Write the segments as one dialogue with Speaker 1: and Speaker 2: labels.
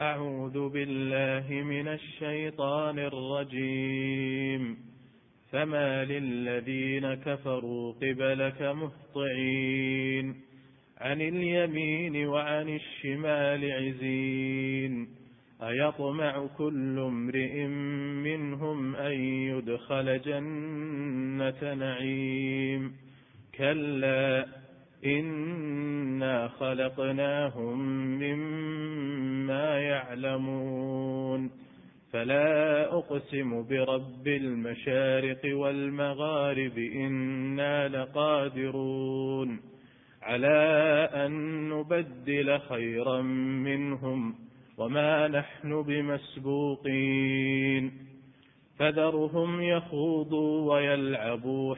Speaker 1: أعوذ بالله من الشيطان الرجيم. فما للذين كفروا قبلك مهطعين عن اليمين وعن الشمال عزين أيطمع كل امرئ منهم أن يدخل جنة نعيم كلا إنا خلقناهم مما يعلمون فلا أقسم برب المشارق والمغارب إنا لقادرون على أن نبدل خيرا منهم وما نحن بمسبوقين فذرهم يخوضوا ويلعبوا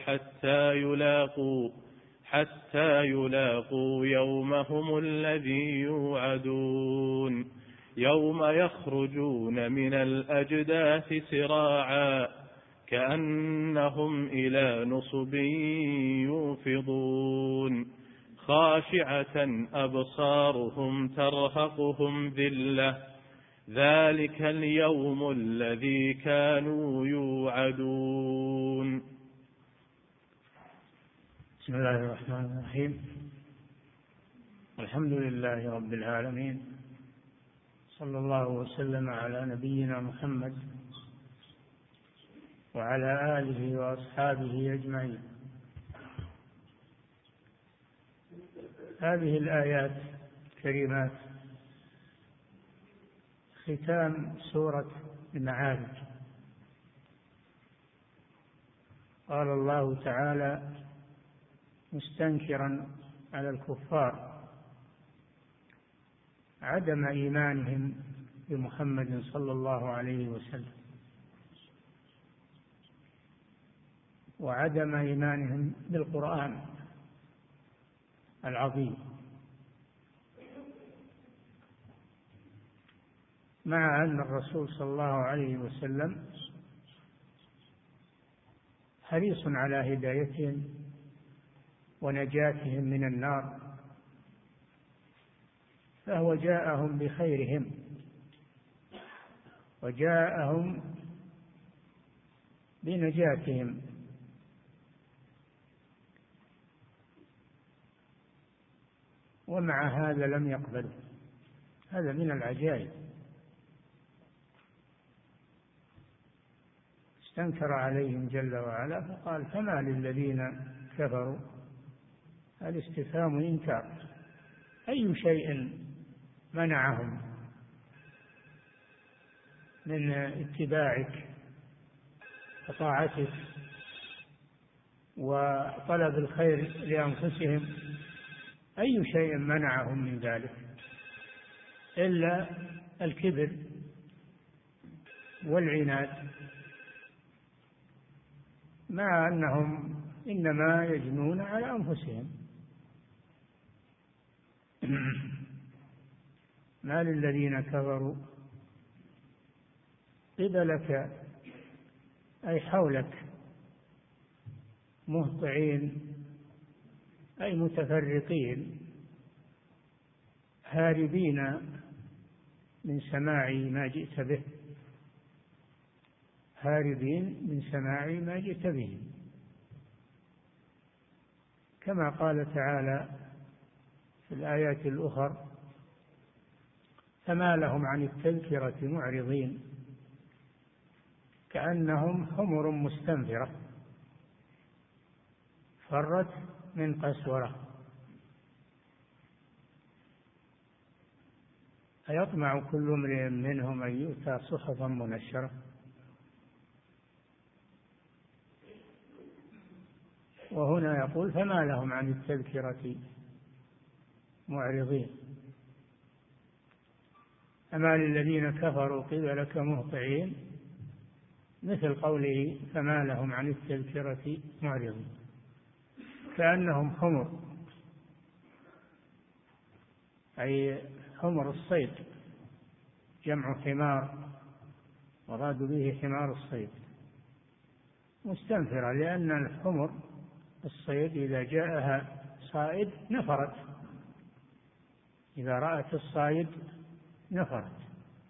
Speaker 1: حتى يلاقوا يومهم الذي يوعدون يوم يخرجون من الأجداث سراعا كأنهم إلى نصب يوفضون خاشعة أبصارهم ترهقهم ذلة ذلك اليوم الذي كانوا يوعدون.
Speaker 2: بسم الله الرحمن الرحيم. الحمد لله رب العالمين، صلى الله وسلم على نبينا محمد وعلى آله وأصحابه أجمعين. هذه الآيات الكريمات ختام سورة المعارج. قال الله تعالى مستنكرا على الكفار عدم إيمانهم بمحمد صلى الله عليه وسلم وعدم إيمانهم بالقرآن العظيم، مع أن الرسول صلى الله عليه وسلم حريص على هدايتهم ونجاتهم من النار، فهو جاءهم بخيرهم وجاءهم بنجاتهم، ومع هذا لم يقبلوا. هذا من العجائب. استنكر عليهم جل وعلا فقال فما للذين كفروا. الاستفهام إنكار. أي شيء منعهم من اتباعك وطاعتك وطلب الخير لأنفسهم؟ أي شيء منعهم من ذلك إلا الكبر والعناد، مع أنهم إنما يجنون على أنفسهم. ما للذين كفروا قبلك أي حولك مهطعين أي متفرقين هاربين من سماع ما جئت به، هاربين من سماع ما جئت به، كما قال تعالى في الآيات الأخرى فما لهم عن التذكرة معرضين كأنهم حمر مستنفرة فرت من قسورة. أيطمع كل امرئ منهم أن يؤتى صحفا منشرة. وهنا يقول فما لهم عن التذكرة معرضين. أما للذين كفروا قبلك مهطعين مثل قوله فما لهم عن التذكرة معرضين، كأنهم حمر أي حمر الصيد، جمع حمار، مراد به حمار الصيد، مستنفرة، لأن الحمر الصيد إذا جاءها صائد نفرت، إذا رأت الصائد نفرت،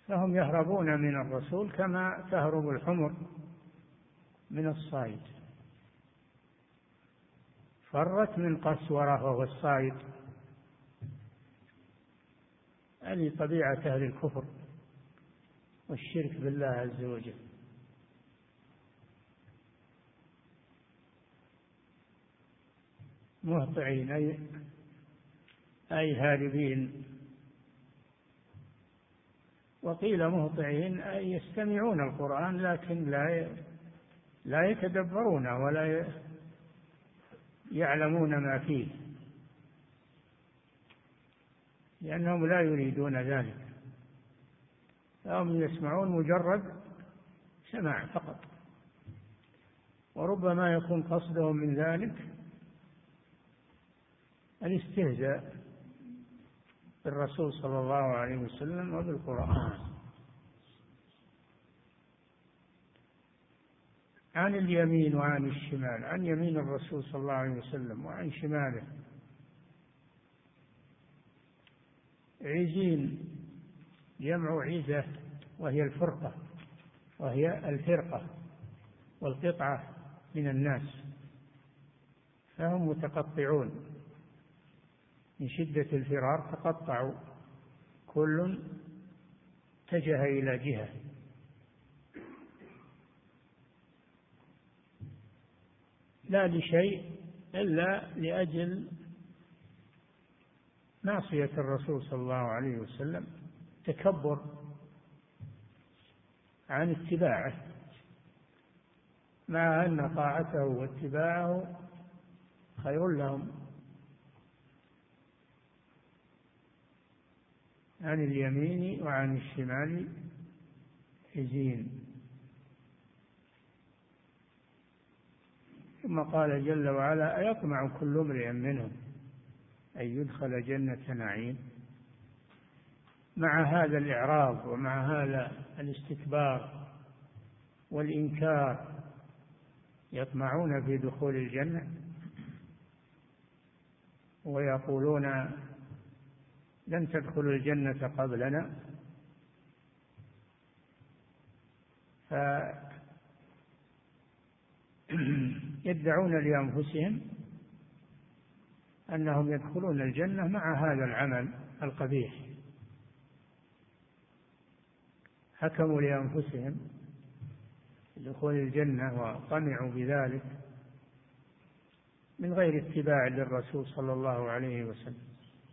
Speaker 2: فهم يهربون من الرسول كما تهرب الحمر من الصيد. فرت من قسورة وهو الصيد. هذه طبيعة أهل الكفر والشرك بالله عز وجل. مهطعين أي هاربين. وقيل مهطعين أي يستمعون القرآن لكن لا يتدبرون ولا يعلمون ما فيه، لأنهم لا يريدون ذلك، فهم يسمعون مجرد سماع فقط. وربما يكون قصدهم من ذلك الاستهزاء بالرسول صلى الله عليه وسلم وبالقرآن. عن اليمين وعن الشمال، عن يمين الرسول صلى الله عليه وسلم وعن شماله عزين، جمع عزة وهي الفرقة، وهي الفرقة والقطعة من الناس، فهم متقطعون من شدة الفرار، تقطعوا كل اتجه إلى جهة. لا لشيء إلا لأجل معصية الرسول صلى الله عليه وسلم، تكبر عن اتباعه، مع أن طاعته واتباعه خير لهم. عن اليمين وعن الشمال عزين. ثم قال جل وعلا: أيطمع كل امرئ منهم أن يدخل جنة نعيم. مع هذا الإعراض ومع هذا الاستكبار والإنكار يطمعون في دخول الجنة ويقولون: لن تدخلوا الجنة قبلنا. فيدعون لأنفسهم أنهم يدخلون الجنة مع هذا العمل القبيح. حكموا لأنفسهم دخول الجنة وطمعوا بذلك من غير اتباع للرسول صلى الله عليه وسلم.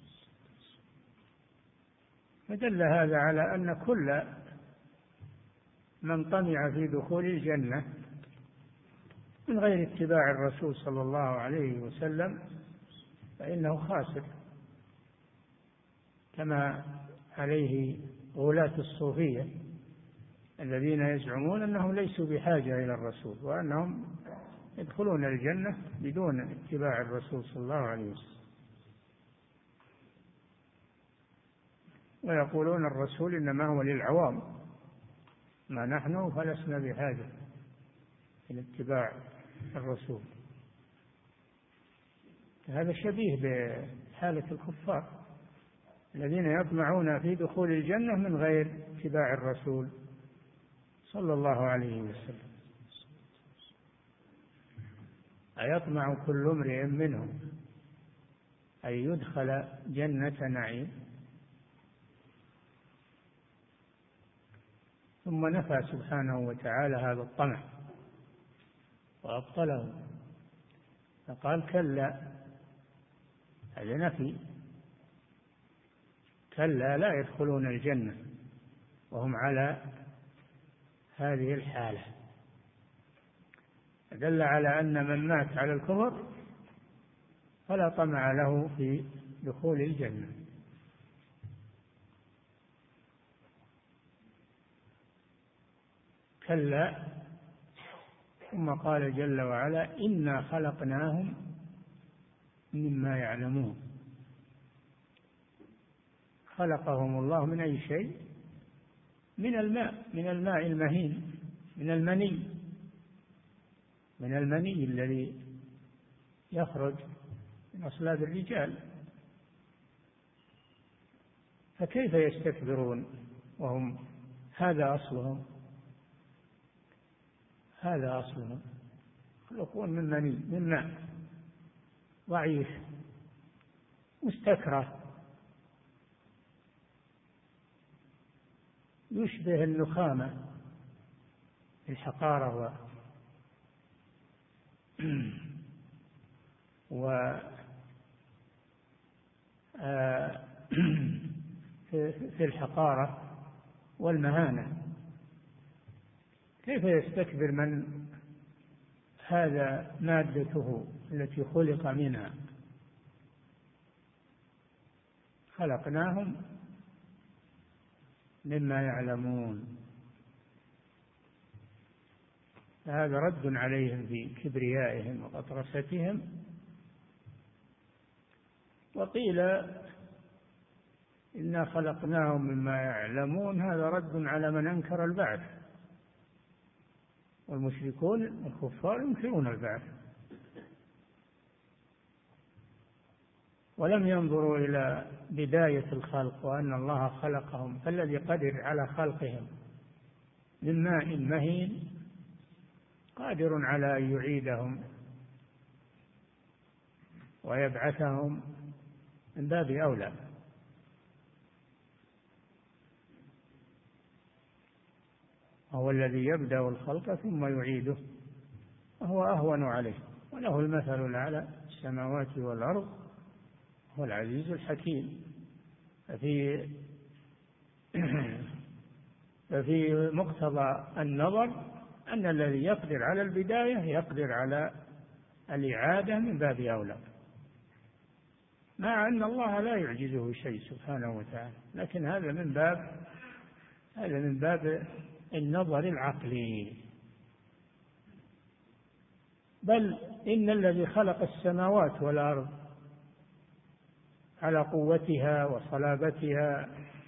Speaker 2: فدل هذا على أن كل من طمع في دخول الجنة من غير اتباع الرسول صلى الله عليه وسلم فإنه خاسر، كما عليه غلاة الصوفية الذين يزعمون أنهم ليسوا بحاجة إلى الرسول، وأنهم يدخلون الجنة بدون اتباع الرسول صلى الله عليه وسلم، ويقولون الرسول إنما هو للعوام، ما نحن فلسنا بحاجة إلى اتباع الرسول. هذا شبيه بحالة الكفار الذين يطمعون في دخول الجنة من غير اتباع الرسول صلى الله عليه وسلم. أيطمع كل امرئ منهم أن يدخل جنة نعيم. ثم نفى سبحانه وتعالى هذا الطمع وأبطله، فقال: كلا. هذا نفي، كلا لا يدخلون الجنة وهم على هذه الحالة. دل على أن من مات على الكفر فلا طمع له في دخول الجنة. كلا. ثم قال جل وعلا: إنا خلقناهم مما يعلمون. خلقهم الله من أي شيء؟ من الماء، من الماء المهين، من المني الذي يخرج من أصلاب الرجال. فكيف يستكبرون وهم هذا أصلهم، هذا أصلهم، يخلقون من مني، من ماء ضعيف مستكره يشبه النخامة في الحقارة في الحقارة والمهانة. كيف يستكبر من هذا مادته التي خلق منها؟ خلقناهم مما يعلمون. هذا رد عليهم في كبريائهم وغطرستهم. وقيل إنا خلقناهم مما يعلمون، هذا رد على من أنكر البعث، والمشركون الكفار ينكرون البعث، ولم ينظروا إلى بداية الخلق وأن الله خلقهم، فالذي قدر على خلقهم من ماء مهين قادر على أن يعيدهم ويبعثهم من باب أولى. هو الذي يبدأ الخلق ثم يعيده وهو أهون عليه، وله المثل الأعلى السماوات والأرض، هو العزيز الحكيم. ففي مقتضى النظر أن الذي يقدر على البداية يقدر على الإعادة من باب أولى، مع أن الله لا يعجزه شيء سبحانه وتعالى، لكن هذا من باب النظر العقلي. بل إن الذي خلق السماوات والأرض على قوتها وصلابتها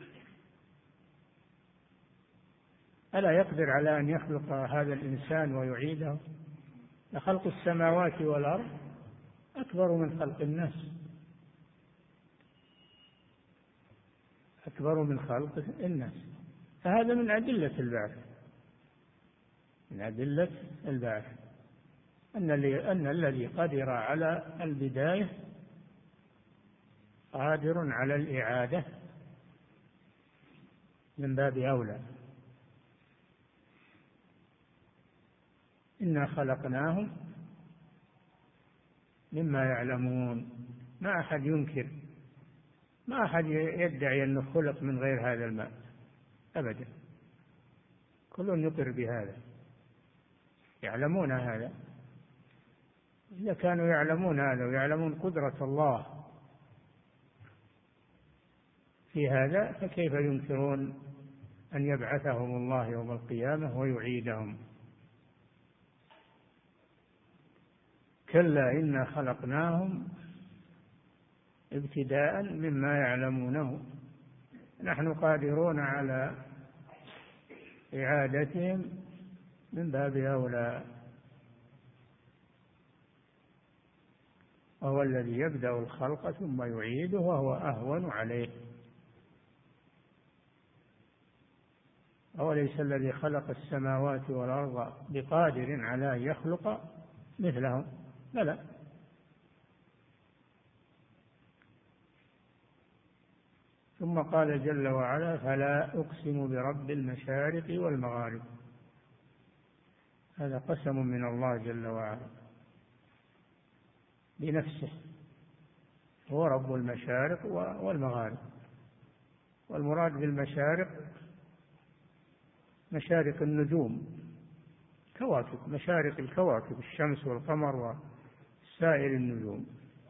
Speaker 2: ألا يقدر على أن يخلق هذا الإنسان ويعيده؟ لخلق السماوات والأرض أكبر من خلق الناس، أكبر من خلق الناس. فهذا من أدلة البعث، من أدلة البعث أن الذي قدر على البداية قادر على الإعادة من باب أولى. إنا خلقناهم مما يعلمون. ما أحد ينكر، ما أحد يدعي أنه خلق من غير هذا الماء أبدا، كل يقر بهذا، يعلمون هذا. إذا كانوا يعلمون هذا ويعلمون قدرة الله في هذا، فكيف ينكرون أن يبعثهم الله يوم القيامة ويعيدهم؟ كلا إنا خلقناهم ابتداء مما يعلمونه، نحن قادرون على إعادتهم من باب أولى. وهو الذي يبدأ الخلق ثم يعيده وهو أهون عليه. أوليس الذي خلق السماوات والأرض بقادر على أن يخلق مثلهم؟ بلى. ثم قال جل وعلا فلا أقسم برب المشارق والمغارب. هذا قسم من الله جل وعلا بنفسه، هو رب المشارق والمغارب. والمراد بالمشارق مشارق النجوم، كواكب، مشارق الكواكب، الشمس والقمر وسائر النجوم.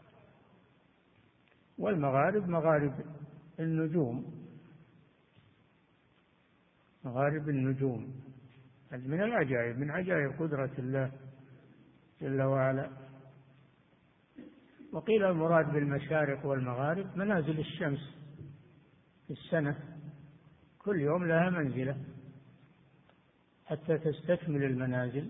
Speaker 2: والمغارب مغارب النجوم، مغارب النجوم. هذه من العجائب، من عجائب قدرة الله جل وعلا. وقيل المراد بالمشارق والمغارب منازل الشمس في السنة، كل يوم لها منزلة حتى تستكمل المنازل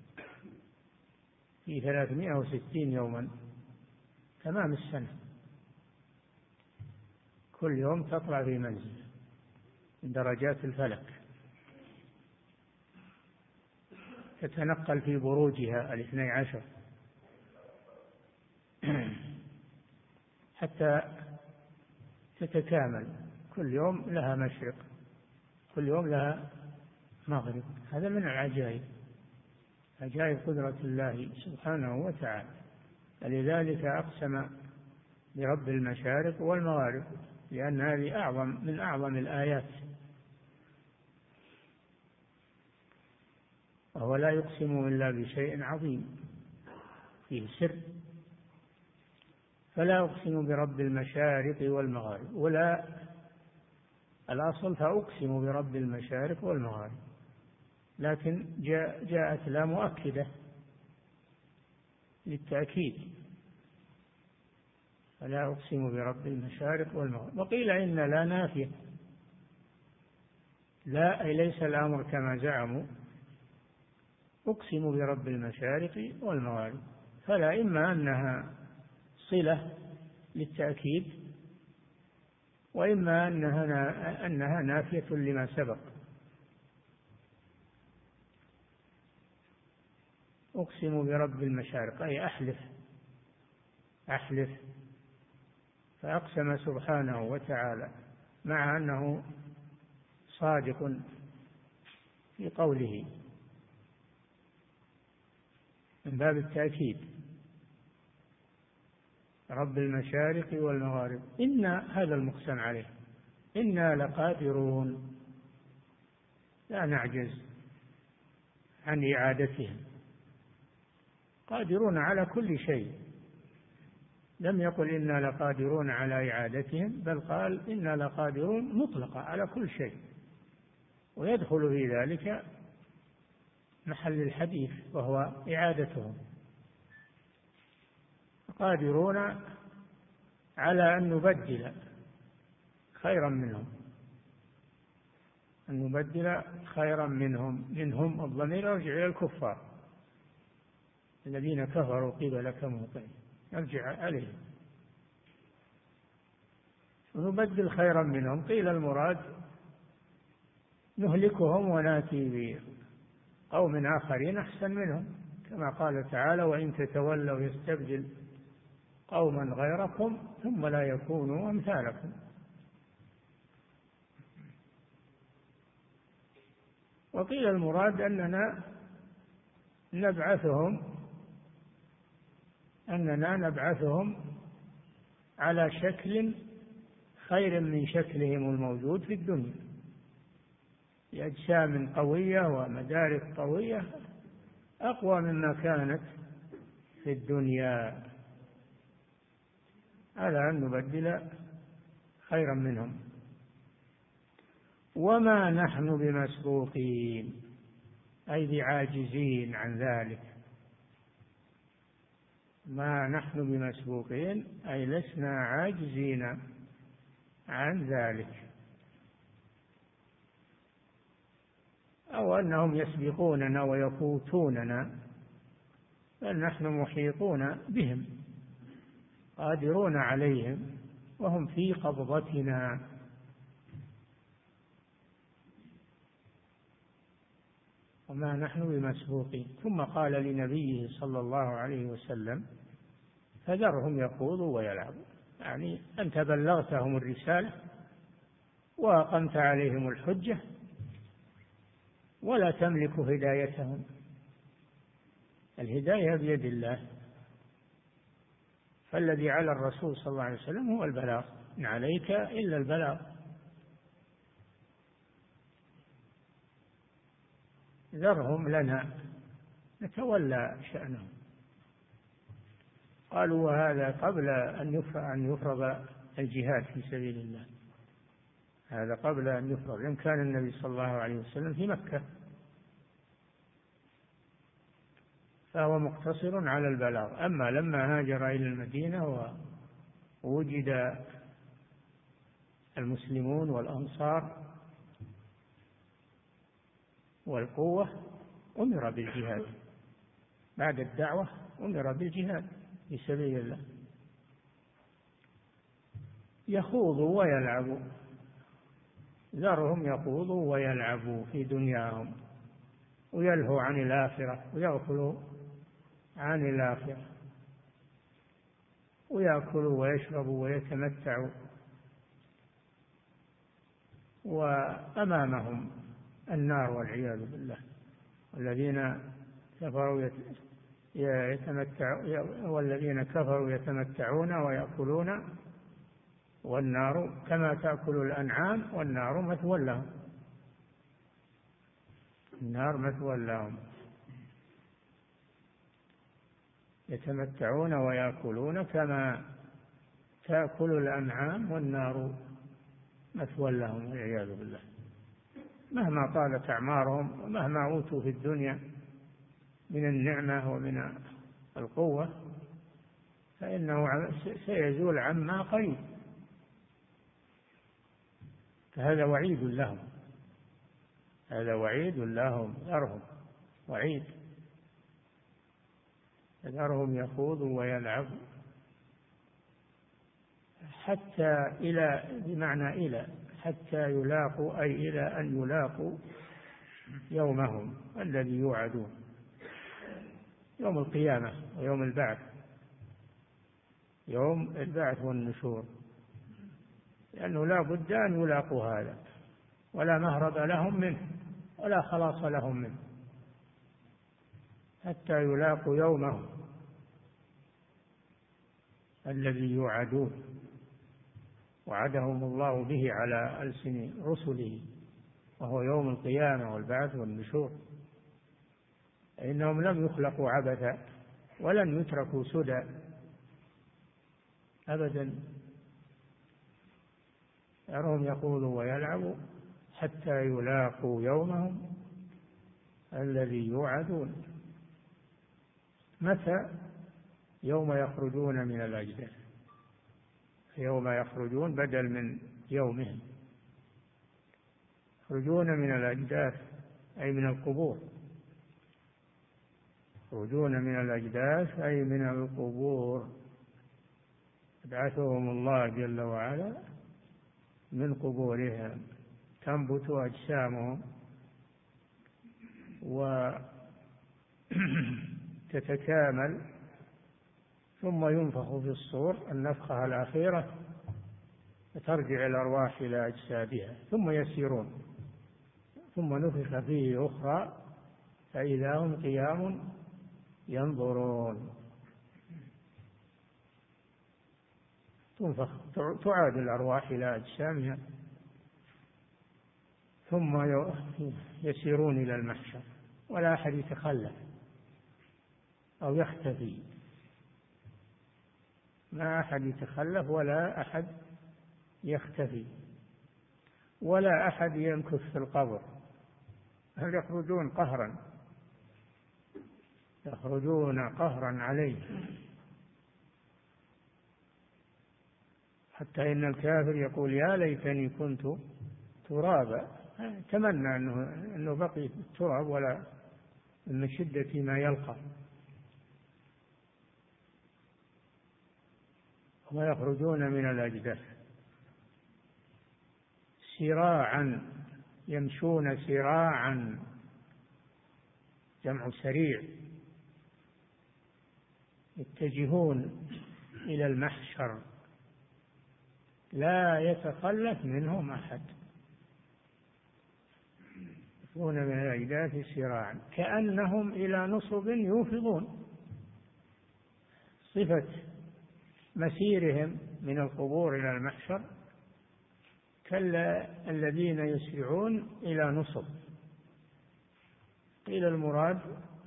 Speaker 2: في 360 يوما تمام السنة، كل يوم تطلع في منزل من درجات الفلك. تتنقل في بروجها 12 حتى تتكامل، كل يوم لها مشرق، كل يوم لها مغرب. هذا من العجائب، عجائب قدرة الله سبحانه وتعالى. فلذلك أقسم برب المشارق والمغارب، لأن هذه من أعظم الآيات. وهو لا يقسم إلا بشيء عظيم فيه سر. فلا أقسم برب المشارق والمغارب، ولا الأصل فأقسم برب المشارق والمغارب، لكن جاءت لا مؤكدة للتأكيد، فلا أقسم برب المشارق والمغارب. وقيل إن لا نافية، لا أي ليس الأمر كما زعموا، أقسم برب المشارق والمغارب، فلا إما أنها صلة للتأكيد، وإما أنها نافية لما سبق. أقسم برب المشارق أي أحلف. فأقسم سبحانه وتعالى مع أنه صادق في قوله من باب التأكيد، رب المشارق والمغارب، إن هذا المقسم عليه، إنا لقادرون لا نعجز عن إعادتهم، قادرون على كل شيء. لم يقل إنا لقادرون على إعادتهم، بل قال إنا لقادرون مطلقة على كل شيء، ويدخل في ذلك محل الحديث وهو إعادتهم. قادرون على أن نبدل خيرا منهم، أن نبدل خيرا منهم الضمير يرجع إلى الكفار الذين كفروا قبلك مهطعين، يرجع عليهم، ونبدل خيرا منهم. قيل المراد نهلكهم وناتي بقوم آخرين أحسن منهم، كما قال تعالى وإن تتولوا يستبدل قوما غيركم ثم لا يكونوا أمثالكم. وقيل المراد أننا نبعثهم على شكل خير من شكلهم الموجود في الدنيا، بأجسام قوية ومدارك قوية أقوى مما كانت في الدنيا، على أن نبدل خيرا منهم. وما نحن بمسبوقين أي بعاجزين عن ذلك، ما نحن بمسبوقين أي لسنا عاجزين عن ذلك، أو أنهم يسبقوننا ويفوتوننا، بل نحن محيطون بهم قادرون عليهم وهم في قبضتنا. وما نحن بمسبوقين. ثم قال لنبيه صلى الله عليه وسلم فذرهم يخوضوا ويلعبوا، يعني أنت بلغتهم الرسالة وأقمت عليهم الحجة ولا تملك هدايتهم، الهداية بيد الله، فالذي على الرسول صلى الله عليه وسلم هو البلاغ، إن عليك إلا البلاغ. ذرهم لنا نتولى شأنهم. قالوا وهذا قبل أن يفرض الجهاد في سبيل الله، هذا قبل أن يفرض، لأن كان النبي صلى الله عليه وسلم في مكة فهو مقتصر على البلاغ. أما لما هاجر إلى المدينة ووجد المسلمون والأنصار والقوة أمر بالجهاد، بعد الدعوة أمر بالجهاد في سبيل الله. يخوضوا ويلعبوا، ذرهم يخوضوا ويلعبوا في دنياهم، ويلهوا عن الآخرة ويغفلوا عن الآخرة، ويأكلوا ويشربوا ويتمتعوا، وأمامهم النار والعياذ بالله. والذين كفروا يتمتعون ويأكلون، والنار كما تأكل الأنعام، والنار مثوى لهم. النار مثوى لهم، يتمتعون ويأكلون كما تأكل الأنعام، والنار مثوى لهم والعياذ بالله. مهما طالت أعمارهم ومهما أوتوا في الدنيا من النعمة ومن القوة، فإنه سيزول عما قريب. فهذا وعيد لهم، هذا وعيد لهم. ذرهم وعيد، ذرهم يخوضوا ويلعبوا حتى إلى، بمعنى إلى، حتى يلاقوا، أي إلى أن يلاقوا يومهم الذي يوعدون، يوم القيامة ويوم البعث، يوم البعث والنشور، لأنه لا بد أن يلاقوا هذا، ولا مهرب لهم منه ولا خلاص لهم منه حتى يلاقوا يومهم الذي يوعدون، وعدهم الله به على ألسن رسله، وهو يوم القيامة والبعث والنشور. إنهم لم يخلقوا عبثا ولن يتركوا سدى أبدا. يرهم يخوضوا ويلعبوا حتى يلاقوا يومهم الذي يوعدون. متى؟ يوم يخرجون من الأجداث، يوم يخرجون بدل من يومهم، يخرجون من الأجداث أي من القبور، يخرجون من الأجداث أي من القبور، يبعثهم الله جل وعلا من قبورهم، تنبت أجسامهم وتتكامل، ثم ينفخ في الصور النفخة الأخيرة، فترجع الأرواح إلى أجسادها، ثم يسيرون، ثم نفخ فيه أخرى فإذا هم قيام ينظرون. تنفخ، تعاد الأرواح إلى أجسامها، ثم يسيرون إلى المحشر، ولا أحد يتخلف أو يختفي، ما أحد يتخلف ولا أحد يختفي ولا أحد يمكث في القبر. هل يخرجون قهرا، يخرجون قهرا عليه، حتى إن الكافر يقول يا ليتني كنت ترابا، تمنى أنه بقي في التراب ولا من شدة ما يلقى. ويخرجون من الأجداث سراعا، يمشون سراعا، جمع سريع، يتجهون إلى المحشر، لا يتخلف منهم أحد، يخرجون من الأجداث سراعا كأنهم إلى نصب يوفضون. صفة مسيرهم من القبور إلى المحشر كالذين يسرعون إلى نصب. قيل المراد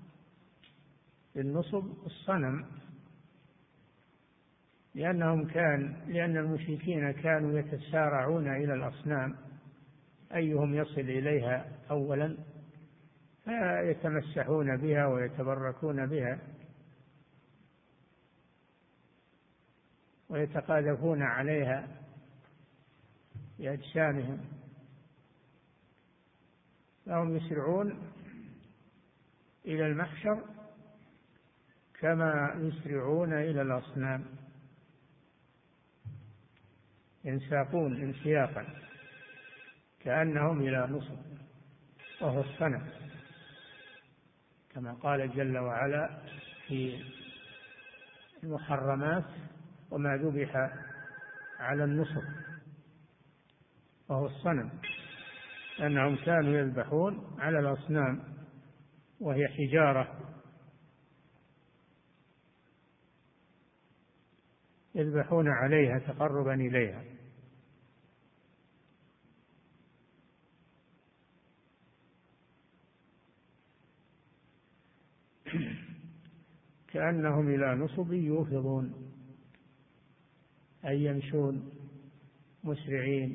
Speaker 2: بالنصب الصنم، لأن المشركين كانوا يتسارعون إلى الأصنام أيهم يصل إليها أولا، فيتمسحون بها ويتبركون بها ويتقاذفون عليها بأجسامهم، فهم يسرعون إلى المحشر كما يسرعون إلى الأصنام، ينساقون انسياقا كأنهم إلى نصب، وهو الصنم. كما قال جل وعلا في المحرمات: وما ذبح على النصب، وهو الصنم، أنهم كانوا يذبحون على الأصنام وهي حجارة يذبحون عليها تقربا إليها. كأنهم إلى نصب يوفضون، أي يمشون مسرعين.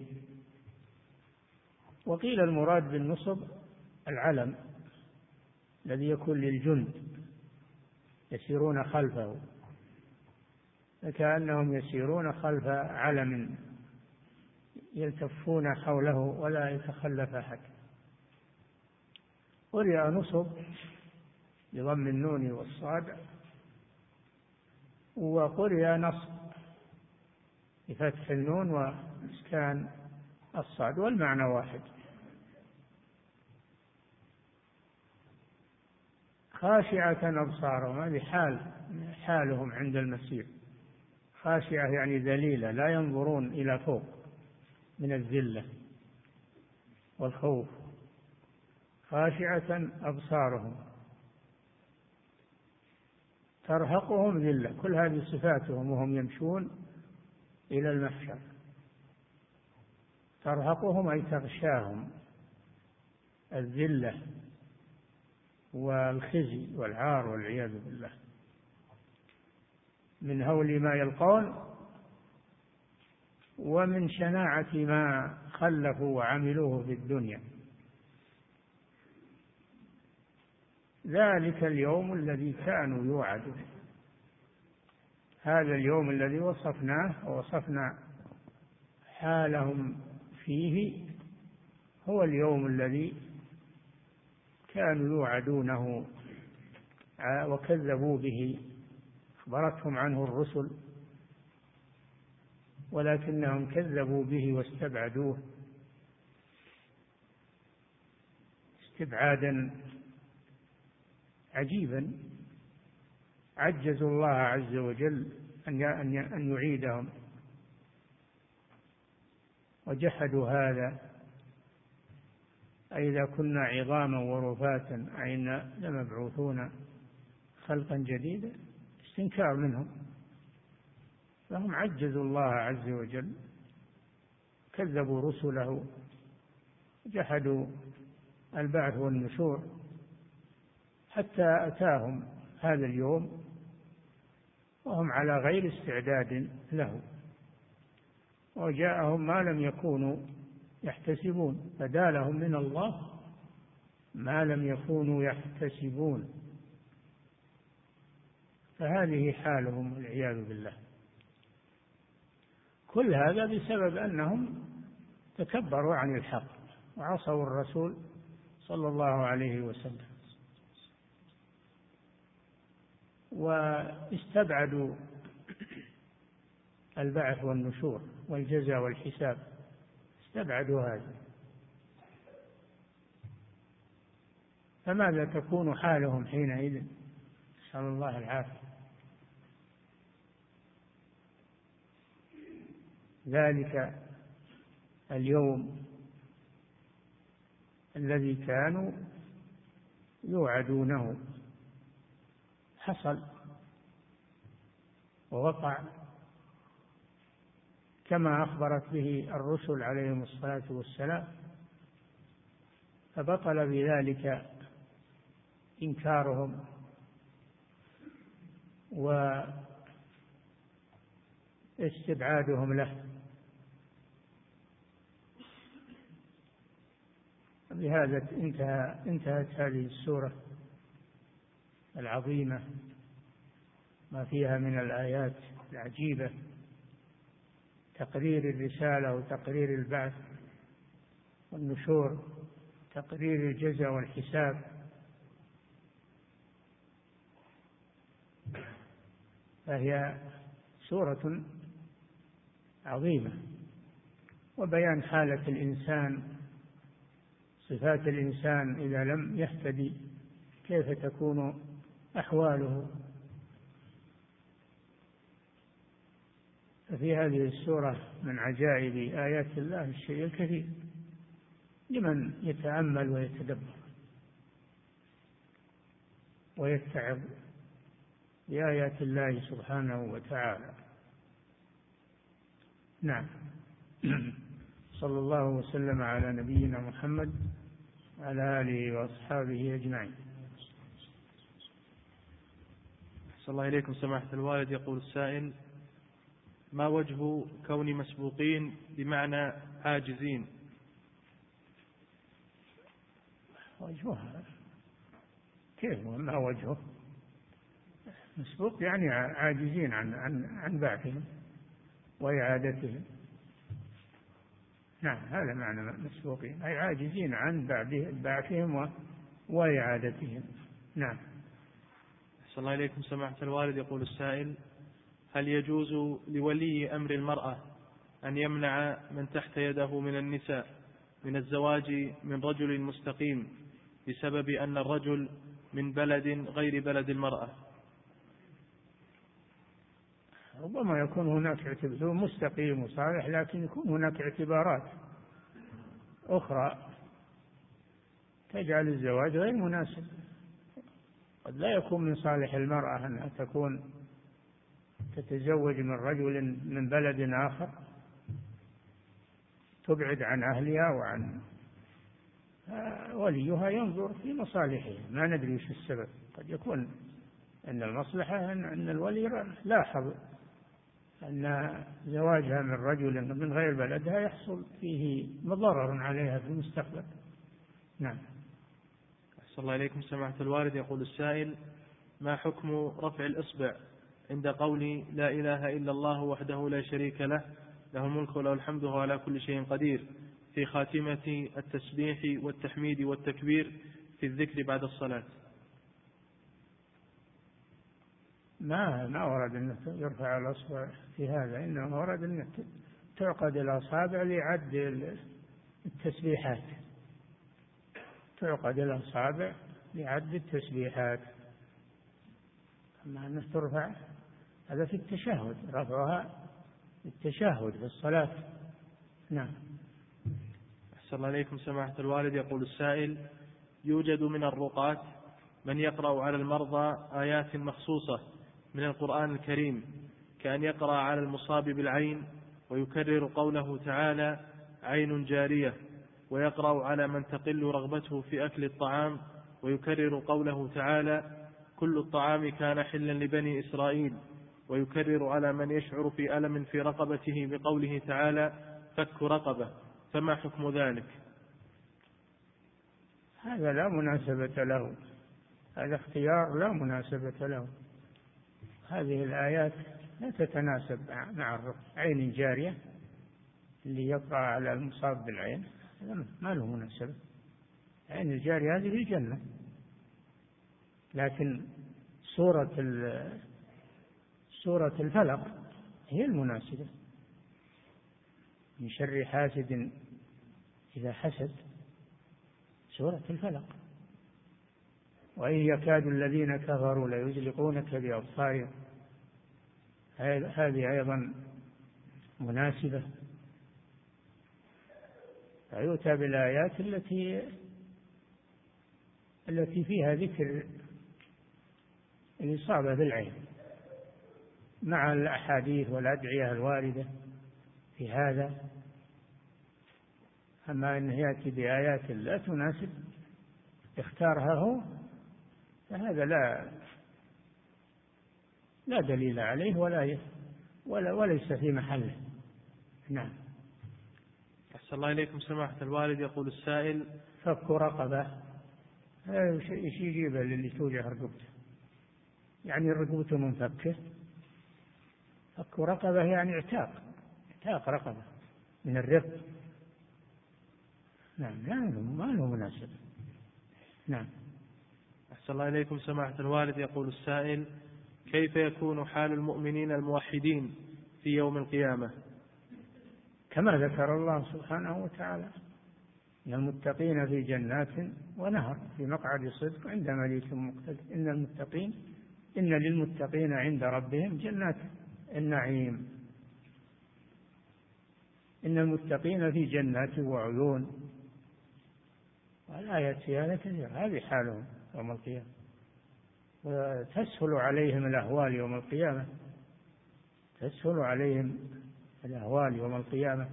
Speaker 2: وقيل المراد بالنصب العلم الذي يكون للجند يسيرون خلفه، فكأنهم يسيرون خلف علم يلتفون حوله ولا يتخلف أحد. قرئ نصب بضم النون والصاد، وقرئ نصب بفتح النون وإسكان الصاد، والمعنى واحد. خاشعة أبصارهم، هذه حالهم عند المسير. خاشعة يعني ذليلة، لا ينظرون إلى فوق من الذلة والخوف. خاشعة أبصارهم ترهقهم ذلة، كل هذه صفاتهم وهم يمشون إلى المحشر. ترهقهم أي تغشاهم الذلة والخزي والعار والعياذ بالله، من هول ما يلقون ومن شناعة ما خلفوا وعملوه في الدنيا. ذلك اليوم الذي كانوا يوعدون، هذا اليوم الذي وصفناه ووصفنا حالهم فيه هو اليوم الذي كانوا يوعدونه وكذبوا به. أخبرتهم عنه الرسل ولكنهم كذبوا به واستبعدوه استبعادا عجيبا. عجزوا الله عز وجل أن يعيدهم، وجحدوا هذا: أئذا كنا عظاما ورفاتا أئنا لمبعوثون خلقا جديدا. استنكار منهم، فهم عجزوا الله عز وجل، كذبوا رسله، جحدوا البعث والنشور، حتى أتاهم هذا اليوم وهم على غير استعداد له، وجاءهم ما لم يكونوا يحتسبون، بدا لهم من الله ما لم يكونوا يحتسبون. فهذه حالهم والعياذ بالله. كل هذا بسبب أنهم تكبروا عن الحق وعصوا الرسول صلى الله عليه وسلم، واستبعدوا البعث والنشور والجزاء والحساب، استبعدوا هذا. فماذا تكون حالهم حينئذ؟ نسأل الله العافية. ذلك اليوم الذي كانوا يوعدونه حصل ووقع كما أخبرت به الرسل عليهم الصلاة والسلام، فبطل بذلك إنكارهم واستبعادهم له. بهذا انتهت هذه السورة العظيمة، ما فيها من الآيات العجيبة، تقرير الرسالة وتقرير البعث والنشور، تقرير الجزاء والحساب. فهي سورة عظيمة، وبيان حالة الإنسان، صفات الإنسان إذا لم يهتدي كيف تكون أحواله. ففي هذه السورة من عجائب آيات الله الشيء الكثير لمن يتأمل ويتدبر ويتعظ بآيات الله سبحانه وتعالى. نعم. صلى الله وسلم على نبينا محمد وعلى آله وأصحابه أجمعين.
Speaker 1: صلى الله إليكم سماحة الوالد. يقول السائل: ما وجه كون مسبوقين بمعنى عاجزين؟
Speaker 2: وجهها كيف؟ ما وجهه؟ مسبوق يعني عاجزين عن بعثهم وإعادتهم. نعم، هذا معنى مسبوقين، أي عاجزين عن بعثهم وإعادتهم. نعم.
Speaker 1: صلى الله إليكم سماحة الوالد. يقول السائل: هل يجوز لولي أمر المرأة أن يمنع من تحت يده من النساء من الزواج من رجل مستقيم بسبب أن الرجل من بلد غير بلد المرأة؟
Speaker 2: ربما يكون هناك هو مستقيم وصالح، لكن يكون هناك اعتبارات أخرى تجعل الزواج غير مناسب. قد لا يكون من صالح المرأة أنها تتزوج من رجل من بلد آخر تبعد عن أهلها وعن وليها ينظر في مصالحها، ما ندري وش السبب. قد يكون أن المصلحة أن الولي لاحظ أن زواجها من رجل من غير بلدها يحصل فيه مضرر عليها في المستقبل. نعم.
Speaker 1: أحسن الله إليكم سماحة الوالد. يقول السائل: ما حكم رفع الإصبع عند قول لا إله إلا الله وحده لا شريك له له الملك وله الحمد وهو على كل شيء قدير في خاتمة التسبيح والتحميد والتكبير في الذكر بعد الصلاة؟
Speaker 2: ما ورد أن يرفع الأصبع في هذا، إنما ورد أن تعقد الأصابع لعد التسبيحات، تعقد الأصابع لعد التسبيحات. أما أن ترفع هذا في التشهد، رفعها في التشهد في الصلاة. نعم.
Speaker 1: أحسن الله إليكم سماحة الوالد. يقول السائل: يوجد من الرقاة من يقرأ على المرضى آيات مخصوصة من القرآن الكريم، كأن يقرأ على المصاب بالعين ويكرر قوله تعالى عين جارية، ويقرأ على من تقل رغبته في أكل الطعام ويكرر قوله تعالى كل الطعام كان حلا لبني إسرائيل، ويكرر على من يشعر في ألم في رقبته بقوله تعالى فك رقبة، فما حكم ذلك؟
Speaker 2: هذا لا مناسبة له، هذا اختيار لا مناسبة له. هذه الآيات لا تتناسب مع الرقى. عين جارية اللي يقرأ على المصاب بالعين ما له مناسبة. عين الجارية هذه في الجنة، لكن سورة الفلق هي المناسبة. من شر حاسد إذا حسد، سورة الفلق. وإن يكاد الذين كفروا ليزلقونك بأبصارهم، هذه أيضا مناسبة. فيؤتى بالآيات التي فيها ذكر الإصابة بالعين مع الأحاديث والأدعية الواردة في هذا. أما أنه يأتي بآيات لا تناسب اختارها هو، فهذا لا دليل عليه وليس في محله. نعم.
Speaker 1: أحسن الله إليكم سماحة الوالد. يقول السائل:
Speaker 2: فك رقبة، ايش يجيبه للي توجع رقبته؟ يعني رقبته منفكة. فك رقبة يعني اعتاق رقبة من الرق. نعم، ما له مناسبة. نعم.
Speaker 1: أحسن الله إليكم سماحة الوالد. يقول السائل: كيف يكون حال المؤمنين الموحدين في يوم القيامة؟
Speaker 2: كما ذكر الله سبحانه وتعالى: إن المتقين في جنات ونهر في مقعد صدق عند مليك مقتدر. إن للمتقين عند ربهم جنات النعيم. إن المتقين في جنات وعيون. والآيات في هذا كثير. هذه حالهم يوم القيامة، وتسهل عليهم الأهوال يوم القيامة. تسهل عليهم الأهوال يوم القيامة،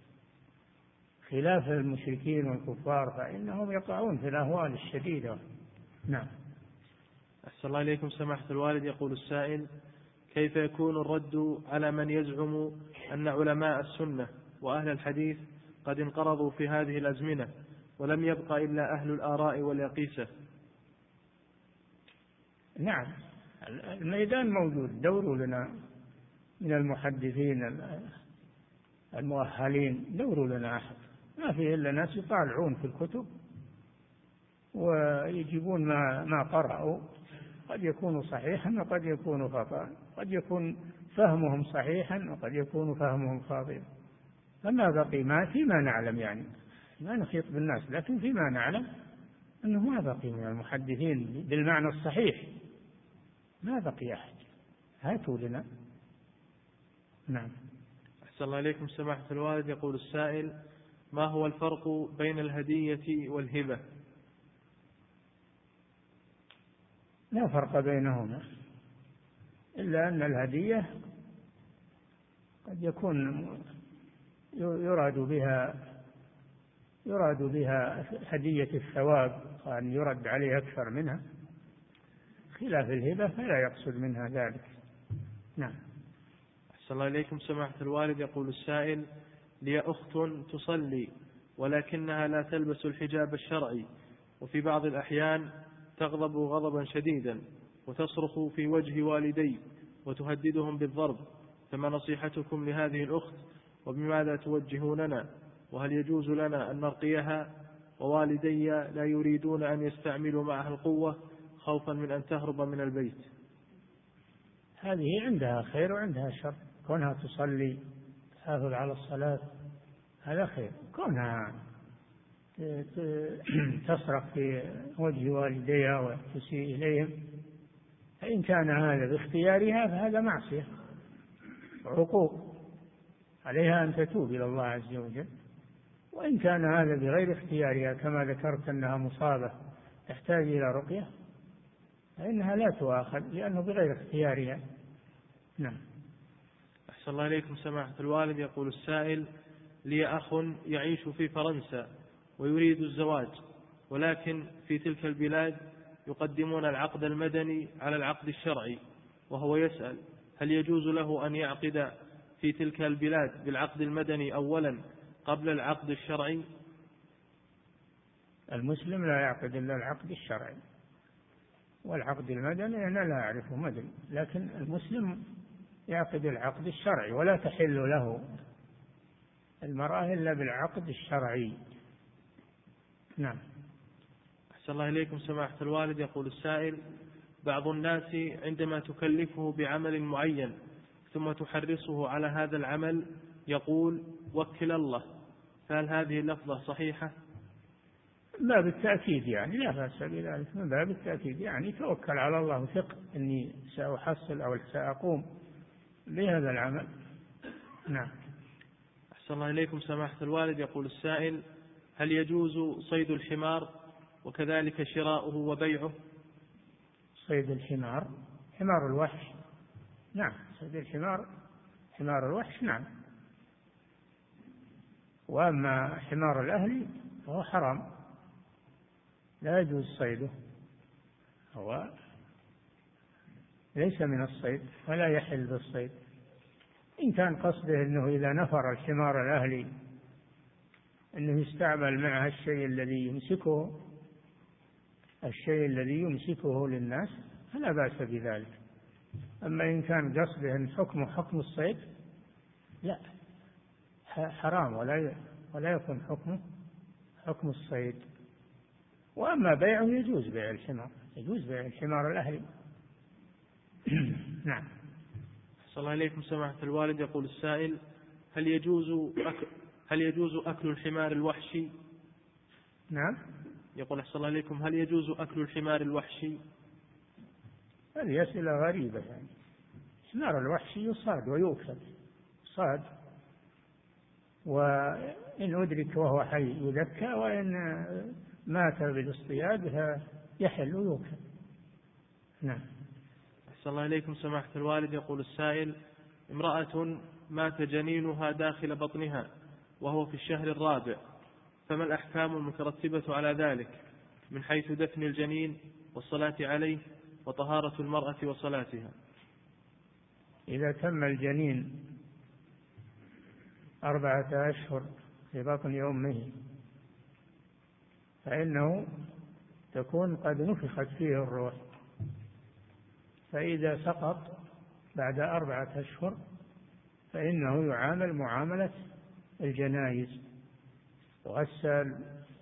Speaker 2: خلاف المشركين والكفار فإنهم يقعون في الأهوال الشديدة. نعم.
Speaker 1: أحسن الله إليكم سماحة الوالد. يقول السائل: كيف يكون الرد على من يزعم أن علماء السنة وأهل الحديث قد انقرضوا في هذه الأزمنة ولم يبق إلا أهل الآراء واليقيسة؟
Speaker 2: نعم، الميدان موجود. دوروا لنا من المحدثين المؤهلين، دوروا لنا أحد. ما فيه إلا ناس يطالعون في الكتب ويجيبون ما قرأوا، قد يكون صحيحا وقد يكون خطأ، قد يكون فهمهم صحيحا وقد يكون فهمهم خاطئا. فما بقي فيما نعلم، يعني ما نخيط بالناس، لكن فيما نعلم أنه ما بقي من المحدثين بالمعنى الصحيح، ما بقي أحد. هاتوا لنا. نعم.
Speaker 1: أحسن الله إليكم سماحة الوالد. يقول السائل: ما هو الفرق بين الهدية والهبة؟
Speaker 2: لا فرق بينهما، إلا أن الهدية قد يكون يراد بها هدية الثواب، وأن يرد عليه أكثر منها، خلاف الهبة فلا يقصد منها ذلك. نعم.
Speaker 1: أحسن الله إليكم سماحة الوالد. يقول السائل: لي أخت تصلي ولكنها لا تلبس الحجاب الشرعي، وفي بعض الأحيان تغضب غضبا شديدا وتصرخ في وجه والدي وتهددهم بالضرب، فما نصيحتكم لهذه الأخت وبماذا توجهوننا؟ وهل يجوز لنا أن نرقيها ووالدي لا يريدون أن يستعملوا معها القوة خوفا من أن تهرب من البيت؟
Speaker 2: هذه عندها خير وعندها شر. كونها تصلي تحافظ على الصلاة هذا خير، كونها تصرخ في وجه والديها وتسيء إليهم فإن كان هذا باختيارها فهذا معصية وعقوق، عليها أن تتوب إلى الله عز وجل. وإن كان هذا بغير اختيارها كما ذكرت أنها مصابة تحتاج إلى رقية فإنها لا تؤاخذ لأنه بغير اختيارها. نعم.
Speaker 1: أحسن الله إليكم سماحة الوالد. يقول السائل: لي أخ يعيش في فرنسا ويريد الزواج، ولكن في تلك البلاد يقدمون العقد المدني على العقد الشرعي، وهو يسأل: هل يجوز له أن يعقد في تلك البلاد بالعقد المدني أولا قبل العقد الشرعي؟
Speaker 2: المسلم لا يعقد إلا العقد الشرعي، والعقد المدني أنا لا أعرفه مدني، لكن المسلم يعقد العقد الشرعي، ولا تحل له المرأة إلا بالعقد الشرعي. نعم.
Speaker 1: أحسن الله إليكم سماحة الوالد. يقول السائل: بعض الناس عندما تكلفه بعمل معين ثم تحرصه على هذا العمل يقول: وكل الله، فهل هذه اللفظة صحيحة؟
Speaker 2: من باب التأكيد، يعني لا بأس بذلك، من باب التأكيد، يعني توكل على الله وثق أني سأحصل أو سأقوم بهذا العمل. نعم.
Speaker 1: أحسن الله إليكم سماحة الوالد. يقول السائل: هل يجوز صيد الحمار وكذلك شراؤه وبيعه؟
Speaker 2: صيد الحمار، حمار الوحش، نعم. صيد الحمار، حمار الوحش، نعم. وأما حمار الأهلي فهو حرام، لا يجوز صيده، هو ليس من الصيد ولا يحل بالصيد. إن كان قصده أنه إذا نفر الحمار الأهلي أنه يستعمل معها الشيء الذي يمسكه للناس فلا بأس بذلك. أما إن كان قصده أن حكمه حكم الصيد لا، حرام، ولا يكون حكمه حكم الصيد. وأما بيعه يجوز بيع الحمار، يجوز بيع الحمار الأهلي. نعم.
Speaker 1: صلى الله عليكم سماحة الوالد. يقول السائل: هل يجوز أكل الحمار الوحشي؟
Speaker 2: نعم.
Speaker 1: يقول أحسن الله إليكم: هل يجوز أكل الحمار الوحشي؟
Speaker 2: هذه أسئلة غريبة يعني. الحمار الوحشي يصاد ويؤكل، صاد، وإن أدرك وهو حي يذكى، وإن مات بالاصطياد يحل ويؤكل. نعم.
Speaker 1: أحسن الله إليكم سماحة الوالد. يقول السائل: امرأة مات جنينها داخل بطنها وهو في الشهر الرابع، فما الأحكام المترتبة على ذلك من حيث دفن الجنين والصلاة عليه وطهارة المرأة وصلاتها؟
Speaker 2: إذا تم الجنين 4 أشهر في بطن أمه فإنه تكون قد نفخت فيه الروح، فإذا سقط بعد 4 أشهر فإنه يعامل معاملة الجنائز، يغسل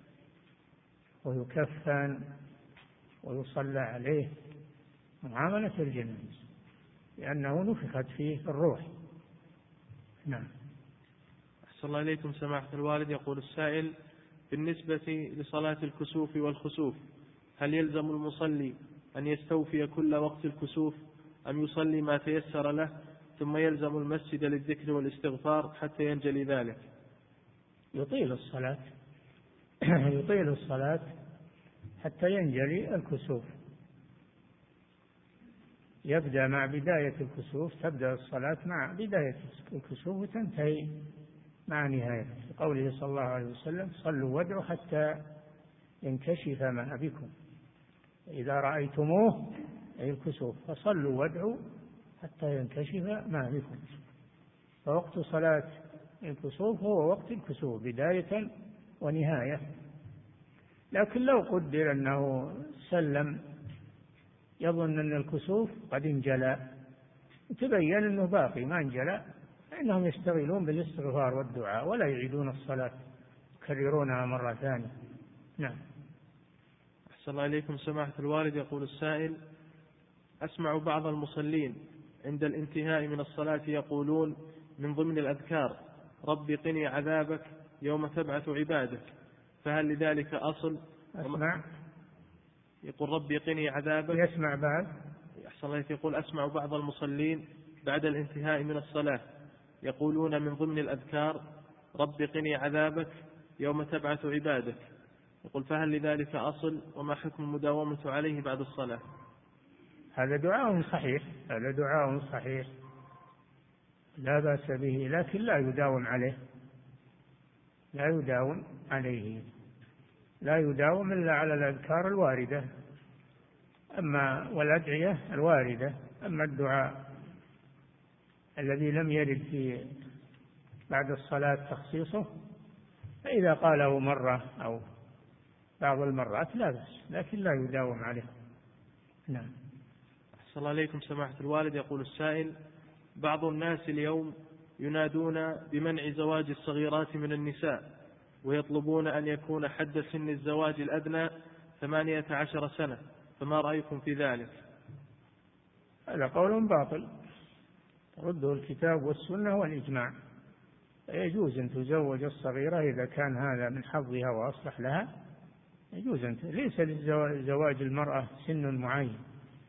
Speaker 2: ويكفن ويصلى عليه معاملة الجنائز، لأنه نفخت فيه الروح. نعم.
Speaker 1: أحسن الله إليكم سماحة الوالد. يقول السائل: بالنسبة لصلاة الكسوف والخسوف، هل يلزم المصلي أن يستوفي كل وقت الكسوف أم يصلي ما تيسر له ثم يلزم المسجد للذكر والاستغفار حتى ينجلي ذلك؟
Speaker 2: يطيل الصلاة يطيل الصلاة حتى ينجلي الكسوف. يبدأ مع بداية الكسوف، تبدأ الصلاة مع بداية الكسوف وتنتهي مع نهايته، قوله صلى الله عليه وسلم: صلوا وادعوا حتى ينكشف ما بكم، إذا رأيتموه أي الكسوف فصلوا وادعوا حتى ينكشف ما بكم. فوقت صلاة الكسوف هو وقت الكسوف بداية ونهاية. لكن لو قدر أنه سلم يظن أن الكسوف قد انجلى وتبين أنه باقي ما انجلى، فإنهم يشتغلون بالاستغفار والدعاء ولا يعيدون الصلاة، يكررونها مرة ثانية. نعم.
Speaker 1: أحسن الله إليكم سماحة الوالد. يقول السائل: أسمع بعض المصلين عند الانتهاء من الصلاة يقولون من ضمن الأذكار: رب قني عذابك يوم تبعث عبادك، فهل لذلك أصل؟
Speaker 2: أسمع.
Speaker 1: يقول رب قني عذابك.
Speaker 2: يسمع بعد.
Speaker 1: أحسن الله. يقول: أسمع بعض المصلين بعد الانتهاء من الصلاة يقولون من ضمن الأذكار: رب قني عذابك يوم تبعث عبادك، يقول فهل لذلك أصل؟ وما حكم المداومة عليه بعد الصلاة؟
Speaker 2: هذا دعاء صحيح، هذا دعاء صحيح لا بأس به، لكن لا يداوم عليه، لا يداوم عليه، لا يداوم إلا على الأذكار الواردة والأدعية الواردة. أما الدعاء الذي لم يرد في بعد الصلاة تخصيصه فإذا قاله مرة أو بعض المرات لا بأس، لكن لا يداوم عليه. نعم.
Speaker 1: أحسن الله عليكم سماحة الوالد. يقول السائل: بعض الناس اليوم ينادون بمنع زواج الصغيرات من النساء، ويطلبون أن يكون حد سن الزواج الأدنى 18 سنة، فما رأيكم في ذلك؟
Speaker 2: هذا قول باطل، رده الكتاب والسنة والإجماع. يجوز أن تزوج الصغيرة إذا كان هذا من حظها وأصلح لها، يجوز أن ليس لزواج المرأة سن معين.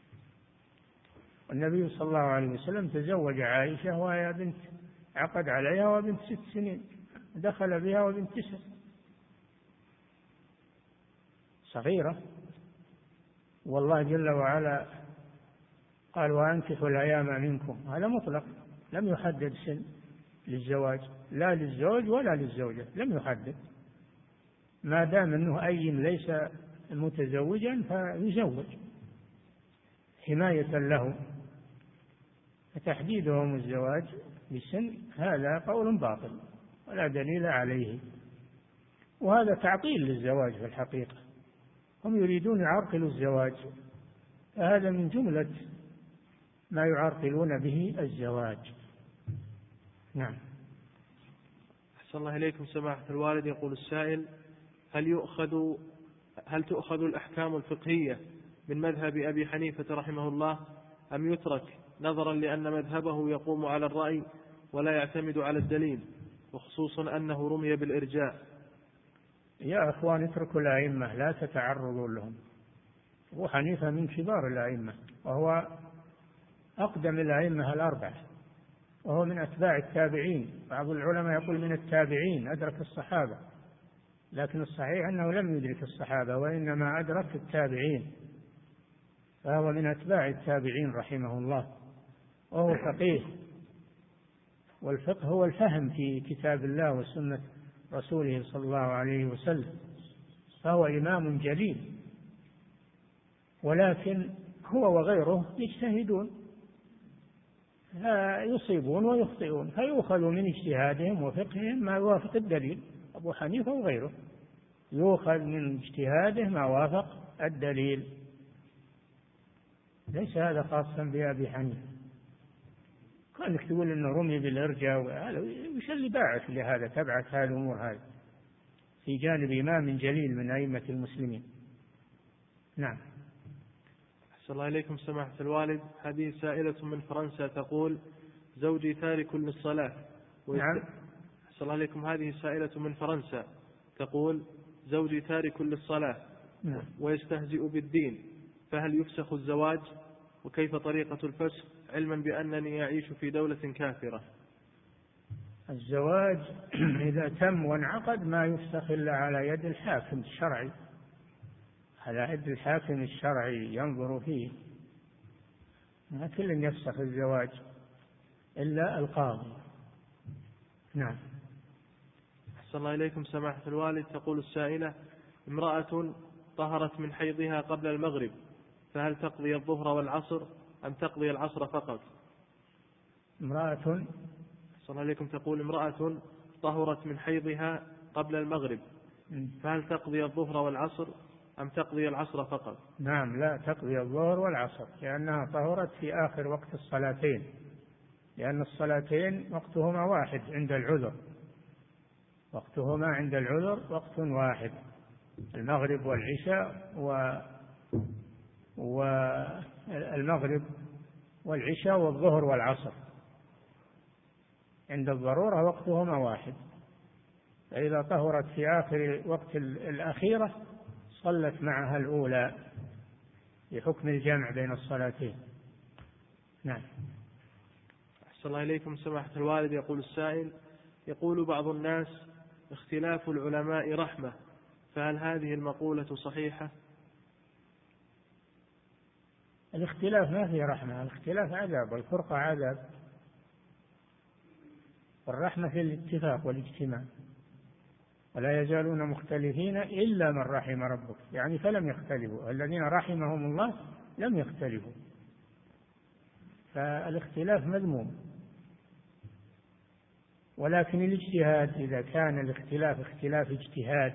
Speaker 2: والنبي صلى الله عليه وسلم تزوج عائشة وهي بنت، عقد عليها وبنت 6 سنين، دخل بها وبنت 9، صغيرة. والله جل وعلا قال: وأنكحوا الأيام منكم، هذا مطلق لم يحدد سن للزواج، لا للزوج ولا للزوجة، لم يحدد، ما دام أنه أي ليس متزوجا فيزوج حماية له. فتحديدهم الزواج بسن هذا قول باطل ولا دليل عليه، وهذا تعطيل للزواج في الحقيقة، هم يريدون يعرقلوا الزواج، فهذا من جملة ما يعرقلون به الزواج. نعم.
Speaker 1: أحسن الله إليكم سماحة الوالد. يقول السائل: هل تؤخذ الأحكام الفقهية من مذهب أبي حنيفة رحمه الله أم يترك نظرا لأن مذهبه يقوم على الرأي ولا يعتمد على الدليل، وخصوصا أنه رمي بالإرجاء؟
Speaker 2: يا أخوان اتركوا الأئمة لا تتعرضوا لهم. أبو حنيفة من كبار الأئمة، وهو أقدم الأئمة الأربعة، وهو من أتباع التابعين. بعض العلماء يقول من التابعين، أدرك الصحابة، لكن الصحيح أنه لم يدرك الصحابة وإنما أدرك التابعين، فهو من أتباع التابعين رحمه الله، وهو فقيه. والفقه هو الفهم في كتاب الله وسنة رسوله صلى الله عليه وسلم، فهو إمام جليل. ولكن هو وغيره يجتهدون، يصيبون ويخطئون، فيؤخذ من اجتهادهم وفقههم ما يوافق الدليل. أبو حنيفة وغيره يؤخذ من اجتهاده ما وافق الدليل، ليس هذا خاصا بأبي حنيفة. كانك تقول انه رمي بالارجاء، وش اللي باعث لهذا؟ تبعث هذه الامور هذه في جانب امام جليل من ائمه المسلمين. نعم.
Speaker 1: أحسن الله إليكم سماحة الوالد. هذه سائلة من فرنسا تقول: زوجي تارك للصلاة.
Speaker 2: نعم.
Speaker 1: أحسن الله إليكم. هذه سائلة من فرنسا تقول: زوجي تارك للصلاة.
Speaker 2: نعم.
Speaker 1: ويستهزئ بالدين، فهل يفسخ الزواج؟ وكيف طريقة الفسخ، علما بأنني أعيش في دولة كافرة؟
Speaker 2: الزواج إذا تم وانعقد ما يفسخ إلا على يد الحاكم الشرعي، على يد الحاكم الشرعي ينظر فيه. ما كل يفسخ الزواج إلا القاضي. نعم.
Speaker 1: أحسن الله إليكم سماحة الوالد. تقول السائلة: امرأة طهرت من حيضها قبل المغرب، فهل تقضي الظهر والعصر أم تقضي العصر فقط؟
Speaker 2: امرأة،
Speaker 1: أحسن الله إليكم، تقول: امرأة طهرت من حيضها قبل المغرب، فهل تقضي الظهر والعصر أم تقضي العصر فقط؟
Speaker 2: نعم، لا، تقضي الظهر والعصر، لأنها طهرت في آخر وقت الصلاتين، لأن الصلاتين وقتهما واحد عند العذر، وقتهما عند العذر وقت واحد، المغرب والعشاء والمغرب والعشاء والظهر والعصر، عند الضرورة وقتهما واحد. فإذا طهرت في آخر وقت الأخيرة صلت معها الأولى بحكم الجمع بين الصلاتين. نعم.
Speaker 1: أحسن الله إليكم سماحة الوالد. يقول السائل: يقول بعض الناس: اختلاف العلماء رحمة، فهل هذه المقولة صحيحة؟
Speaker 2: الاختلاف ما فيه رحمة، الاختلاف عذاب، والفرقة عذاب، والرحمة في الاتفاق والاجتماع. ولا يزالون مختلفين إلا من رحم ربك، يعني فلم يختلفوا، الذين رحمهم الله لم يختلفوا، فالاختلاف مذموم. ولكن الاجتهاد إذا كان الاختلاف اختلاف اجتهاد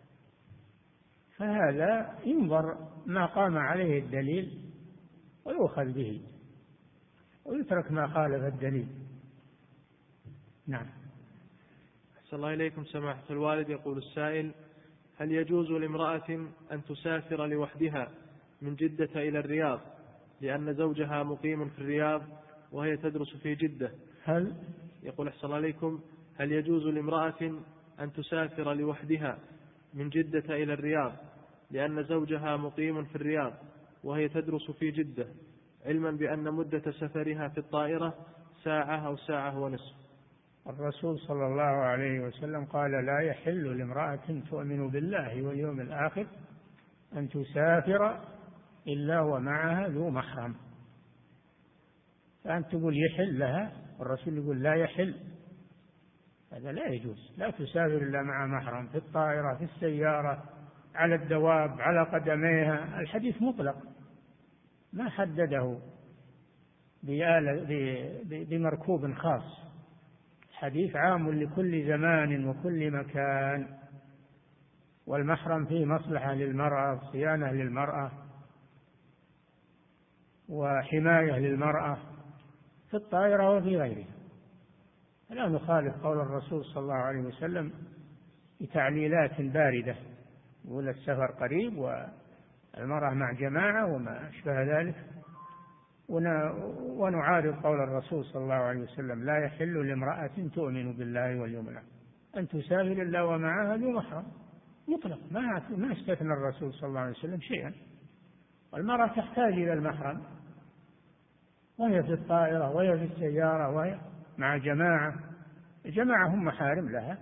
Speaker 2: فهذا ينظر ما قام عليه الدليل ويؤخذ به، ويترك ما خالف الدليل. نعم.
Speaker 1: أحسن الله إليكم سماحة الوالد. يقول السائل: هل يجوز لامرأة أن تسافر لوحدها من جدة إلى الرياض لأن زوجها مقيم في الرياض وهي تدرس في جدة؟ يقول: أحسن الله إليكم، هل يجوز لامرأة أن تسافر لوحدها من جدة إلى الرياض لأن زوجها مقيم في الرياض وهي تدرس في جدة، علما بأن مدة سفرها في الطائرة ساعة أو ساعة ونصف؟
Speaker 2: الرسول صلى الله عليه وسلم قال: لا يحل لامرأة تؤمن بالله واليوم الآخر أن تسافر إلا ومعها ذو محرم. فأنت تقول يحل لها، والرسول يقول لا يحل، هذا لا يجوز. لا تسافر إلا مع محرم، في الطائرة، في السيارة، على الدواب، على قدميها. الحديث مطلق ما حدده بمركوب خاص، حديث عام لكل زمان وكل مكان. والمحرم فيه مصلحة للمرأة، صيانة للمرأة، وحماية للمرأة في الطائرة وفي غيرها. لا نخالف قول الرسول صلى الله عليه وسلم بتعليلات باردة، يقول السفر قريب والمرأة مع جماعة وما أشبه ذلك، ونعارض قول الرسول صلى الله عليه وسلم: لا يحل لامرأة تؤمن بالله واليوم الآخر أن تسافر إلا ومعها ذو محرم. مطلق، ما استثنى الرسول صلى الله عليه وسلم شيئا. والمرأة تحتاج إلى المحرم، وهي في الطائرة وهي في السيارة وهي مع جماعة هم محارم لها،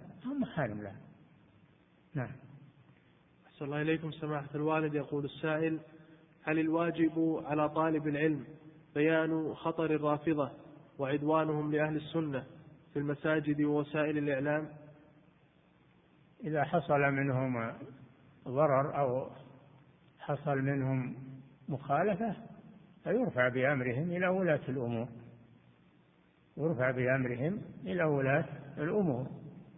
Speaker 2: نعم.
Speaker 1: أحسن الله إليكم سماحة الوالد. يقول السائل: هل الواجب على طالب العلم بيان خطر الرافضة وعدوانهم لأهل السنة في المساجد ووسائل الإعلام؟
Speaker 2: إذا حصل منهم ضرر أو حصل منهم مخالفة فيرفع بأمرهم إلى ولاة الأمور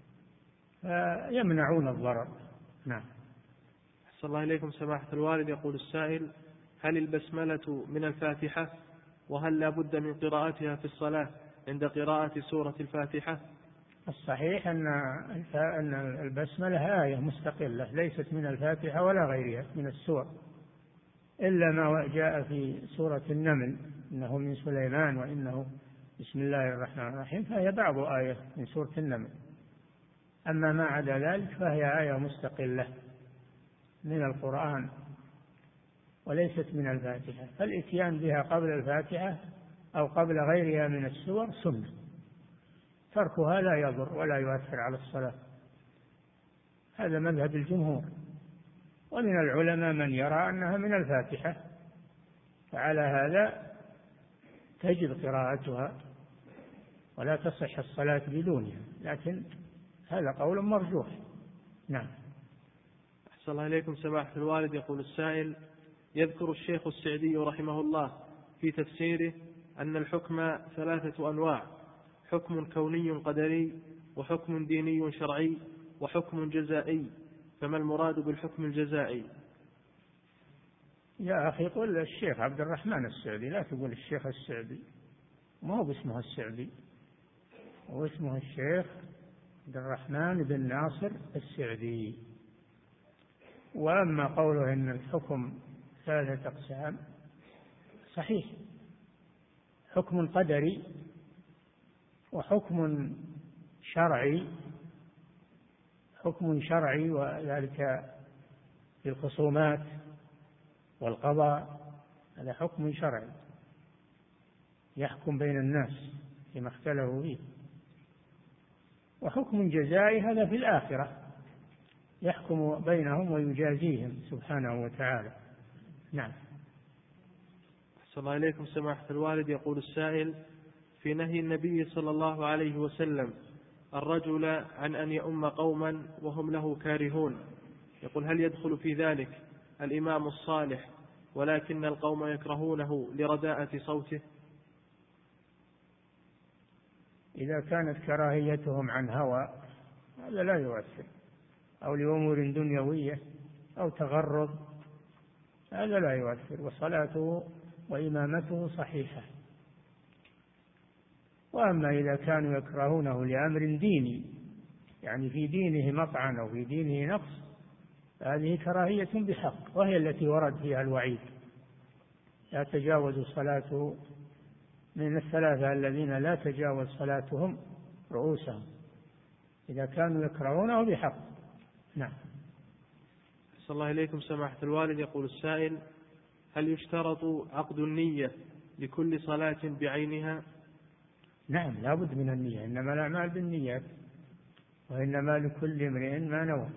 Speaker 2: فيمنعون الضرر. نعم.
Speaker 1: أحسن الله إليكم سماحة الوالد. يقول السائل: هل البسملة من الفاتحة؟ وهل لا بد من قراءتها في الصلاة عند قراءة سورة الفاتحة؟
Speaker 2: الصحيح أن البسملة آية مستقلة ليست من الفاتحة ولا غيرها من السور، إلا ما جاء في سورة النمل: إنه من سليمان وإنه بسم الله الرحمن الرحيم، فهي بعض آية من سورة النمل. أما ما عدا ذلك فهي آية مستقلة من القرآن وليست من الفاتحة، فالإتيان بها قبل الفاتحة أو قبل غيرها من السور سنة، تركها لا يضر ولا يؤثر على الصلاة. هذا مذهب الجمهور، ومن العلماء من يرى أنها من الفاتحة، فعلى هذا تجب قراءتها ولا تصح الصلاة بدونها، لكن هذا قول مرجوح. نعم.
Speaker 1: أحسن الله إليكم سماحة الوالد. يقول السائل: يذكر الشيخ السعدي رحمه الله في تفسيره أن الحكم 3 أنواع: حكم كوني قدري، وحكم ديني شرعي، وحكم جزائي، فما المراد بالحكم الجزائي؟
Speaker 2: يا أخي قل الشيخ عبد الرحمن السعدي، لا تقول الشيخ السعدي، ما هو باسمه السعدي، هو اسمه الشيخ عبد الرحمن بن ناصر السعدي. وأما قوله إن الحكم 3 أقسام صحيح: حكم قدري، وحكم شرعي وذلك في الخصومات والقضاء، هذا حكم شرعي يحكم بين الناس فيما اختلفوا فيه. وحكم جزائي هذا في الآخرة يحكم بينهم ويجازيهم سبحانه وتعالى. نعم.
Speaker 1: أحسن الله إليكم سماحة الوالد. يقول السائل: في نهي النبي صلى الله عليه وسلم الرجل عن أن يؤم قوما وهم له كارهون، يقول: هل يدخل في ذلك الإمام الصالح ولكن القوم يكرهونه لرداءة صوته؟
Speaker 2: إذا كانت كراهيتهم عن هوى هذا لا يؤثر، أو لأمور دنيوية أو تغرض، هذا لا يؤثر، وصلاته وإمامته صحيحة. وأما إذا كانوا يكرهونه لأمر ديني، يعني في دينه مطعن أو في دينه نقص، هذه كراهية بحق، وهي التي ورد فيها الوعيد: لا تجاوز صلاته من 3 الذين لا تجاوز صلاتهم رؤوسهم، إذا كانوا يكرهونه بحق. نعم.
Speaker 1: أحسن الله إليكم سماحة الوالد. يقول السائل: هل يشترط عقد النية لكل صلاة بعينها؟
Speaker 2: نعم، لا بد من النية، إنما الأعمال بالنيات وإنما لكل امرئ ما نوى،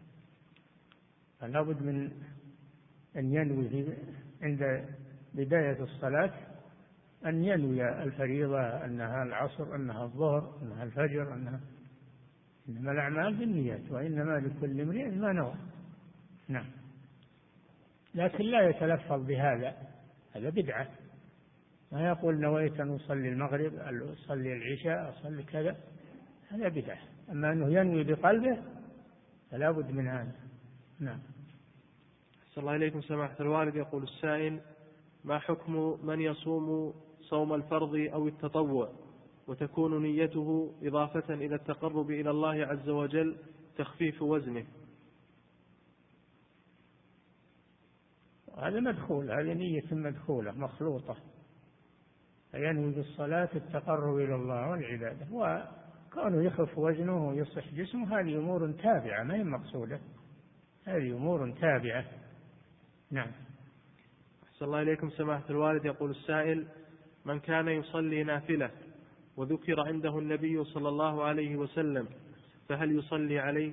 Speaker 2: فلا بد من أن ينوي عند بداية الصلاة أن ينوي الفريضة، أنها العصر، أنها الظهر، أنها الفجر، إنما الأعمال بالنيات وإنما لكل امرئ ما نوى. نعم. لكن لا يتلفظ بهذا، هذا بدعة، ما يقول نويت أن أصلي المغرب، أصلي العشاء، أصلي كذا، هذا بدعة. أما أنه ينوي بقلبه فلا بد من هذا. نعم.
Speaker 1: أحسن الله إليكم سماحة الوالد. يقول السائل: ما حكم من يصوم صوم الفرض أو التطوع وتكون نيته إضافة إلى التقرب إلى الله عز وجل تخفيف وزنه؟
Speaker 2: هذا مدخول، هذه نية مدخولة مخلوطة، فينوي بالصلاة التقرب إلى الله والعبادة، وكونه يخف وزنه ويصح جسمه هذه أمور تابعة ما هي مقصودة، هذه أمور تابعة. نعم.
Speaker 1: أحسن الله إليكم سماحة الوالد. يقول السائل: من كان يصلي نافلة وذكر عنده النبي صلى الله عليه وسلم فهل يصلي عليه؟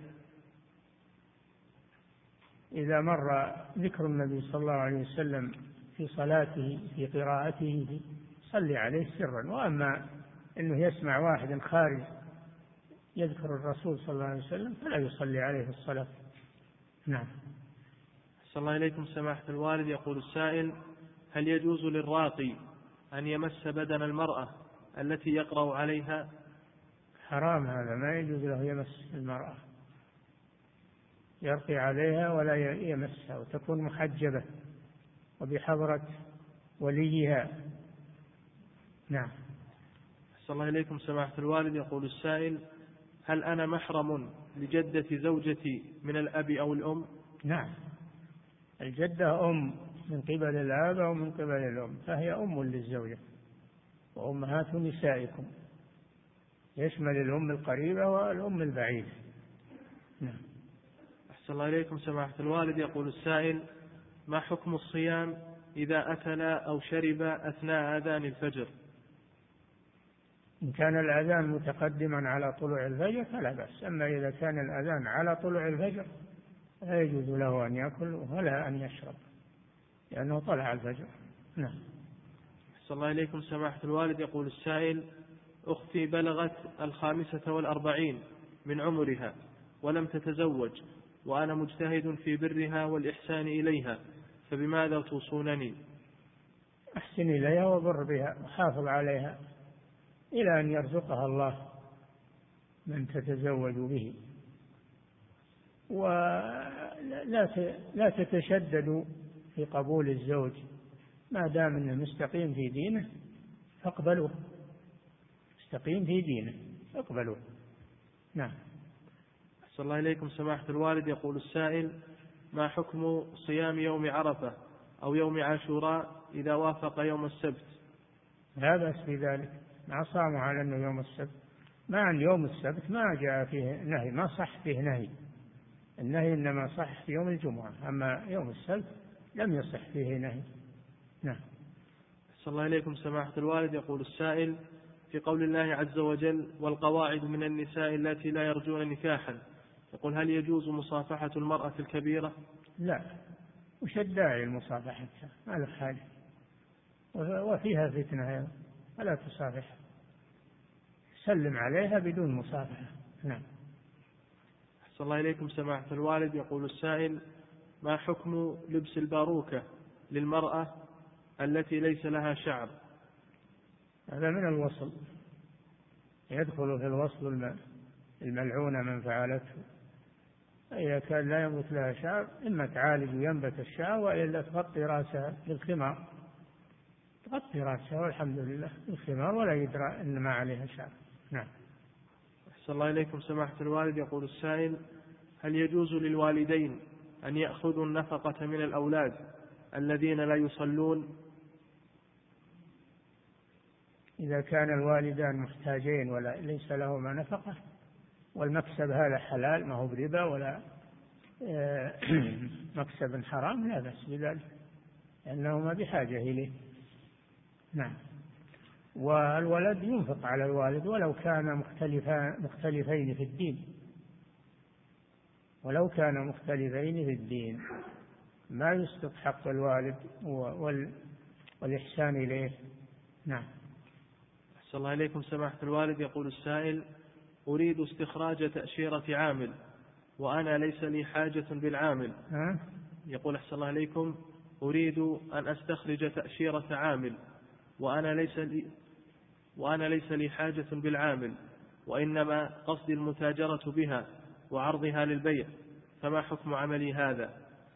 Speaker 2: إذا مر ذكر النبي صلى الله عليه وسلم في صلاته في قراءته صلي عليه سرا، وأما أنه يسمع واحد خارج يذكر الرسول صلى الله عليه وسلم فلا يصلي عليه في الصلاة. نعم.
Speaker 1: أحسن الله إليكم سماحة الوالد. يقول السائل: هل يجوز للراقي أن يمس بدن المرأة التي يقرأ عليها؟
Speaker 2: حرام، هذا ما يجوز له يمس المرأة، يرقي عليها ولا يمسها، وتكون محجبة وبحضرة وليها. نعم.
Speaker 1: أحسن الله إليكم سماحة الوالد. يقول السائل: هل أنا محرم لجدة زوجتي من الأب أو الأم؟
Speaker 2: نعم، الجدة أم من قبل الآب أو من قبل الأم، فهي أم للزوجة، وأمهات نسائكم يشمل الأم القريبة والأم البعيدة. نعم.
Speaker 1: أحسن الله إليكم سماحة الوالد. يقول السائل: ما حكم الصيام إذا أكل أو شرب أثناء أذان الفجر؟
Speaker 2: إن كان الأذان متقدما على طلوع الفجر فلا بأس، أما إذا كان الأذان على طلوع الفجر لا يجوز له أن يأكل ولا أن يشرب لأنه طلع الفجر. نعم.
Speaker 1: أحسن الله إليكم سماحة الوالد. يقول السائل: أختي بلغت 45 من عمرها ولم تتزوج، وأنا مجتهد في برها والإحسان إليها، فبماذا توصونني؟
Speaker 2: أحسن إليها وبر بها وحافظ عليها إلى أن يرزقها الله من تتزوج به، ولا تتشددوا في قبول الزوج، ما دام أنه مستقيم في دينه فاقبلوه، مستقيم في دينه فاقبلوه. نعم.
Speaker 1: أحسن الله إليكم سماحة الوالد. يقول السائل: ما حكم صيام يوم عرفة أو يوم عاشوراء إذا وافق يوم السبت؟
Speaker 2: لا بأس بذلك، ما صاموا على أنه يوم السبت، مع أن يوم السبت ما جاء فيه نهي، ما صح فيه نهي، النهي إنما صح في يوم الجمعة، أما يوم السبت لم يصح فيه نهي. نعم.
Speaker 1: أحسن الله إليكم سماحة الوالد. يقول السائل: في قول الله عز وجل: والقواعد من النساء التي لا يرجون نكاحا، يقول: هل يجوز مصافحة المرأة الكبيرة؟
Speaker 2: لا، وش الداعي المصافحة؟ ما له حاجة، وفيها فتنة، فلا تصافح، سلم عليها بدون مصافحة. نعم.
Speaker 1: أحسن الله إليكم سماحة الوالد. يقول السائل: ما حكم لبس الباروكة للمرأة التي ليس لها شعر؟
Speaker 2: هذا من الوصل، يدخل في الوصل الملعونة من فعلته، إذا كان لا ينبت لها شعر إما تعالج وينبت الشعر، وإلا تغطي رأسها بالخمار، تغطي رأسها والحمد لله بالخمار ولا يدرى أن ما عليها شعر. نعم.
Speaker 1: أحسن الله إليكم سماحة الوالد. يقول السائل: هل يجوز للوالدين أن يأخذوا النفقة من الأولاد الذين لا يصلون؟
Speaker 2: إذا كان الوالدان محتاجين ولا ليس لهما نفقة والمكسب هذا حلال ما هو بربا ولا مكسب حرام لا بأس بذلك، لأنهما بحاجة إليه. نعم. والولد ينفق على الوالد ولو كان مختلفين في الدين، ولو كان مختلفين في الدين ما يسقط حق الوالد والإحسان إليه. نعم.
Speaker 1: أحسن الله إليكم سماحة الوالد. يقول السائل: أريد استخراج تأشيرة عامل وأنا ليس لي حاجة بالعامل. يقول: أحسن الله إليكم، أريد أن أستخرج تأشيرة عامل وأنا ليس لي حاجة بالعامل، وإنما قصدي المتاجرة بها وعرضها للبيع، فما حكم عملي هذا؟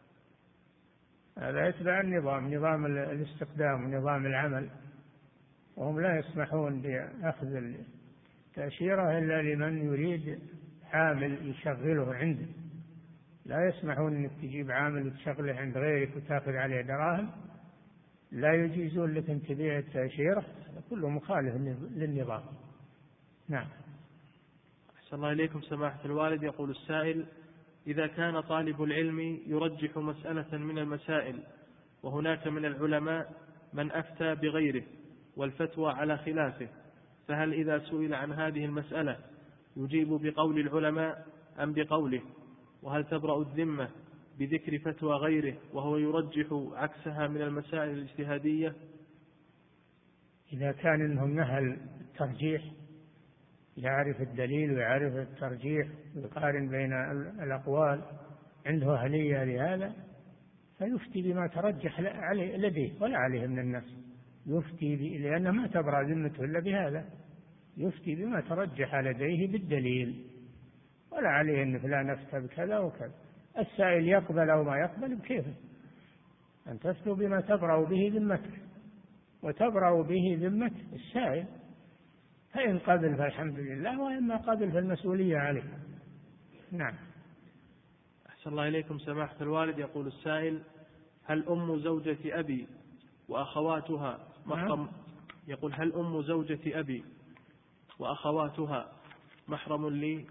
Speaker 2: هذا يتبع نظام الاستخدام ونظام العمل، وهم لا يسمحون بأخذ التأشيرة إلا لمن يريد عامل يشغله عنده، لا يسمحون أنك تجيب عامل وتشغله عند غيرك وتأخذ عليه دراهم، لا يجيزون لك أن تبيع التأشيرة، كله مخالف للنظام. نعم.
Speaker 1: أحسن الله إليكم سماحة الوالد. يقول السائل: إذا كان طالب العلم يرجح مسألة من المسائل وهناك من العلماء من أفتى بغيره والفتوى على خلافه، فهل إذا سئل عن هذه المسألة يجيب بقول العلماء أم بقوله؟ وهل تبرأ الذمة بذكر فتوى غيره وهو يرجح عكسها من المسائل الاجتهادية؟
Speaker 2: إذا كان إنهم أهل الترجيح، يعرف الدليل ويعرف الترجيح ويقارن بين الأقوال، عنده أهلية لهذا، فيفتي بما ترجح لديه ولا عليه من الناس. يفتي لأنه ما تبرأ ذمته إلا بهذا، يفتي بما ترجح لديه بالدليل، ولا عليه أن فلان أفتى بكذا وكذا. السائل يقبل أو ما يقبل بكيفه، أن تفتوا بما تبرأ به ذمتك وتبرأ به ذمة السائل، فإن قبل فالحمد لله، وإما قبل فالمسؤولية عليه. نعم.
Speaker 1: أحسن الله إليكم سماحة الوالد. يقول السائل: هل أم زوجة أبي وأخواتها محرم؟ يقول: هل أم زوجة أبي وأخواتها محرم لي؟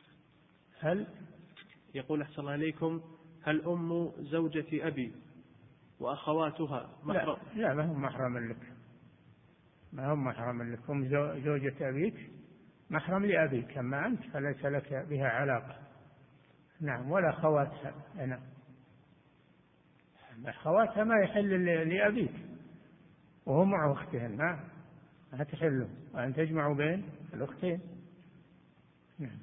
Speaker 1: يقول: أحسن الله إليكم، هل أم زوجة أبي وأخواتها محرم؟
Speaker 2: لا، ما هم محرم لك، ما هم محرم لك. أم زوجة أبيك محرم لأبيك، أما أنت فليس لك بها علاقة. نعم. ولا خواتها. نعم. خواتها ما يحل لأبيك وهو مع أختهن، ما تحله، وأن تجمعوا بين الأختين. نعم.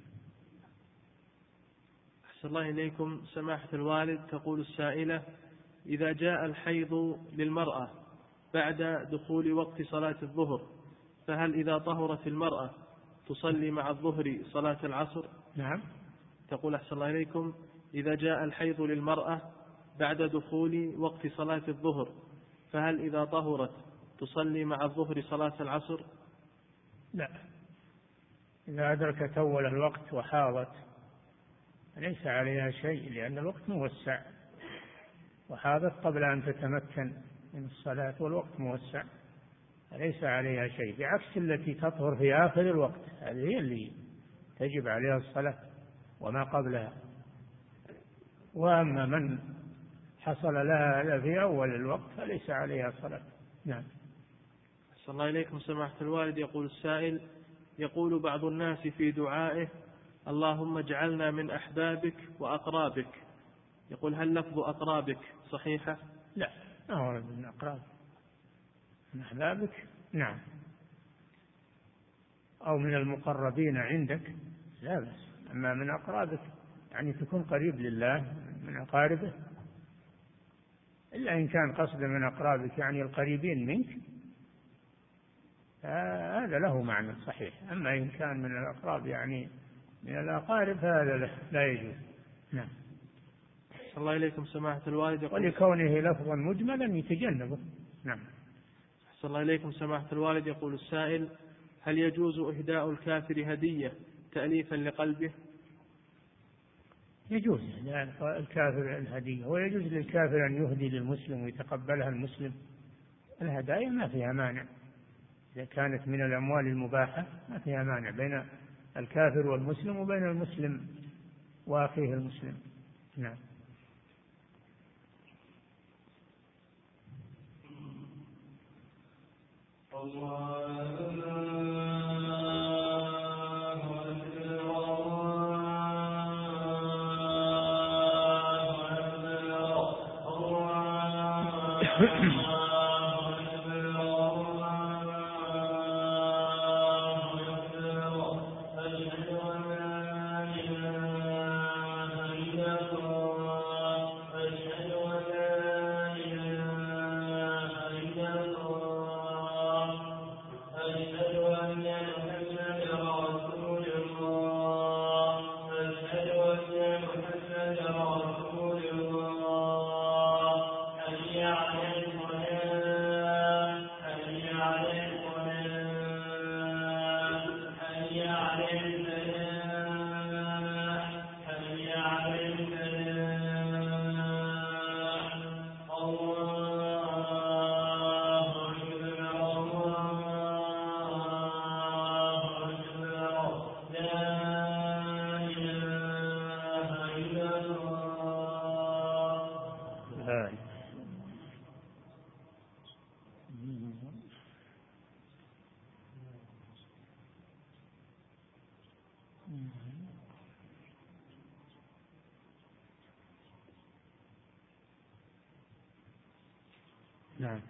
Speaker 1: أحسن الله إليكم سماحة الوالد. تقول السائلة: إذا جاء الحيض للمرأة بعد دخول وقت صلاة الظهر، فهل إذا طهرت المرأة تصلي مع الظهر صلاة العصر؟
Speaker 2: نعم.
Speaker 1: تقول: أحسن الله إليكم، إذا جاء الحيض للمرأة بعد دخول وقت صلاة الظهر، فهل إذا طهرت تصلي مع الظهر صلاة العصر؟
Speaker 2: لا، إذا أدركت أول الوقت وحاضت ليس عليها شيء، لأن الوقت موسع، وحاضت قبل أن تتمكن من الصلاة والوقت موسع، ليس عليها شيء، بعكس التي تطهر في آخر الوقت، هذه هي اللي تجب عليها الصلاة وما قبلها. وأما من حصل لها في أول الوقت فليس عليها صلاة. نعم.
Speaker 1: أحسن الله إليكم سماحة الوالد. يقول السائل: يقول بعض الناس في دعائه: اللهم اجعلنا من أحبابك وأقرابك. يقول: هل لفظ أقرابك صحيحة؟
Speaker 2: لا، ما ورد من أقراب، من أحبابك. نعم. أو من المقربين عندك لا بأس، أما من أقرابك يعني تكون قريب لله من أقاربه، إلا إن كان قصد من أقرابك يعني القريبين منك، هذا له معنى صحيح. أما إن كان من الأقراب يعني من الأقارب هذا لا يجوز. نعم.
Speaker 1: صلى الله إليكم سماحة الوالد.
Speaker 2: ولكونه لفظا مجملا يتجنبه. نعم.
Speaker 1: صلى الله إليكم سماحة الوالد. يقول السائل: هل يجوز إهداء الكافر هدية تأليفا لقلبه؟
Speaker 2: يجوز الكافر الهدية، ويجوز للكافر أن يهدي للمسلم ويتقبلها المسلم. الهدايا ما فيها مانع، إذا كانت من الأموال المباحة ما فيها مانع بين الكافر والمسلم وبين المسلم وأخيه المسلم. نعم. نعم.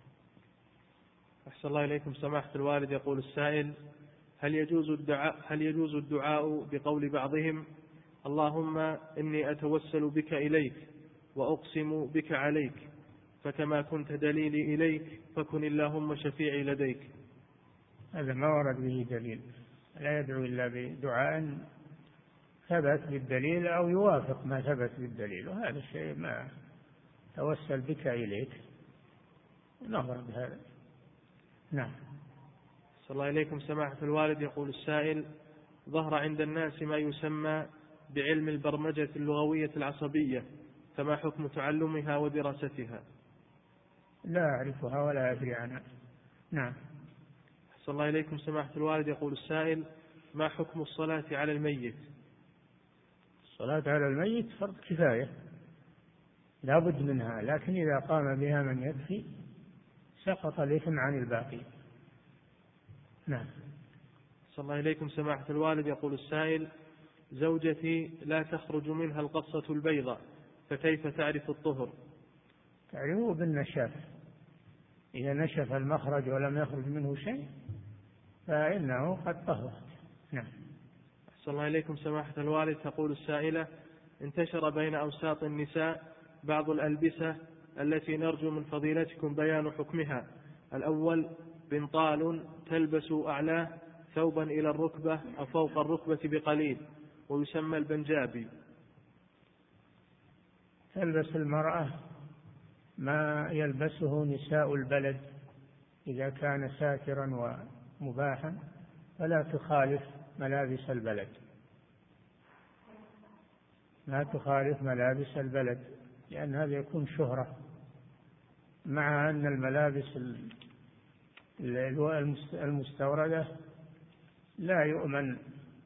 Speaker 1: أحسن الله إليكم سماحة الوالد. يقول السائل: هل يجوز الدعاء بقول بعضهم: اللهم إني أتوسل بك إليك وأقسم بك عليك، فكما كنت دليلي إليك فكن اللهم شفيعي لديك؟
Speaker 2: هذا ما ورد به دليل، لا يدعو إلا بدعاء ثبت بالدليل أو يوافق ما ثبت بالدليل، وهذا الشيء ما توسل بك إليك نظر بهذا. نعم.
Speaker 1: صلى الله إليكم سماحة الوالد. يقول السائل: ظهر عند الناس ما يسمى بعلم البرمجة اللغوية العصبية، فما حكم تعلمها ودراستها؟
Speaker 2: لا أعرفها ولا أدري عنها. نعم.
Speaker 1: صلى الله إليكم سماحة الوالد. يقول السائل: ما حكم الصلاة على الميت؟
Speaker 2: الصلاة على الميت فرض كفاية لا بد منها، لكن إذا قام بها من يكفي سقط الإثم عن الباقي. نعم.
Speaker 1: صلى الله إليكم سماحة الوالد. يقول السائل: زوجتي لا تخرج منها القصة البيضاء، فكيف تعرف الطهر؟
Speaker 2: تعرفه بالنشاف، إذا نشف المخرج ولم يخرج منه شيء فإنه قد طهرت. نعم.
Speaker 1: صلى الله إليكم سماحة الوالد. تقول السائلة: انتشر بين أوساط النساء بعض الألبسة التي نرجو من فضيلتكم بيان حكمها. الأول: بنطال تلبس أعلاه ثوبا إلى الركبة أو فوق الركبة بقليل، ويسمى البنجابي.
Speaker 2: تلبس المرأة ما يلبسه نساء البلد إذا كان ساترا ومباحا، فلا تخالف ملابس البلد، لا تخالف ملابس البلد، لأن هذا يكون شهرة، مع أن الملابس المستوردة لا يؤمن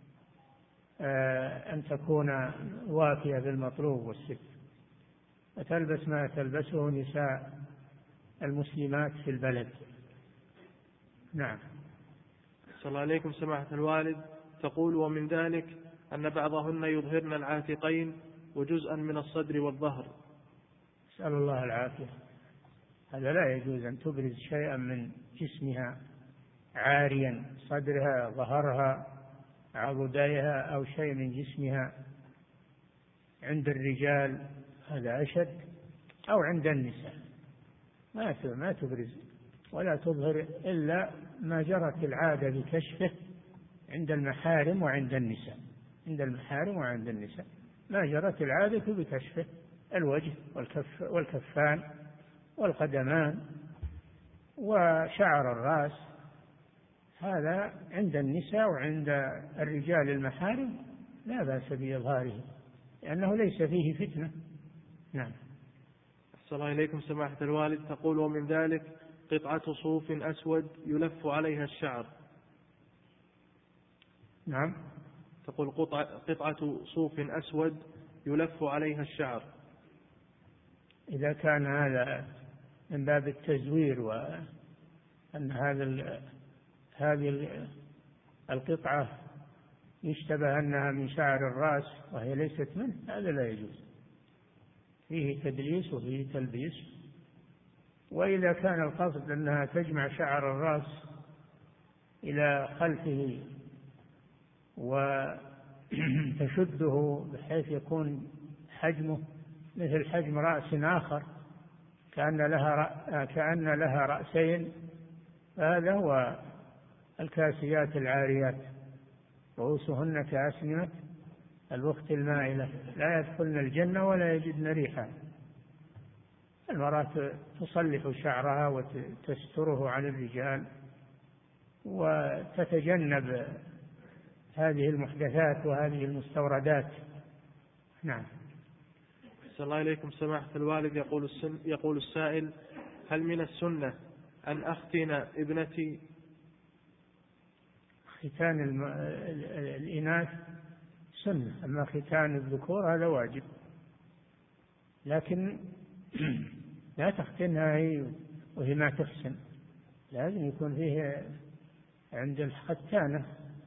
Speaker 2: أن تكون وافية بالمطلوب والست، فتلبس ما تلبسه نساء المسلمات في البلد. نعم.
Speaker 1: صلى الله عليكم سماحة الوالد. تقول: ومن ذلك أن بعضهن يظهرن العاتقين وجزءا من الصدر والظهر.
Speaker 2: نسأل الله العافية. هذا لا يجوز أن تبرز شيئا من جسمها عاريا، صدرها ظهرها عضديها أو شيء من جسمها عند الرجال، هذا أشد، أو عند النساء ما تبرز ولا تظهر إلا ما جرت العادة بكشفه عند المحارم وعند النساء، عند المحارم وعند النساء ما جرت العادة بكشفه، الوجه والكفان والقدمان وشعر الرأس، هذا عند النساء، وعند الرجال المحارم لا بأس بإظهاره لأنه ليس فيه فتنة. نعم.
Speaker 1: أحسن الله إليكم سماحة الوالد. تقول: ومن ذلك قطعة صوف أسود يلف عليها الشعر.
Speaker 2: نعم.
Speaker 1: تقول: قطعة صوف أسود يلف عليها الشعر.
Speaker 2: إذا كان هذا من باب التزوير وأن هذه القطعة يشتبه أنها من شعر الرأس وهي ليست منه، هذا لا يجوز، فيه تدليس وفيه تلبيس. وإذا كان القصد أنها تجمع شعر الرأس إلى خلفه وتشده بحيث يكون حجمه مثل حجم رأس آخر، كأن لها رأسين، فهذا هو الكاسيات العاريات رؤوسهن كأسنمة البخت المائلة لا يدخلن الجنة ولا يجدن ريحا. المرأة تصلح شعرها وتستره عن الرجال وتتجنب هذه المحدثات وهذه المستوردات. نعم.
Speaker 1: صلى الله إليكم سماحة الوالد. يقول السائل: هل من السنة أن أختن ابنتي؟
Speaker 2: ختان الإناث سنة، أما ختان الذكور هذا واجب، لكن لا تختنها هي وهي ما تحسن، لازم يكون فيه عند الختانة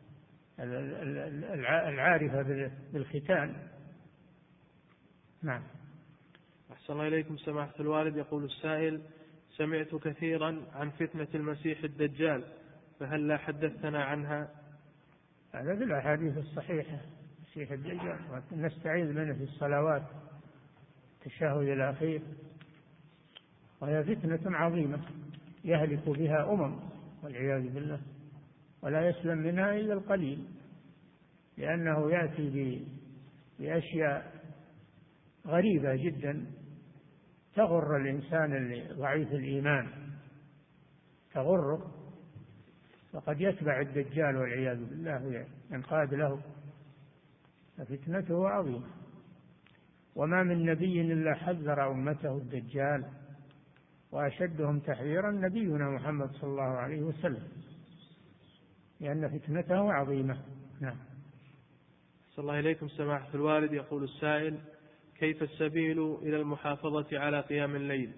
Speaker 2: العارفة بالختان. نعم.
Speaker 1: أحسن الله إليكم سماحة الوالد. يقول السائل: سمعت كثيرا عن فتنة المسيح الدجال، فهل لا حدثتنا عنها؟
Speaker 2: هذا في الأحاديث الصحيحة، مسيح الدجال نستعيذ منه في الصلوات التشهد الأخير، وهي فتنة عظيمة يهلك بها والعياذ بالله، ولا يسلم منها إلا القليل، لأنه يأتي بأشياء غريبة جدا تغر الإنسان ضعيف الإيمان، تغره، فقد يتبع الدجال والعياذ بالله ينقاد له، ففتنته عظيمة. وما من نبي إلا حذر أمته الدجال، وأشدهم تحذيرا نبينا محمد صلى الله عليه وسلم، لأن فتنته عظيمة. نعم.
Speaker 1: صلى الله إليكم سماحة الوالد. يقول السائل: كيف السبيل إلى المحافظة على قيام الليل؟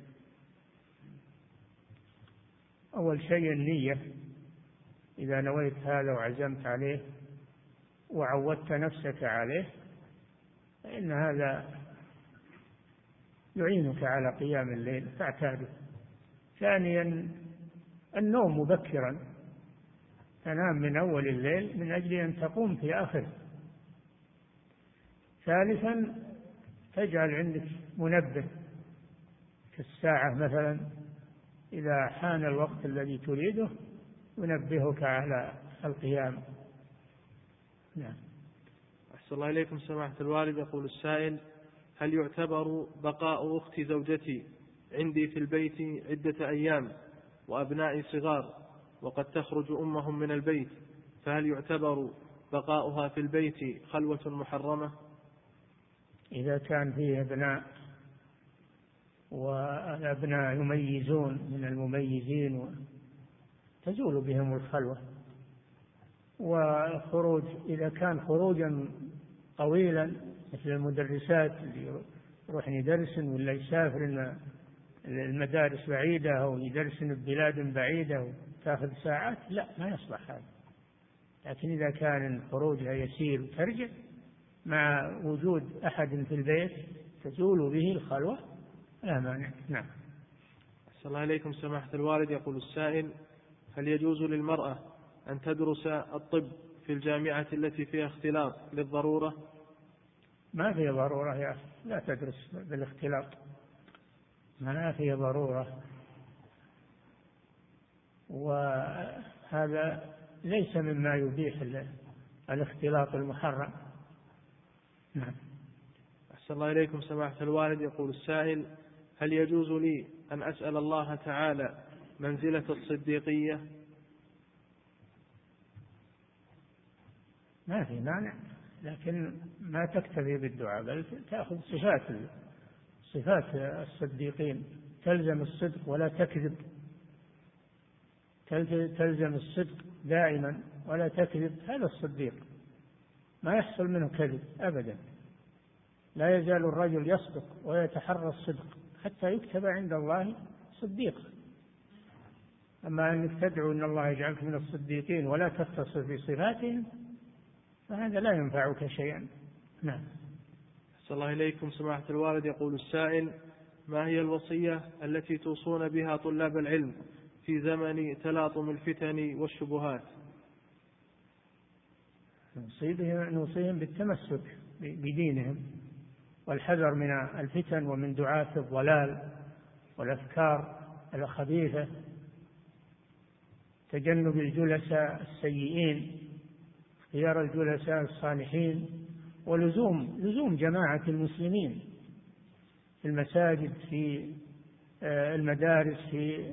Speaker 2: أول شيء النية، إذا نويت هذا وعزمت عليه وعودت نفسك عليه فإن هذا يعينك على قيام الليل فاعتاده. ثانيا النوم مبكرا، تنام من أول الليل من أجل أن تقوم في آخره. ثالثا تجعل عندك منبه في الساعة مثلا، إذا حان الوقت الذي تريده ينبهك على القيام. نعم.
Speaker 1: أحسن الله إليكم سماحة الوالد. يقول السائل: هل يعتبر بقاء أخت زوجتي عندي في البيت عدة أيام وأبنائي صغار وقد تخرج أمهم من البيت، فهل يعتبر بقاؤها في البيت خلوة محرمة؟
Speaker 2: إذا كان فيه أبناء والأبناء يميزون من المميزين تزول بهم الخلوة، والخروج إذا كان خروجا طويلا مثل المدرسات اللي يروحن يدرسن ولا يسافرن المدارس بعيدة أو يدرسن ببلاد بعيدة وتأخذ ساعات، لا، ما يصلح هذا. لكن إذا كان خروجها يسير وترجع مع وجود أحد في البيت تزول به الخلوة لا مانع. نعم.
Speaker 1: أحسن الله إليكم سماحة الوالد. يقول السائل: هل يجوز للمرأة أن تدرس الطب في الجامعة التي فيها اختلاط للضرورة؟
Speaker 2: ما في ضرورة يا أخي، لا تدرس بالاختلاط، ما في ضرورة، وهذا ليس مما يبيح الاختلاط المحرم. نعم.
Speaker 1: أحسن الله إليكم سماحة الوالد. يقول السائل: هل يجوز لي أن أسأل الله تعالى منزلة الصديقية؟
Speaker 2: ما في مانع، لكن ما تكتفي بالدعاء، بل تأخذ صفات الصديقين، تلزم الصدق ولا تكذب، تلزم الصدق دائما ولا تكذب. هذا الصديق ما يحصل منه كذب أبدا، لا يزال الرجل يصدق ويتحرى الصدق حتى يكتب عند الله صديقا. أما أنك تدعو أن الله يجعلك من الصديقين ولا تتصف بصفاتهم فهذا لا ينفعك شيئا. نعم.
Speaker 1: أحسن الله إليكم سماحة الوالد. يقول السائل: ما هي الوصية التي توصون بها طلاب العلم في زمن تلاطم الفتن والشبهات؟
Speaker 2: نوصيهم بالتمسك بدينهم والحذر من الفتن ومن دعاة الضلال والأفكار الخبيثة، تجنب الجلساء السيئين، اختيار الجلساء الصالحين، ولزوم جماعة المسلمين في المساجد، في المدارس، في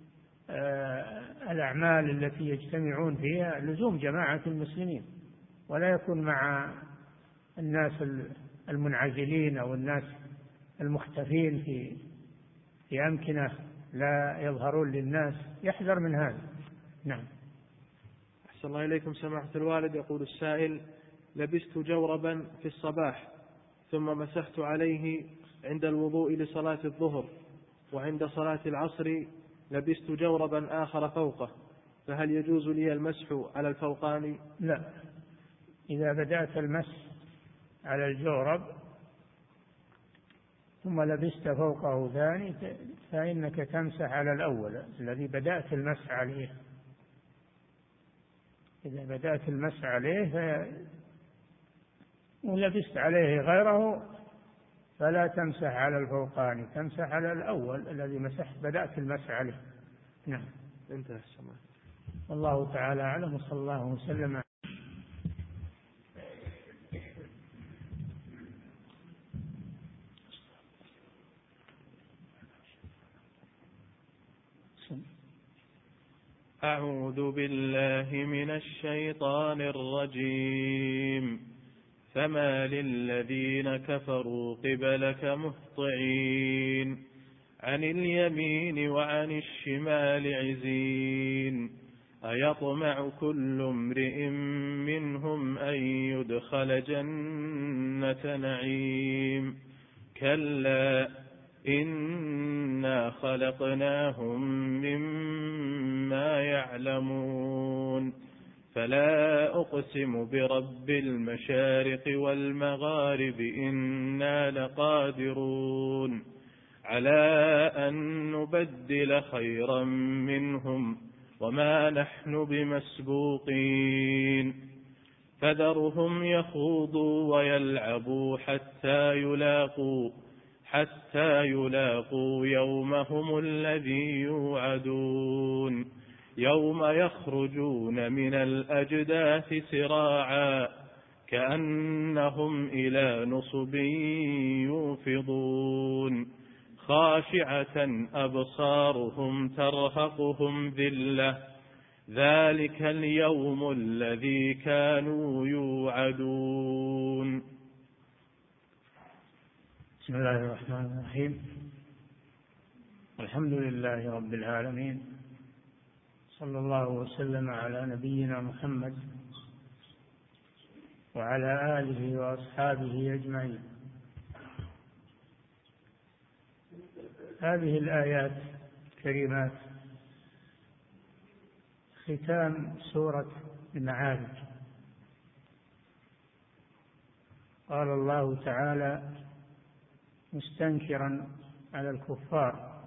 Speaker 2: الأعمال التي يجتمعون فيها، لزوم جماعة المسلمين، ولا يكون مع الناس المنعزلين أو الناس المختفين في أمكنة لا يظهرون للناس، يحذر من هذا. نعم.
Speaker 1: أحسن الله إليكم سماحة الوالد. يقول السائل: لبست جوربا في الصباح ثم مسحت عليه عند الوضوء لصلاة الظهر، وعند صلاة العصر لبست جوربا آخر فوقه، فهل يجوز لي المسح على الفوقاني؟
Speaker 2: لا، إذا بدأت المسح على الجورب ثم لبست فوقه ثاني فإنك تمسح على الأول الذي بدأت المسح عليه. إذا بدأت المسح عليه ولبست عليه غيره فلا تمسح على الفوقاني، تمسح على الأول الذي بدأت المسح عليه. نعم.
Speaker 1: انتهى السماء.
Speaker 2: والله تعالى أعلم، وصلى الله وسلم.
Speaker 1: أعوذ بالله من الشيطان الرجيم. فما للذين كفروا قبلك مهطعين عن اليمين وعن الشمال عزين أيطمع كل امرئ منهم أن يدخل جنة نعيم كلا إنا خلقناهم مما يعلمون فلا أقسم برب المشارق والمغارب إنا لقادرون على أن نبدل خيرا منهم وما نحن بمسبوقين فذرهم يخوضوا ويلعبوا حتى يلاقوا يومهم الذي يوعدون يوم يخرجون من الأجداث سراعا كأنهم إلى نصب يوفضون خاشعة أبصارهم ترهقهم ذلة ذلك اليوم الذي كانوا يوعدون.
Speaker 2: بسم الله الرحمن الرحيم. الحمد لله رب العالمين، صلى الله وسلم على نبينا محمد وعلى آله وأصحابه أجمعين. هذه الآيات الكريمات ختام سورة المعارج. قال الله تعالى مستنكرا على الكفار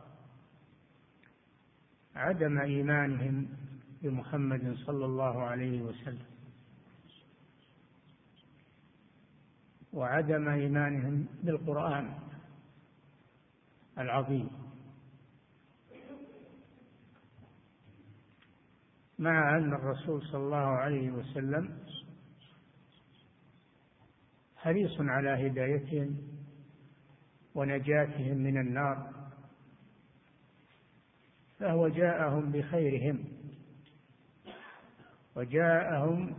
Speaker 2: عدم إيمانهم بمحمد صلى الله عليه وسلم وعدم إيمانهم بالقرآن العظيم، مع أن الرسول صلى الله عليه وسلم حريص على هدايتهم ونجاتهم من النار، فهو جاءهم بخيرهم وجاءهم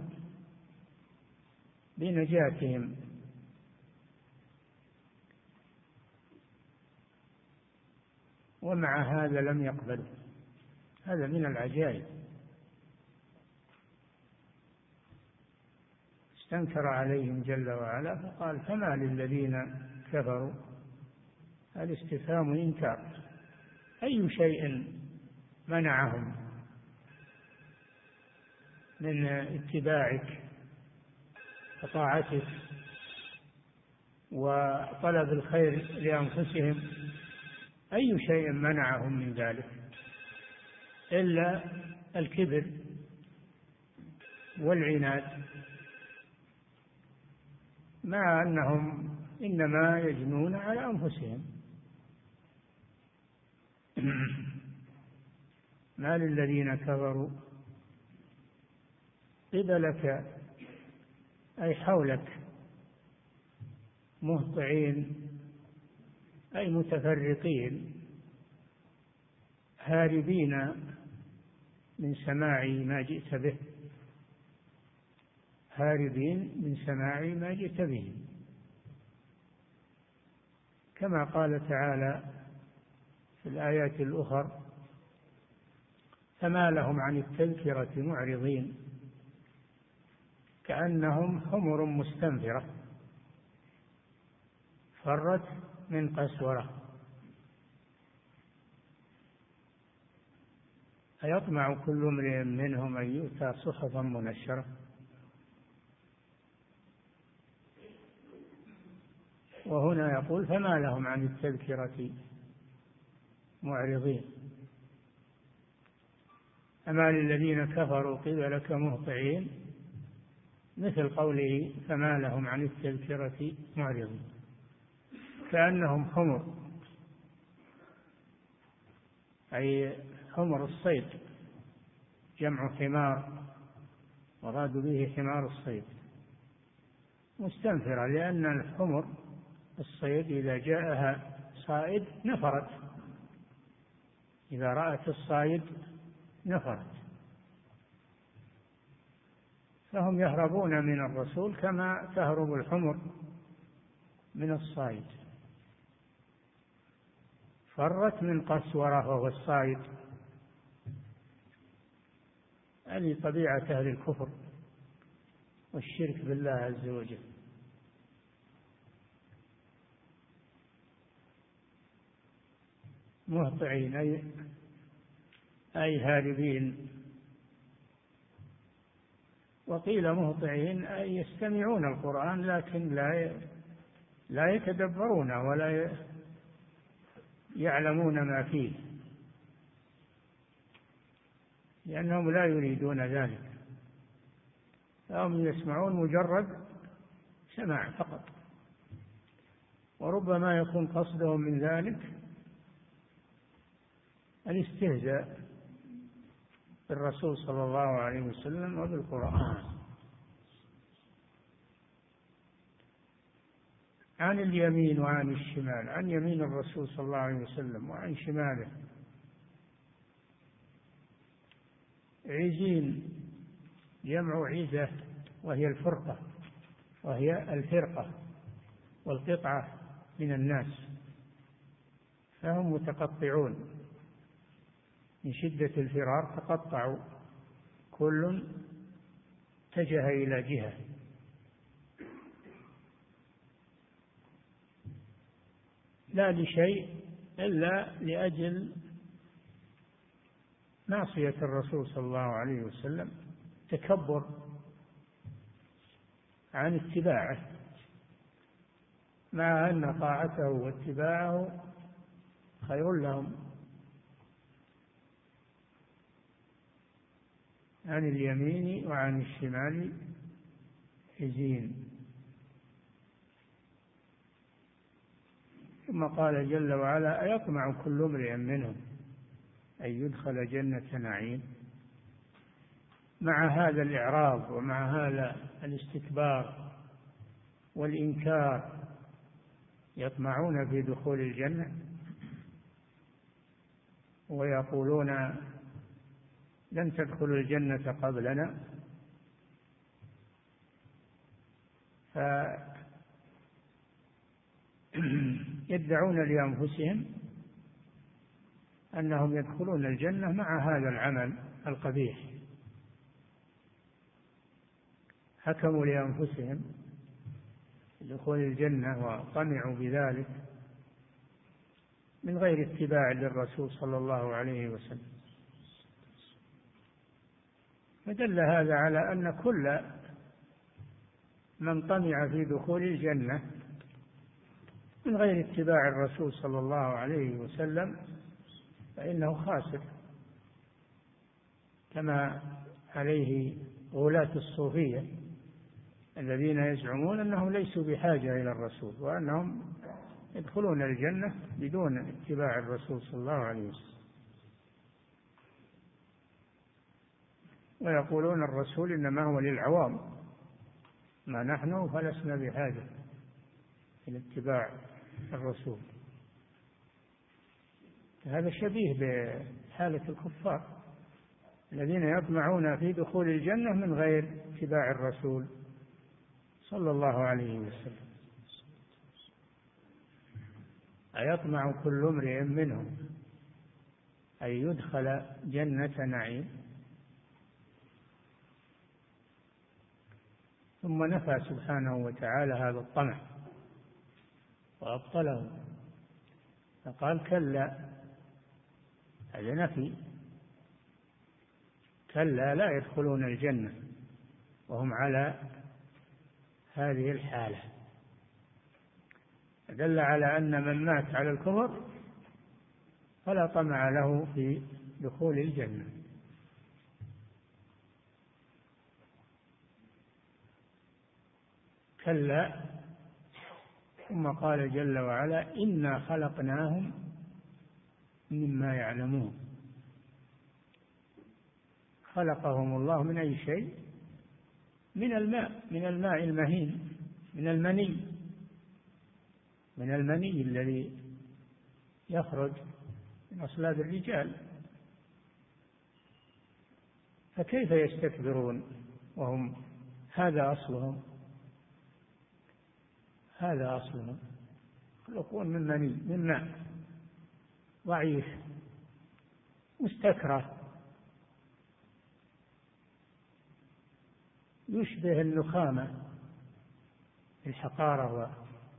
Speaker 2: بنجاتهم. ومع هذا لم يقبلوا. هذا من العجائب. استنكر عليهم جل وعلا فقال فما للذين كفروا. هذا استفهام إنكار. أي شيء منعهم من اتباعك وطاعتك وطلب الخير لأنفسهم؟ أي شيء منعهم من ذلك إلا الكبر والعناد، مع أنهم إنما يجنون على أنفسهم. ما للذين كفروا قبلك أي حولك مهطعين أي متفرقين هاربين من سماع ما جئت به، هاربين من سماع ما جئت به، كما قال تعالى في الآيات الأخرى فما لهم عن التذكرة معرضين كأنهم حمر مستنفرة فرت من قسورة. أيطمع كل امرئ منهم أن يؤتى صحفا منشرة. وهنا يقول فما لهم عن التذكرة معرضين. أما للذين كفروا قبلك مهطعين، مثل قوله فما لهم عن التذكرة معرضين، كأنهم حمر، أي حمر الصيد، جمع حمار، مراد به حمار الصيد، مستنفرة، لأن الحمر الصيد إذا جاءها صائد نفرت، إذا رأت الصائد نفرت، فهم يهربون من الرسول كما تهرب الحمر من الصائد. فرت من قسورة وهو الصائد. هذه طبيعة أهل الكفر والشرك بالله عز وجل. مهطعين أي هاربين. وقيل مهطعين أي يستمعون القرآن لكن لا يتدبرون ولا يعلمون ما فيه، لأنهم لا يريدون ذلك، فهم يسمعون مجرد سماع فقط. وربما يكون قصدهم من ذلك الاستهزاء بالرسول صلى الله عليه وسلم وبالقرآن. عن اليمين وعن الشمال، عن يمين الرسول صلى الله عليه وسلم وعن شماله. عزين جمع عزة، وهي الفرقة، وهي الفرقة والقطعة من الناس، فهم متقطعون من شدة الفرار، تقطعوا، كل اتجه إلى جهة. لا لشيء إلا لأجل معصية الرسول صلى الله عليه وسلم، تكبر عن اتباعه، مع أن طاعته واتباعه خير لهم. عن اليمين وعن الشمال عزين. ثم قال جل وعلا أيطمع كل امرئ منهم أن يدخل جنة نعيم. مع هذا الإعراض ومع هذا الاستكبار والإنكار يطمعون في دخول الجنة ويقولون لن تدخلوا الجنة قبلنا، فيدعون لأنفسهم أنهم يدخلون الجنة مع هذا العمل القبيح. حكموا لأنفسهم دخول الجنة وطمعوا بذلك من غير اتباع للرسول صلى الله عليه وسلم. فدل هذا على أن كل من طمع في دخول الجنة من غير اتباع الرسول صلى الله عليه وسلم فإنه خاسر، كما عليه غلاة الصوفية الذين يزعمون أنهم ليسوا بحاجة إلى الرسول، وأنهم يدخلون الجنة بدون اتباع الرسول صلى الله عليه وسلم، ويقولون الرسول إنما هو للعوام، ما نحن فلسنا بحاجة إلى اتباع الرسول. هذا شبيه بحالة الكفار الذين يطمعون في دخول الجنة من غير اتباع الرسول صلى الله عليه وسلم. أيطمع كل امرئ منهم أن يدخل جنة نعيم. ثم نفى سبحانه وتعالى هذا الطمع وأبطله، فقال كلا، هذا نفي، كلا لا يدخلون الجنة وهم على هذه الحالة. دل على أن من مات على الكفر فلا طمع له في دخول الجنة. كلا. ثم قال جل وعلا إنا خلقناهم مما يعلمون. خلقهم الله من أي شيء؟ من الماء المهين، من المني الذي يخرج من أصلاب الرجال. فكيف يستكبرون وهم هذا أصلهم يخلقون من مني، من ماء ضعيف مستكره يشبه النخامة في الحقارة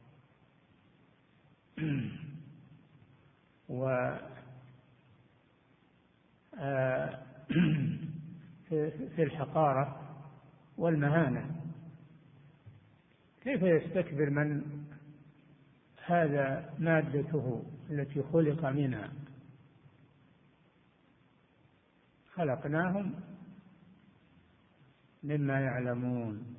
Speaker 2: في الحقارة والمهانة. كيف يستكبر من هذا مادته التي خلق منها؟ خلقناهم مما يعلمون.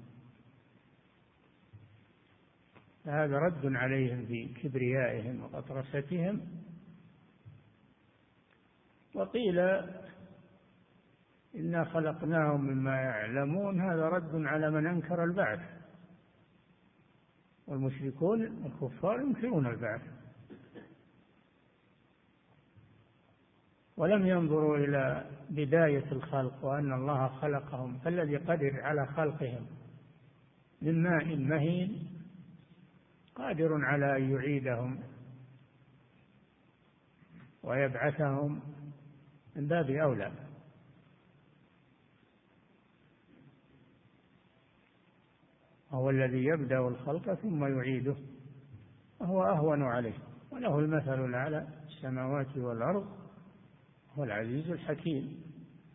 Speaker 2: هذا رد عليهم في كبريائهم وغطرستهم. وقيل إنا خلقناهم مما يعلمون، هذا رد على من أنكر البعث، والمشركون الكفار ينكرون البعث ولم ينظروا إلى بداية الخلق وأن الله خلقهم، فالذي قدر على خلقهم من ماء مهين قادر على أن يعيدهم ويبعثهم من باب أولى. هو الذي يبدأ الخلق ثم يعيده وهو أهون عليه، وله المثل الأعلى في السماوات والأرض، هو العزيز الحكيم.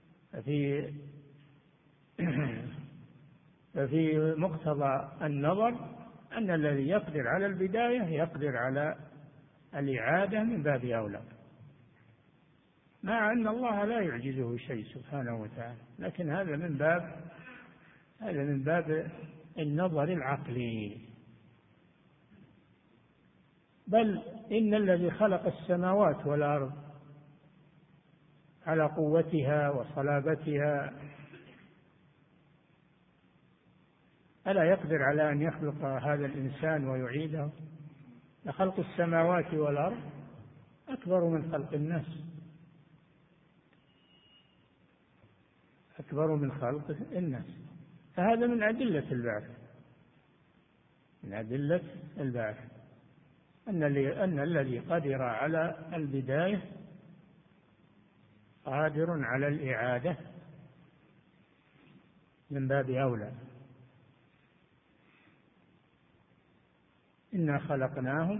Speaker 2: ففي مقتضى النظر أن الذي يقدر على البداية يقدر على الإعادة من باب أولى، مع أن الله لا يعجزه شيء سبحانه وتعالى، لكن هذا من باب النظر العقلي. بل إن الذي خلق السماوات والأرض على قوتها وصلابتها ألا يقدر على أن يخلق هذا الإنسان ويعيده؟ لخلق السماوات والأرض أكبر من خلق الناس، أكبر من خلق الناس. فهذا من أدلة البعث، من أدلة البعث أن الذي قدر على البداية قادر على الإعادة من باب أولى. إنا خلقناهم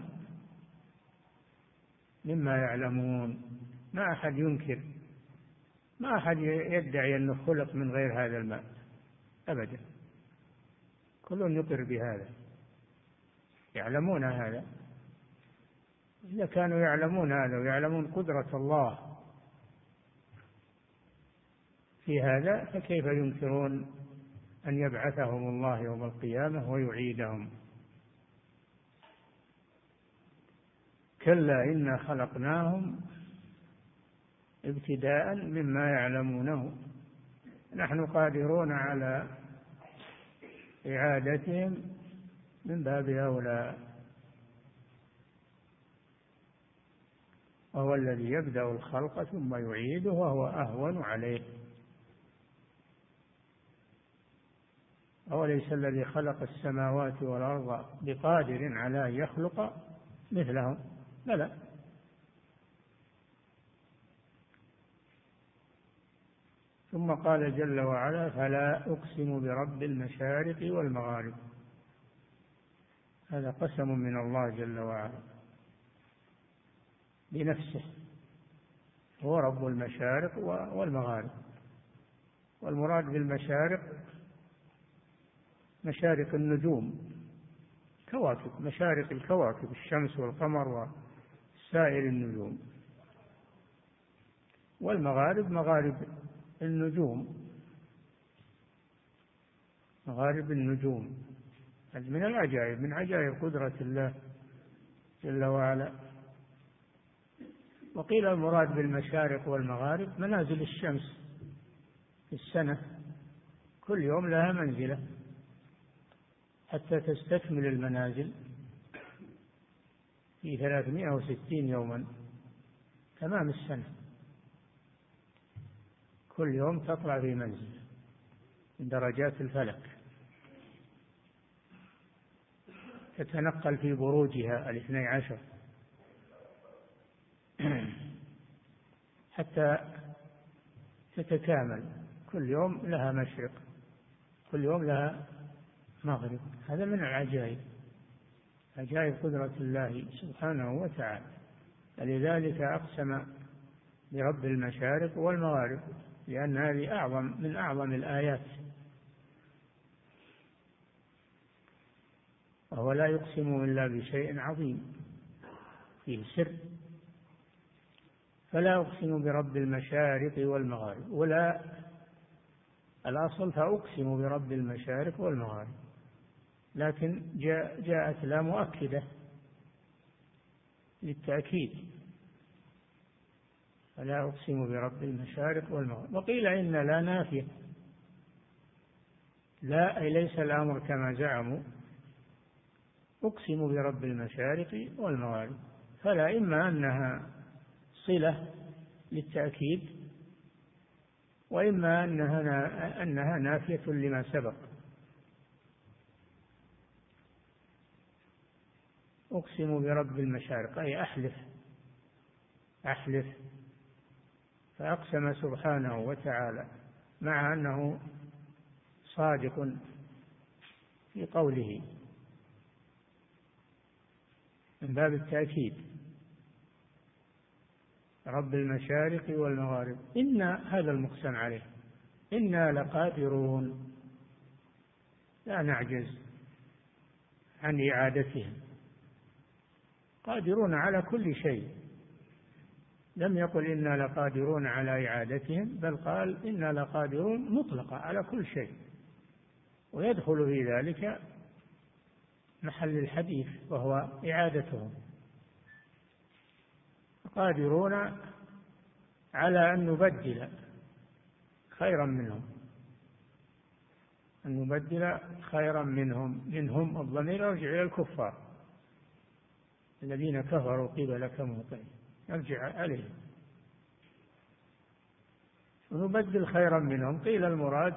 Speaker 2: مما يعلمون. ما أحد ينكر، ما أحد يدعي أنه خلق من غير هذا الماء أبدا، كلهم يقر بهذا، يعلمون هذا. إذا كانوا يعلمون هذا ويعلمون قدرة الله في هذا، فكيف ينكرون أن يبعثهم الله يوم القيامة ويعيدهم؟ كلا إنا خلقناهم ابتداء مما يعلمونه، نحن قادرون على إعادتهم من باب أولى. وهو الذي يبدأ الخلق ثم يعيده وهو أهون عليه. أوليس الذي خلق السماوات والأرض بقادر على أن يخلق مثلهم؟ بلى. ثم قال جل وعلا فلا أقسم برب المشارق والمغارب. هذا قسم من الله جل وعلا بنفسه، هو رب المشارق والمغارب. والمراد بالمشارق مشارق النجوم كواكب، مشارق الكواكب، الشمس والقمر وسائر النجوم. والمغارب مغارب النجوم، مغارب النجوم. هذه من العجائب، من عجائب قدرة الله جل وعلا. وقيل المراد بالمشارق والمغارب منازل الشمس في السنة، كل يوم لها منزلة حتى تستكمل المنازل في 360 يوما تمام السنة، كل يوم تطلع في منزل من درجات الفلك، تتنقل في بروجها 12 حتى تتكامل، كل يوم لها مشرق، كل يوم لها مغرب. هذا من العجائب، عجائب قدرة الله سبحانه وتعالى. فلذلك أقسم برب المشارق والمغارب، لأن هذه من أعظم الآيات. وهو لا يقسم إلا بشيء عظيم فيه سر، فلا أقسم برب المشارق والمغارب، ولا الأصل فأقسم برب المشارق والمغارب، لكن جاءت لا مؤكدة للتأكيد، فلا أقسم برب المشارق والمغارب. وقيل إن لا نافية، لا أي ليس الأمر كما زعموا، أقسم برب المشارق والمغارب، فلا إما أنها صلة للتأكيد، وإما أنها نافية لما سبق. أقسم برب المشارق أي أحلف، فأقسم سبحانه وتعالى مع أنه صادق في قوله من باب التأكيد، رب المشارق والمغارب. إن هذا المقسم عليه، إنا لقادرون، لا نعجز عن إعادتهم، قادرون على كل شيء. لم يقل إنا لقادرون على إعادتهم، بل قال إنا لقادرون مطلقة على كل شيء، ويدخل في ذلك محل الحديث وهو إعادتهم. قادرون على أن نبدل خيرا منهم، أن نبدل خيرا منهم الضمير يرجع إلى الكفار الذين كفروا قبلك مهطعين، يرجع عليهم، ونبدل خيرا منهم. قيل المراد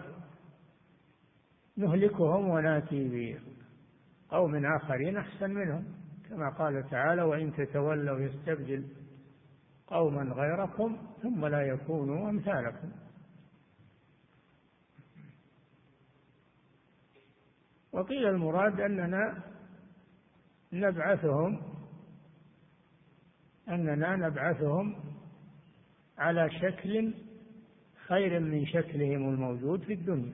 Speaker 2: نهلكهم وناتي بقوم آخرين أحسن منهم، كما قال تعالى وإن تتولوا يستبدل قوما غيركم ثم لا يكونوا أمثالكم. وقيل المراد أننا نبعثهم على شكل خير من شكلهم الموجود في الدنيا،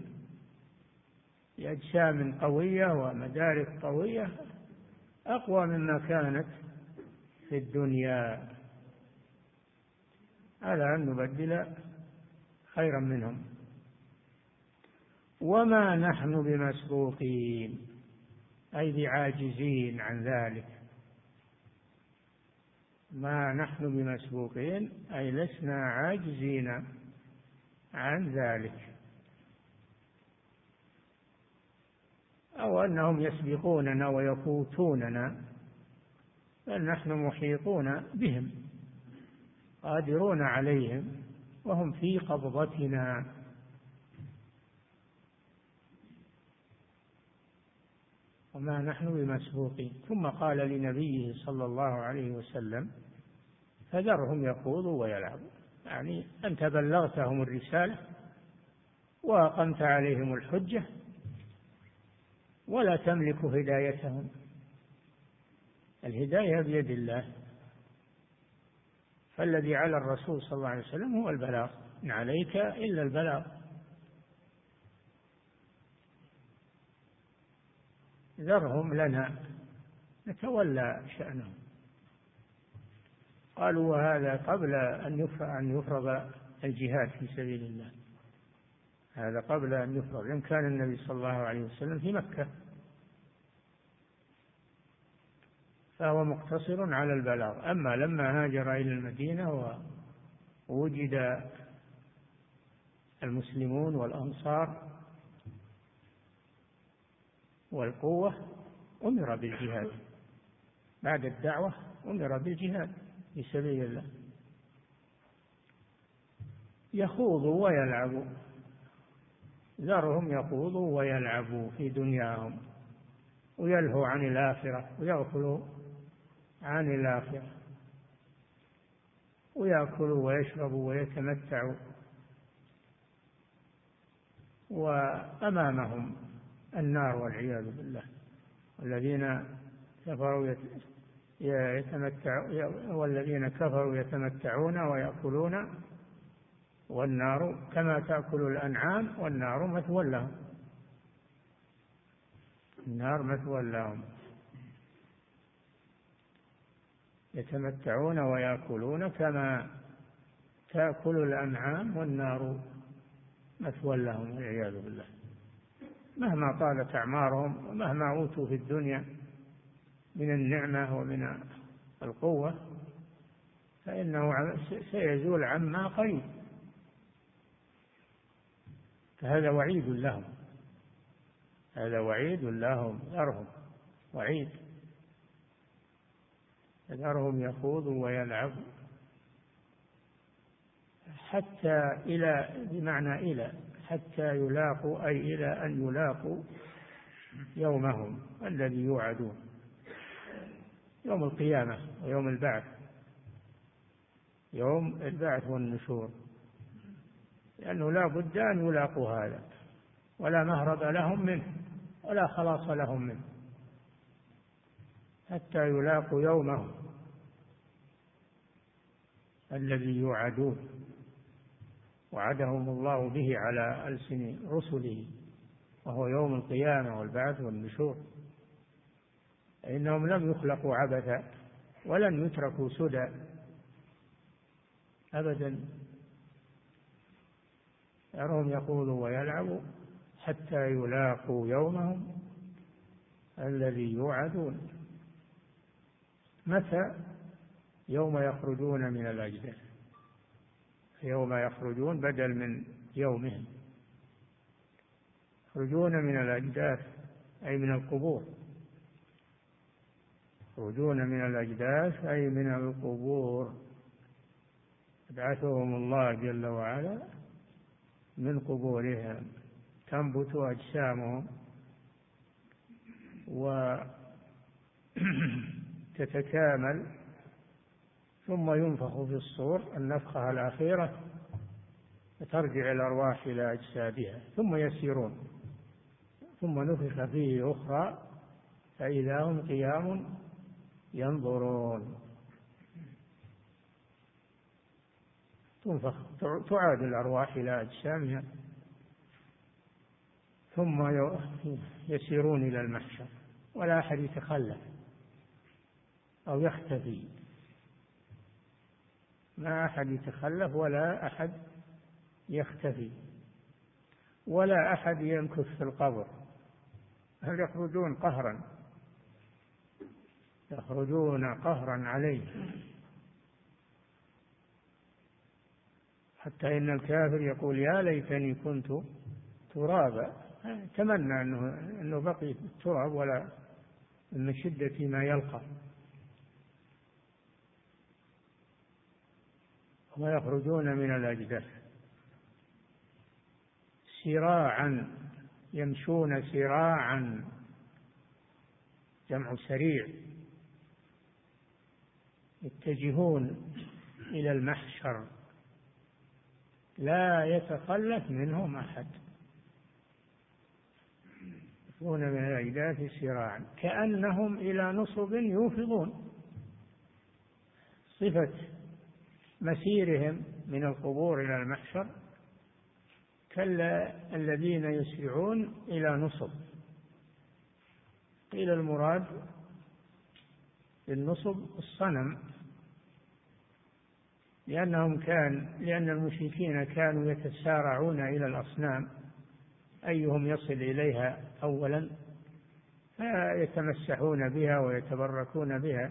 Speaker 2: بأجسام قوية ومدارك قوية أقوى مما كانت في الدنيا، على أن نبدل خيرا منهم. وما نحن بمسبوقين أي بعاجزين عن ذلك، ما نحن بمسبوقين أي لسنا عاجزين عن ذلك، أو أنهم يسبقوننا ويفوتوننا، بل نحن محيطون بهم قادرون عليهم وهم في قبضتنا. وما نحن بمسبوقين. ثم قال لنبيه صلى الله عليه وسلم فذرهم يخوضوا ويلعبوا، يعني أنت بلغتهم الرسالة وأقمت عليهم الحجة ولا تملك هدايتهم، الهداية بيد الله، فالذي على الرسول صلى الله عليه وسلم هو البلاغ، إن عليك إلا البلاغ. ذرهم لنا نتولى شأنهم. قالوا وهذا قبل أن يفرض الجهاد في سبيل الله، هذا قبل أن يفرض، لأن كان النبي صلى الله عليه وسلم في مكة، فهو مقتصر على البلاغ. أما لما هاجر إلى المدينة ووجد المسلمون والأنصار والقوة أمر بالجهاد، بعد الدعوة أمر بالجهاد في سبيل الله، يخوضوا ويلعبوا، ذرهم يخوضوا ويلعبوا في دنياهم ويلهوا عن الآخرة ويغفلوا عن الآخرة، ويأكلوا ويشربوا ويتمتعوا، وأمامهم النار والعياذ بالله. والذين كفروا يتمتعون ويأكلون، والنار كما تأكل الأنعام، والنار مثوى لهم، النار مثوى لهم. يتمتعون ويأكلون كما تأكل الأنعام، والنار مثوى لهم والعياذ بالله. مهما طالت أعمارهم ومهما أوتوا في الدنيا من النعمة ومن القوة، فإنه سيزول عما قريب، فهذا وعيد لهم، هذا وعيد لهم، ذرهم وعيد، ذرهم يخوضوا ويلعبوا حتى إلى، بمعنى إلى، حتى يلاقوا، أي إلى أن يلاقوا يومهم الذي يوعدون، يوم القيامة ويوم البعث، يوم البعث والنشور، لأنه لا بد أن يلاقوا هذا، ولا مهرب لهم منه ولا خلاص لهم منه حتى يلاقوا يومهم الذي يوعدون، وعدهم الله به على ألسن رسله، وهو يوم القيامة والبعث والنشور. إنهم لم يخلقوا عبثا ولن يتركوا سدى أبدا، يرهم يخوضوا ويلعبوا حتى يلاقوا يومهم الذي يوعدون. متى؟ يوم يخرجون من الأجداث، يوم يخرجون بدل من يومهم، يخرجون من الأجداث أي من القبور، يخرجون من الأجداث أي من القبور، يبعثهم الله جل وعلا من قبورهم، تنبت أجسامهم وتتكامل، ثم ينفخ في الصور النفخة الأخيرة، فترجع الأرواح إلى أجسادها، ثم يسيرون، ثم نفخ فيه أخرى فإذا هم قيام ينظرون. تنفخ، تعاد الأرواح إلى أجسامها، ثم يسيرون إلى المحشر، ولا أحد يتخلف أو يختفي، ما أحد يتخلف ولا أحد يختفي ولا أحد يمكث في القبر، هل يخرجون قهرا، يخرجون قهرا عليه، حتى إن الكافر يقول يا ليتني كنت ترابا، تمنى أنه بقي في التراب ولا من شدة ما يلقى. ويخرجون من الأجداث سراعا، يمشون سراعا، جمع سريع، يتجهون إلى المحشر، لا يتخلف منهم أحد، يخرجون من الأجداث سراعا كأنهم إلى نصب يوفضون. صفة مسيرهم من القبور إلى المحشر كالذين يسرعون إلى نصب. قيل المراد بالنصب الصنم، لأن المشركين كانوا يتسارعون إلى الأصنام أيهم يصل إليها أولا، فيتمسحون بها ويتبركون بها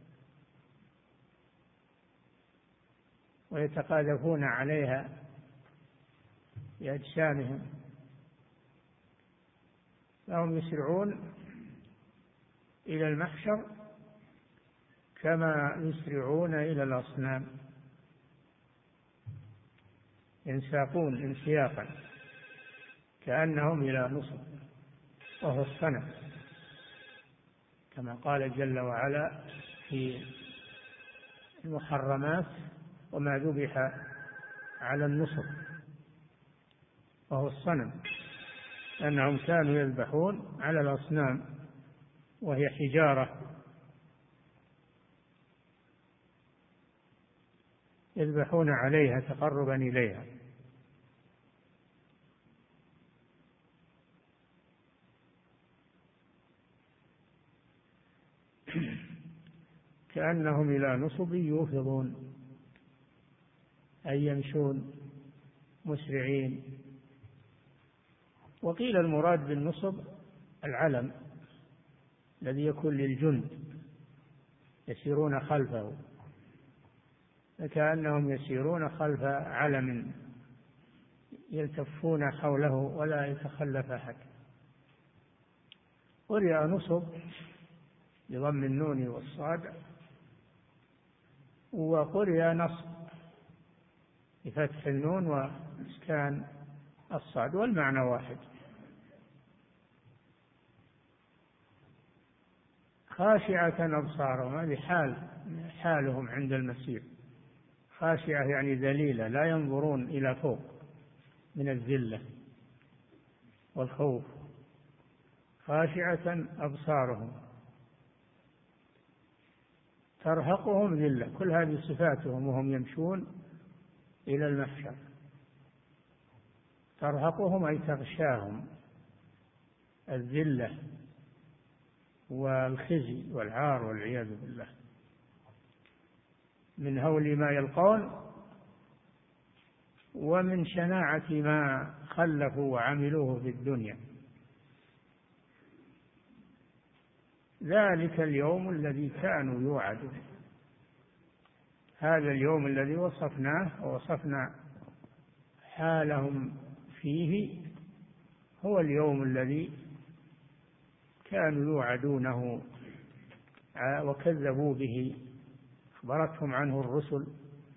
Speaker 2: ويتقاذفون عليها بأجسامهم، فهم يسرعون إلى المحشر كما يسرعون إلى الأصنام، ينساقون انسياقا كأنهم إلى نصب، وهو الصنم، كما قال جل وعلا في المحرمات: وما ذبح على النصب، وهو الصنم، أنهم كانوا يذبحون على الأصنام وهي حجارة يذبحون عليها تقربا إليها. كأنهم إلى نصب يوفضون، أي يمشون مسرعين. وقيل المراد بالنصب العلم الذي يكون للجند يسيرون خلفه، فكأنهم يسيرون خلف علم يلتفون حوله ولا يتخلف أحد. قرئ نصب بضم النون والصاد، وقرئ نصب بفتح النون وإسكان الصاد، والمعنى واحد. خاشعة أبصارهم، هذه حالهم عند المسير. خاشعة يعني ذليلة، لا ينظرون إلى فوق من الذلة والخوف. خاشعة أبصارهم ترهقهم ذلة، كل هذه صفاتهم وهم يمشون إلى المحشر. ترهقهم أي تغشاهم الذلة والخزي والعار والعياذ بالله، من هول ما يلقون ومن شناعة ما خلفوا وعملوه في الدنيا. ذلك اليوم الذي كانوا يوعدون، هذا اليوم الذي وصفناه ووصفنا حالهم فيه هو اليوم الذي كانوا يوعدونه وكذبوا به، أخبرتهم عنه الرسل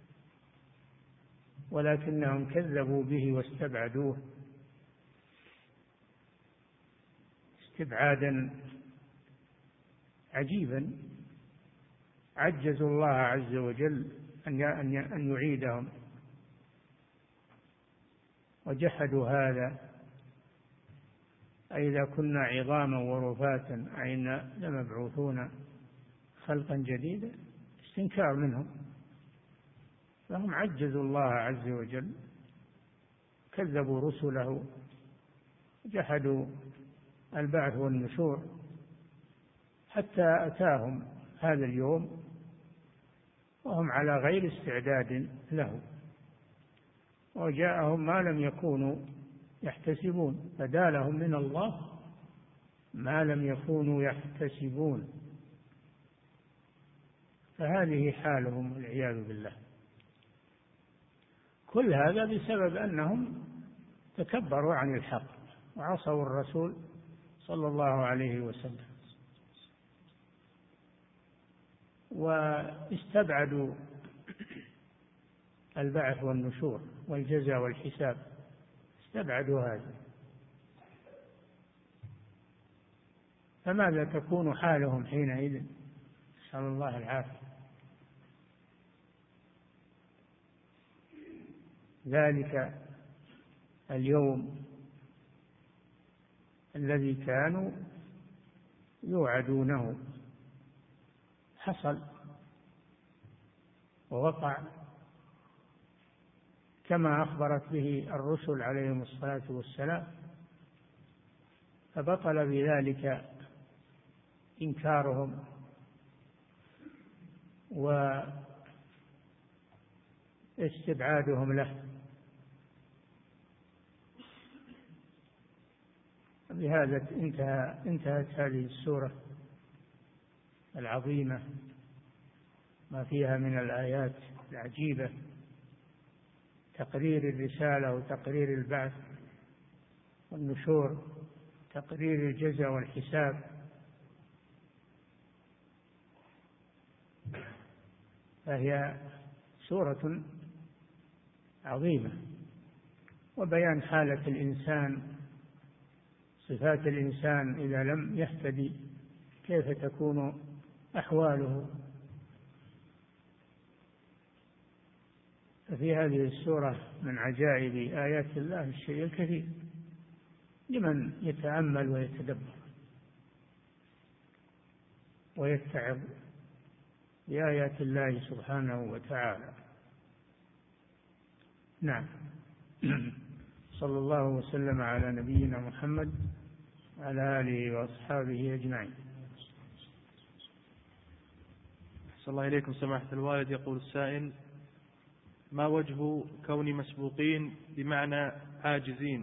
Speaker 2: ولكنهم كذبوا به واستبعدوه استبعادا عجيبا. عجزوا الله عز وجل أن يعيدهم، وجحدوا هذا: أئذا كنا عظاما ورفاتا أئنا لمبعوثون خلقا جديدا. استنكار منهم، فهم عجزوا الله عز وجل، كذبوا رسله، جحدوا البعث والنشور، حتى أتاهم هذا اليوم وهم على غير استعداد له، وجاءهم ما لم يكونوا يحتسبون، بدا لهم من الله ما لم يكونوا يحتسبون. فهذه حالهم والعياذ بالله. كل هذا بسبب أنهم تكبروا عن الحق وعصوا الرسول صلى الله عليه وسلم، واستبعدوا البعث والنشور والجزاء والحساب، استبعدوا هذا. فماذا تكون حالهم حينئذ؟ نسأل الله العافية. ذلك اليوم الذي كانوا يوعدونه حصل ووقع كما أخبرت به الرسل عليهم الصلاة والسلام، فبطل بذلك إنكارهم واستبعادهم له. بهذا انتهت هذه السورة العظيمة، ما فيها من الآيات العجيبة، تقرير الرسالة وتقرير البعث والنشور، تقرير الجزاء والحساب. فهي سورة عظيمة، وبيان حالة الإنسان، صفات الإنسان إذا لم يهتدي كيف تكون أحواله. ففي هذه السورة من عجائب آيات الله الشيء الكثير لمن يتأمل ويتدبر ويتعظ بآيات الله سبحانه وتعالى. نعم. صلى الله وسلم على نبينا محمد وعلى آله وأصحابه أجمعين.
Speaker 1: صلى الله إليكم سماحة الوالد. يقول السائل: ما وجه كون مسبوقين بمعنى عاجزين؟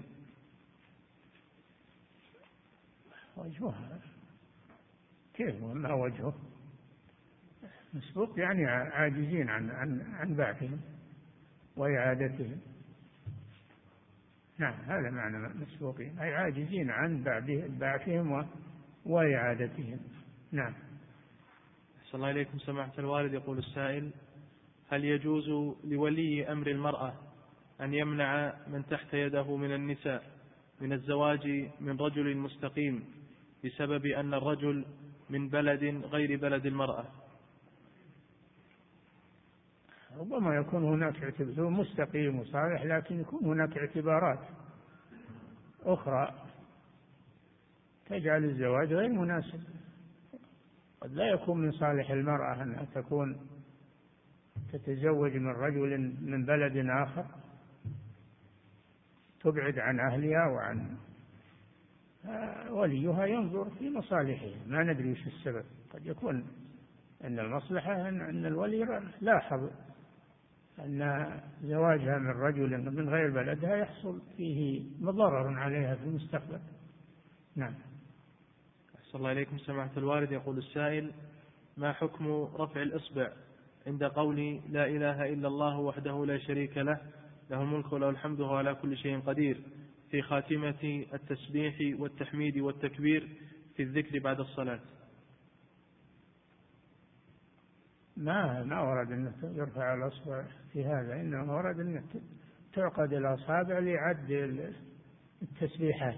Speaker 2: وجهها كيف؟ ما وجهه؟ مسبوق يعني عاجزين عن بعثهم وإعادتهم. نعم، هذا معنى مسبوقين، أي عاجزين عن بعثهم وإعادتهم. نعم.
Speaker 1: صلى الله إليكم سماحة الوالد. يقول السائل: هل يجوز لولي أمر المرأة أن يمنع من تحت يده من النساء من الزواج من رجل مستقيم بسبب أن الرجل من بلد غير بلد المرأة؟
Speaker 2: ربما يكون هناك اعتبار مستقيم وصالح، لكن يكون هناك اعتبارات أخرى تجعل الزواج غير مناسب. قد لا يكون من صالح المرأة أنها تتزوج من رجل من بلد آخر، تبعد عن أهلها وعن وليها ينظر في مصالحها، ما ندري وش السبب. قد يكون أن المصلحة أن الولي لاحظ أن زواجها من رجل من غير بلدها يحصل فيه مضرر عليها في المستقبل. نعم.
Speaker 1: أحسن الله إليكم سماحة الوالد. يقول السائل: ما حكم رفع الإصبع عند قول لا إله إلا الله وحده لا شريك له له الملك وله الحمد وهو على كل شيء قدير في خاتمة التسبيح والتحميد والتكبير في الذكر بعد الصلاة؟
Speaker 2: ما ورد أن يرفع الأصبع في هذا، إنما ورد أن تعقد الأصابع لعد التسبيحات،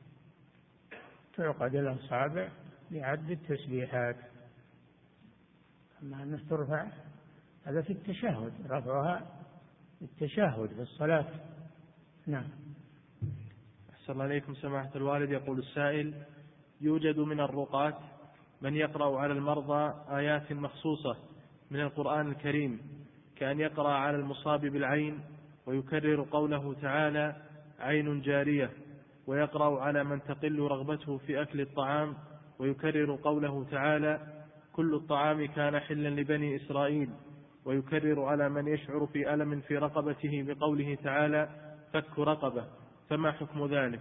Speaker 2: تعقد الأصابع لعد التسبيحات. أما أن ترفع هذا في التشهد، رفعها في التشهد في الصلاة. نعم.
Speaker 1: أحسن الله إليكم سماحة الوالد. يقول السائل: يوجد من الرقاة من يقرأ على المرضى آيات مخصوصة من القرآن الكريم، كأن يقرأ على المصاب بالعين ويكرر قوله تعالى عين جارية، ويقرأ على من تقل رغبته في أكل الطعام ويكرر قوله تعالى كل الطعام كان حلا لبني إسرائيل، ويكرر على من يشعر في ألم في رقبته بقوله تعالى فك رقبة، فما حكم ذلك؟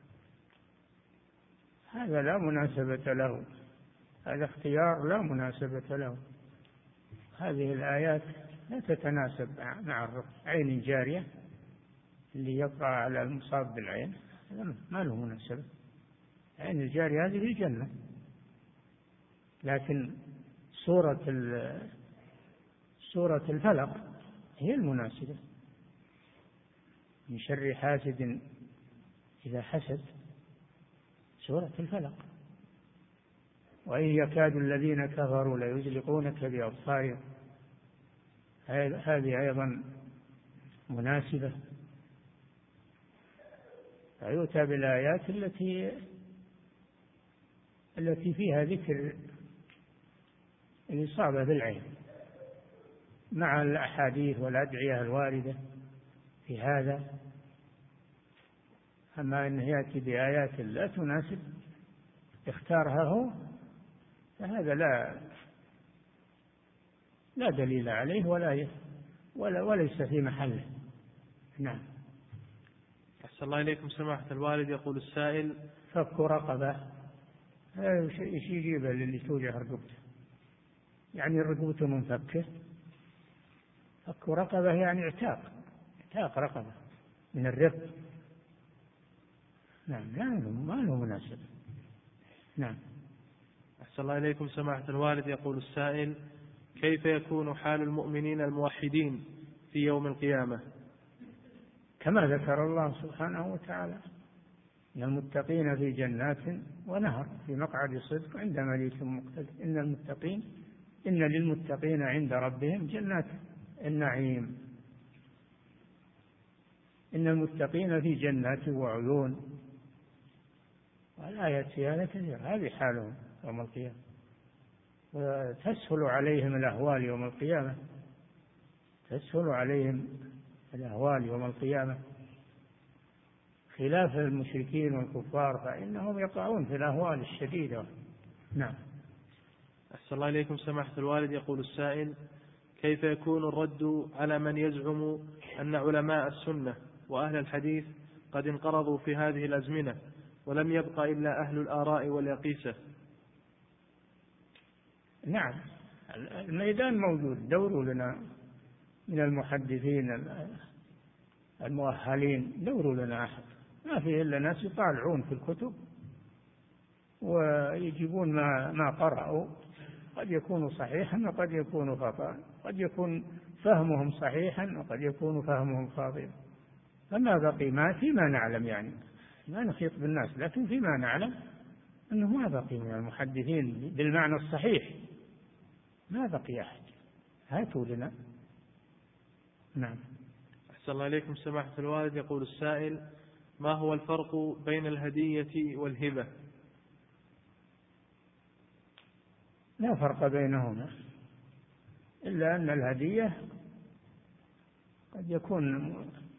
Speaker 2: هذا لا مناسبة له، هذا اختيار لا مناسبة له. هذه الآيات لا تتناسب مع الرقية. عين جارية اللي يقرأ على المصاب بالعين ما له مناسبة. عين الجارية هذه في الجنة، لكن سورة الفلق هي المناسبة. من شر حاسد إذا حسد، سورة الفلق. وإن يكاد الذين كفروا ليزلقونك بأبصارهم، هذه أيضا مناسبة. فيؤتى بالآيات التي فيها ذكر الإصابة بالعين مع الأحاديث والأدعية الواردة في هذا. أما أنه يأتي بآيات لا تناسب اختارها هو، فهذا لا دليل عليه وليس في محله. نعم.
Speaker 1: أحسن الله إليكم سماحة الوالد. يقول السائل:
Speaker 2: فك رقبة، ايش يجيبه للي توجع رقبته؟ يعني رقبته منفكة؟ فك رقبة يعني اعتاق رقبة من الرق. نعم، ما له مناسبة. نعم.
Speaker 1: أحسن الله إليكم سماحة الوالد. يقول السائل: كيف يكون حال المؤمنين الموحدين في يوم القيامة؟
Speaker 2: كما ذكر الله سبحانه وتعالى: إن المتقين في جنات ونهر في مقعد صدق عند مليك مقتدر. إن للمتقين عند ربهم جنات النعيم. إن المتقين في جنات وعيون. والآيات في هذا كثير. هذه حالهم يوم القيامة، وتسهل عليهم الأهوال يوم القيامة. تسهل عليهم الأهوال يوم القيامة، خلاف المشركين والكفار فإنهم يقعون في الأهوال الشديدة. نعم.
Speaker 1: أحسن الله إليكم سماحة الوالد. يقول السائل: كيف يكون الرد على من يزعم أن علماء السنة وأهل الحديث قد انقرضوا في هذه الأزمنة ولم يبق إلا أهل الآراء واليقيسة؟
Speaker 2: نعم، الميدان موجود. دوروا لنا من المحدثين المؤهلين، دوروا لنا أحد. ما فيه إلا ناس يطالعون في الكتب ويجيبون ما قرأوا، قد يكون صحيحا وقد يكون خطأ، قد يكون فهمهم صحيحا وقد يكون فهمهم خاطئا. فما بقي فيما نعلم، يعني ما نخيط بالناس، لكن فيما نعلم أنه ما بقي من المحدثين بالمعنى الصحيح، ما بقي أحد. هاتوا لنا. نعم.
Speaker 1: أحسن الله إليكم سماحة الوالد. يقول السائل: ما هو الفرق بين الهدية والهبة؟
Speaker 2: لا فرق بينهما، إلا أن الهدية قد يكون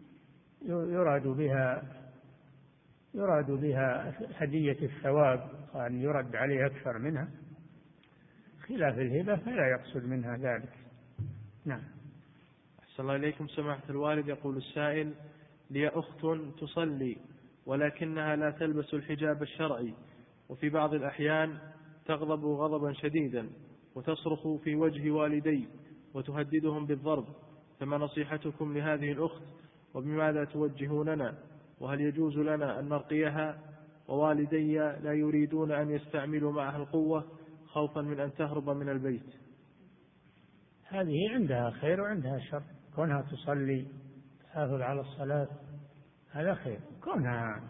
Speaker 2: يراد بها هدية الثواب، أن يرد عليه أكثر منها، خلاف الهبة فلا يقصد منها ذلك. نعم.
Speaker 1: أحسن الله إليكم سماحة الوالد. يقول السائل: لي أخت تصلي ولكنها لا تلبس الحجاب الشرعي، وفي بعض الأحيان تغضب غضبا شديدا وتصرخ في وجه والدي وتهددهم بالضرب، فما نصيحتكم لهذه الأخت وبماذا توجهوننا؟ وهل يجوز لنا أن نرقيها ووالدي لا يريدون أن يستعملوا معها القوة خوفا من أن تهرب من البيت؟
Speaker 2: هذه عندها خير وعندها شر. كونها تصلي تحافظ على الصلاة هذا خير، كونها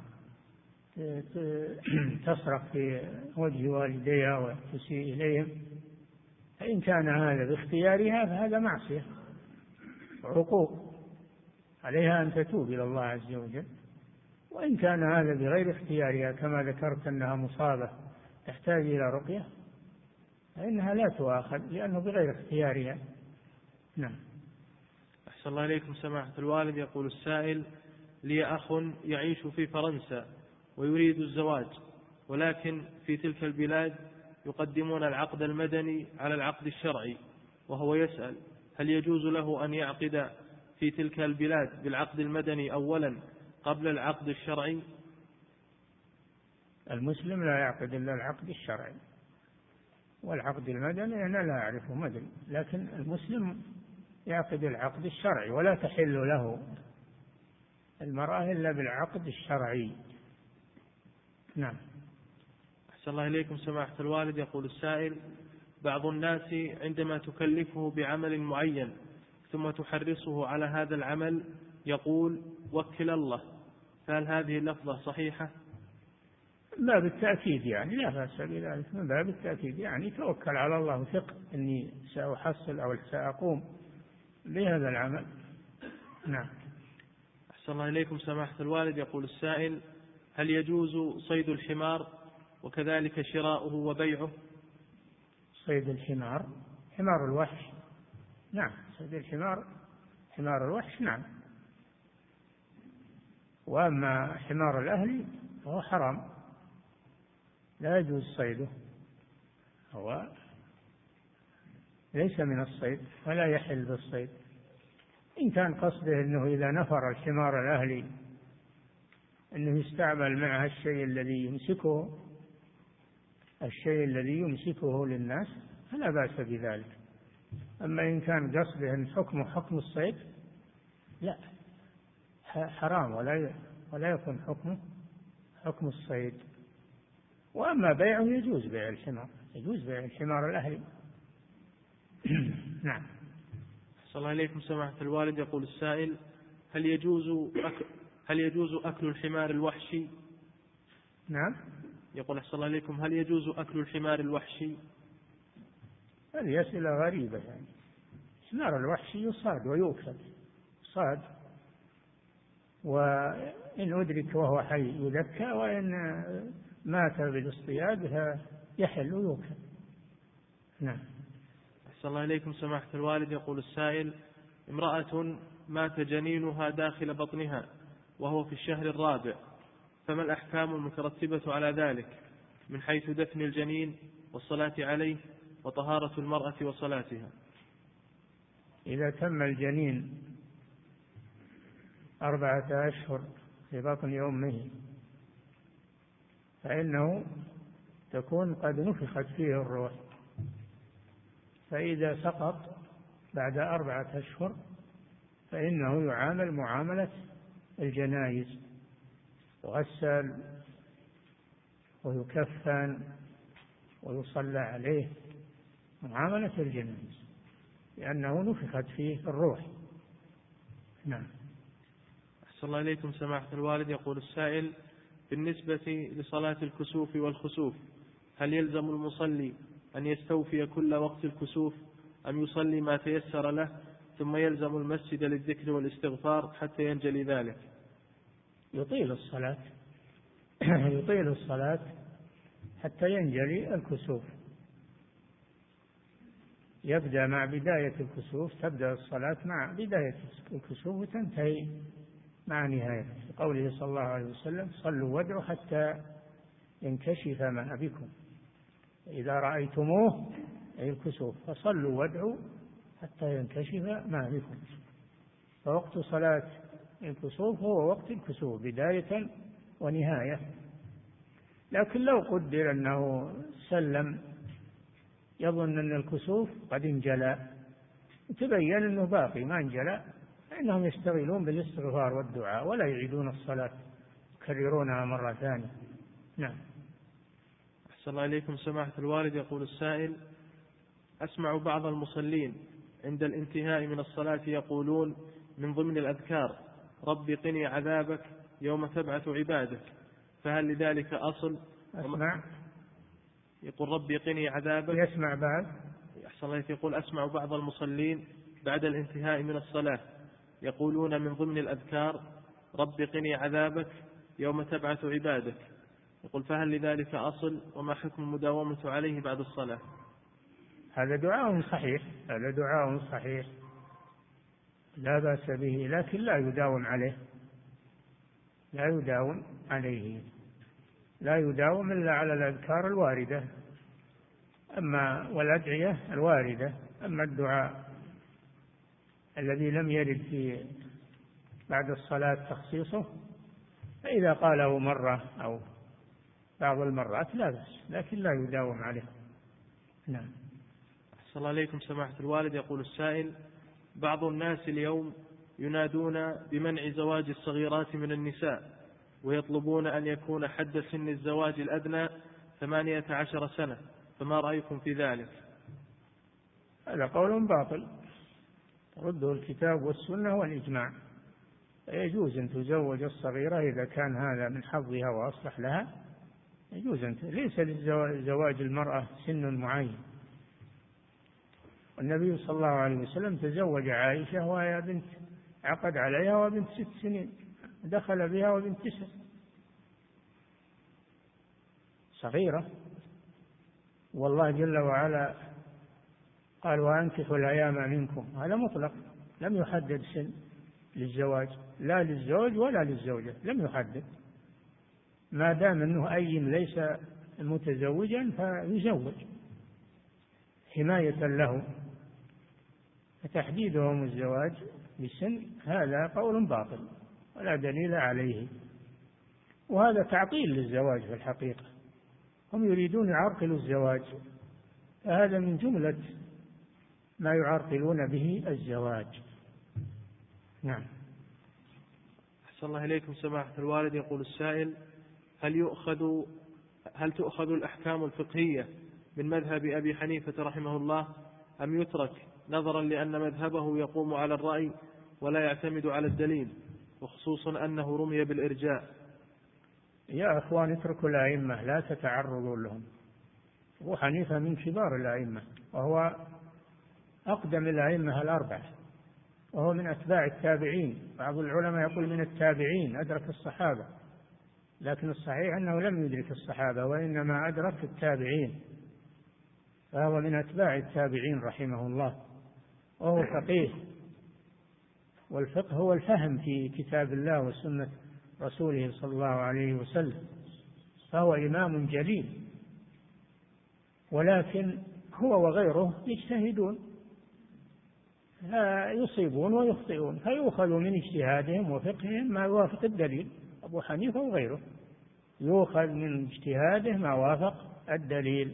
Speaker 2: تصرخ في وجه والديها وتسيء إليهم فإن كان هذا باختيارها فهذا معصية عقوق، عليها أن تتوب إلى الله عز وجل. وإن كان هذا بغير اختيارها كما ذكرت أنها مصابة تحتاج إلى رقية فإنها لا تؤاخذ لأنه بغير اختيارها. نعم.
Speaker 1: أحسن الله إليكم سماحة الوالد. يقول السائل: لي أخ يعيش في فرنسا ويريد الزواج، ولكن في تلك البلاد يقدمون العقد المدني على العقد الشرعي، وهو يسأل: هل يجوز له أن يعقد في تلك البلاد بالعقد المدني أولا قبل العقد الشرعي؟
Speaker 2: المسلم لا يعقد إلا العقد الشرعي، والعقد المدني أنا لا أعرفه مدني، لكن المسلم يعقد العقد الشرعي، ولا تحل له المرأة إلا بالعقد الشرعي. نعم.
Speaker 1: أحسن الله إليكم سماحة الوالد. يقول السائل: بعض الناس عندما تكلفه بعمل معين ثم تحرصه على هذا العمل يقول: وكل الله، فهل هذه اللفظة صحيحة؟
Speaker 2: لا بالتأكيد، يعني لا بأس بذلك، من باب التأكيد، يعني توكل على الله وثق أني سأحصل أو سأقوم بهذا العمل. نعم.
Speaker 1: أحسن الله إليكم سماحة الوالد. يقول السائل: هل يجوز صيد الحمار وكذلك شراؤه وبيعه؟
Speaker 2: صيد الحمار، حمار الوحش، نعم، صيد الحمار حمار الوحش، نعم. وأما حمار الأهلي فهو حرام، لا يجوز صيده، هو ليس من الصيد ولا يحل بالصيد. إن كان قصده أنه إذا نفر الحمار الأهلي أنه يستعمل معها الشيء الذي يمسكه للناس فلا بأس بذلك. أما إن كان قصده أن حكمه حكم الصيد لا، حرام ولا يكون حكمه حكم الصيد. وأما بيعه يجوز بيع الحمار الأهلي. نعم.
Speaker 1: صلى الله عليكم سماحة الوالد. يقول السائل: هل يجوز أكل الحمار الوحشي؟
Speaker 2: نعم.
Speaker 1: يقول صلى الله عليكم: هل يجوز أكل الحمار الوحشي؟
Speaker 2: هذه أسئلة غريبة يعني. الحمار الوحشي يصاد ويؤكل، صاد، وإن أدرك وهو حي يذكى، وإن مات بالاصطياد يحل ويؤكل. نعم.
Speaker 1: صلى الله عليكم سماحة الوالد. يقول السائل: امرأة مات جنينها داخل بطنها وهو في الشهر الرابع، فما الأحكام المترتبة على ذلك من حيث دفن الجنين والصلاة عليه وطهارة المرأة وصلاتها؟
Speaker 2: إذا تم الجنين 4 أشهر في بطن أمه فإنه تكون قد نفخت فيه الروح، فإذا سقط بعد 4 أشهر فإنه يعامل معاملة الجنائز، يغسل ويكفن ويصلى عليه معاملة الجنائز، لأنه نفخت فيه الروح. نعم.
Speaker 1: أحسن الله إليكم سماحة الوالد. يقول السائل: بالنسبة لصلاة الكسوف والخسوف، هل يلزم المصلي أن يستوفي كل وقت الكسوف أم يصلي ما تيسر له ثم يلزم المسجد للذكر والاستغفار حتى ينجلي ذلك؟
Speaker 2: يطيل الصلاة حتى ينجلي الكسوف. يبدأ مع بداية الكسوف، تبدأ الصلاة مع بداية الكسوف وتنتهي مع نهايته. قوله صلى الله عليه وسلم: صلوا وادعوا حتى ينكشف ما بكم. إذا رأيتموه أي الكسوف فصلوا وادعوا حتى ينكشف ما بكم. فوقت صلاة الكسوف هو وقت الكسوف بداية ونهاية. لكن لو قدر أنه سلم يظن أن الكسوف قد انجلى وتبين أنه باقي ما انجلى، فإنهم يشتغلون بالاستغفار والدعاء ولا يعيدون الصلاة، يكررونها مرة ثانية. نعم.
Speaker 1: أحسن الله إليكم سماحة الوالد. يقول السائل: أسمع بعض المصلين عند الانتهاء من الصلاة يقولون من ضمن الأذكار: رب قني عذابك يوم تبعث عبادك، فهل لذلك أصل؟
Speaker 2: أسمع.
Speaker 1: يقول رب قني عذابك.
Speaker 2: يسمع بعد.
Speaker 1: أحسن الله. يقول: أسمع بعض المصلين بعد الانتهاء من الصلاة يقولون من ضمن الأذكار: رب قني عذابك يوم تبعث عبادك، يقول فهل لذلك أصل؟ وما حكم المداومة عليه بعد الصلاة؟
Speaker 2: هذا دعاء صحيح لا بأس به، لكن لا يداوم عليه، لا يداوم إلا على الأذكار الواردة والأدعية الواردة. أما الدعاء الذي لم يرد في بعد الصلاة تخصيصه فإذا قاله مرة أو بعض المرات لا بأس، لكن لا يداوم عليه. نعم.
Speaker 1: أحسن الله عليكم سماحة الوالد. يقول السائل: بعض الناس اليوم ينادون بمنع زواج الصغيرات من النساء، ويطلبون أن يكون حد سن الزواج الأدنى 18 سنة، فما رأيكم في ذلك؟
Speaker 2: هذا قول باطل، رده الكتاب والسنة والإجماع. يجوز أن تزوج الصغيرة إذا كان هذا من حظها وأصلح لها، يجوز أن ليس لزواج المرأة سن معين. النبي صلى الله عليه وسلم تزوج عائشة وهي بنت عقد عليها وبنت 6 سنين، دخل بها وبنت 9 صغيرة. والله جل وعلا قال: وأنكحوا الأيام منكم. هذا مطلق، لم يحدد سن للزواج، لا للزوج ولا للزوجة، لم يحدد. ما دام أنه أيم ليس متزوجا فيزوج حماية له فتحديدهم الزواج بسن هذا قول باطل ولا دليل عليه، وهذا تعطيل للزواج في الحقيقة. هم يريدون يعرقلوا الزواج، فهذا من جملة ما يعرقلون به الزواج. نعم.
Speaker 1: أحسن الله إليكم سماحة الوالد. يقول السائل: هل تؤخذ الأحكام الفقهية من مذهب أبي حنيفة رحمه الله، أم يترك نظرا لأن مذهبه يقوم على الرأي ولا يعتمد على الدليل، وخصوصا أنه رمي بالإرجاء؟
Speaker 2: يا أخوان، اتركوا الأئمة، لا تتعرضوا لهم. أبو حنيفة من كبار الأئمة، وهو أقدم الأئمة الأربعة، وهو من أتباع التابعين. بعض العلماء يقول من التابعين، أدرك الصحابة، لكن الصحيح أنه لم يدرك الصحابة وإنما أدرك التابعين، فهو من أتباع التابعين رحمه الله، وهو فقيه. والفقه هو الفهم في كتاب الله وسنة رسوله صلى الله عليه وسلم، فهو إمام جليل، ولكن هو وغيره يجتهدون، لا يصيبون ويخطئون، فيؤخذ من اجتهادهم وفقههم ما يوافق الدليل. أبو حنيفة وغيره يؤخذ من اجتهاده ما وافق الدليل،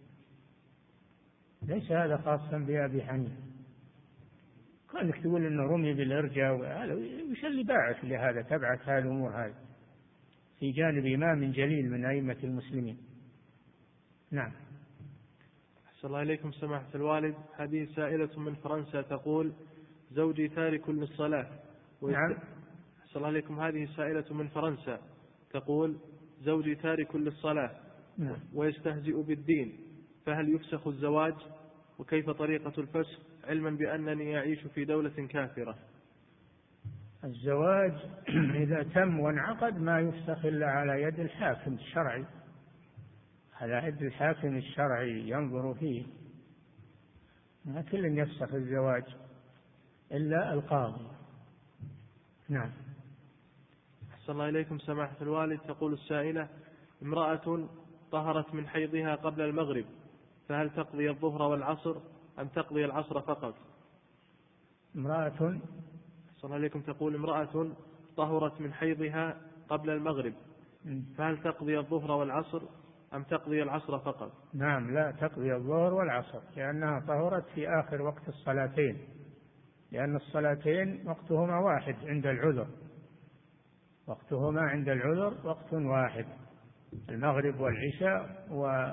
Speaker 2: ليس هذا خاصا بأبي حنيفة. كانك تقول انه رمي بالارجاء، وش اللي باعث لهذا، تبعث هذه الامور هذه في جانب امام جليل من ائمه المسلمين؟ نعم.
Speaker 1: أحسن الله إليكم سماحة الوالد. هذه سائلة من فرنسا تقول: زوجي تارك للصلاة
Speaker 2: نعم.
Speaker 1: أحسن الله إليكم. هذه سائلة من فرنسا تقول: زوجي تارك للصلاة.
Speaker 2: نعم.
Speaker 1: ويستهزئ بالدين، فهل يفسخ الزواج؟ وكيف طريقة الفسخ، علما بأنني أعيش في دولة كافرة؟
Speaker 2: الزواج إذا تم وانعقد ما يفسخ إلا على يد الحاكم الشرعي، على يد الحاكم الشرعي ينظر فيه، ما كل يفسخ الزواج إلا القاضي. نعم.
Speaker 1: أحسن الله إليكم سماحة الوالد. تقول السائلة: امرأة طهرت من حيضها قبل المغرب، فهل تقضي الظهر والعصر أم تقضي العصر فقط؟
Speaker 2: امرأة
Speaker 1: أحسن الله إليكم تقول: امرأة طهرت من حيضها قبل المغرب، فهل تقضي الظهر والعصر أم تقضي العصر فقط؟
Speaker 2: نعم، لا تقضي الظهر والعصر، لأنها طهرت في آخر وقت الصلاتين، لأن الصلاتين وقتهما واحد عند العذر، وقتهما عند العذر وقت واحد، المغرب والعشاء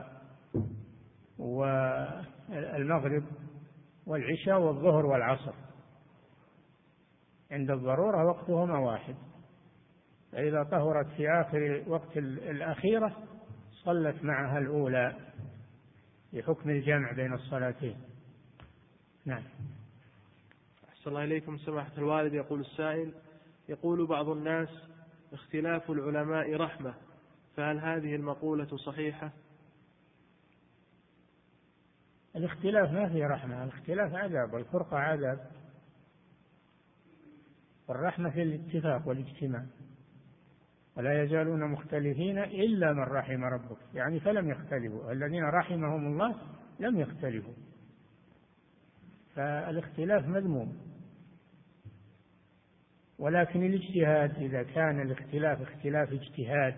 Speaker 2: والمغرب والعشاء والظهر والعصر، عند الضرورة وقتهما واحد. فإذا طهرت في آخر وقت الأخيرة صلت معها الأولى بحكم الجمع بين الصلاتين. نعم.
Speaker 1: أحسن الله إليكم سماحة الوالد. يقول السائل: يقول بعض الناس: اختلاف العلماء رحمة، فهل هذه المقولة صحيحة؟
Speaker 2: الاختلاف ما فيه رحمة، الاختلاف عذاب، والفرقة عذاب، والرحمة في الاتفاق والاجتماع. ولا يزالون مختلفين إلا من رحم ربك، يعني فلم يختلفوا، الذين رحمهم الله لم يختلفوا، فالاختلاف مذموم. ولكن الاجتهاد إذا كان الاختلاف اختلاف اجتهاد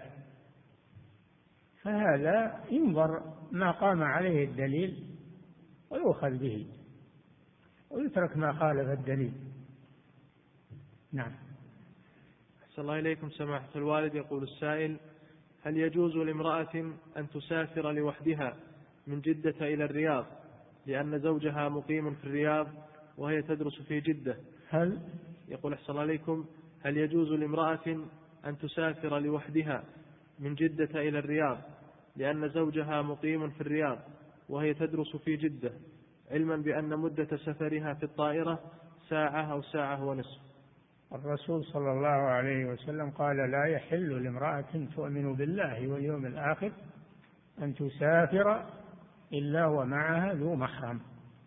Speaker 2: فهذا ينظر ما قام عليه الدليل ويؤخذ به، ويترك ما خالف الدليل. نعم.
Speaker 1: أحسن الله إليكم سماحة الوالد. يقول السائل: هل يجوز لامرأة أن تسافر لوحدها من جدة إلى الرياض لأن زوجها مقيم في الرياض وهي تدرس في جدة؟ يقول: أحسن الله إليكم، هل يجوز لامرأة أن تسافر لوحدها من جدة إلى الرياض لأن زوجها مقيم في الرياض وهي تدرس في جدة، علما بأن مدة سفرها في الطائرة ساعة أو ساعة ونصف؟
Speaker 2: الرسول صلى الله عليه وسلم قال: لا يحل لامرأة تؤمن بالله واليوم الآخر أن تسافر إلا ومعها ذو محرم.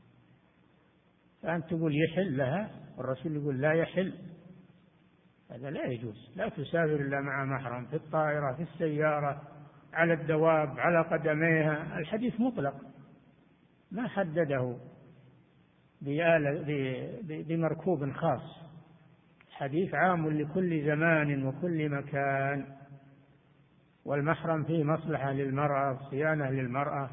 Speaker 2: فأنت تقول يحل لها، والرسول يقول لا يحل، هذا لا يجوز. لا تسافر إلا مع محرم، في الطائرة، في السيارة، على الدواب، على قدميها، الحديث مطلق ما حدده. بمركوب خاص. حديث عام لكل زمان وكل مكان، والمحرم فيه مصلحة للمرأة، صيانة للمرأة،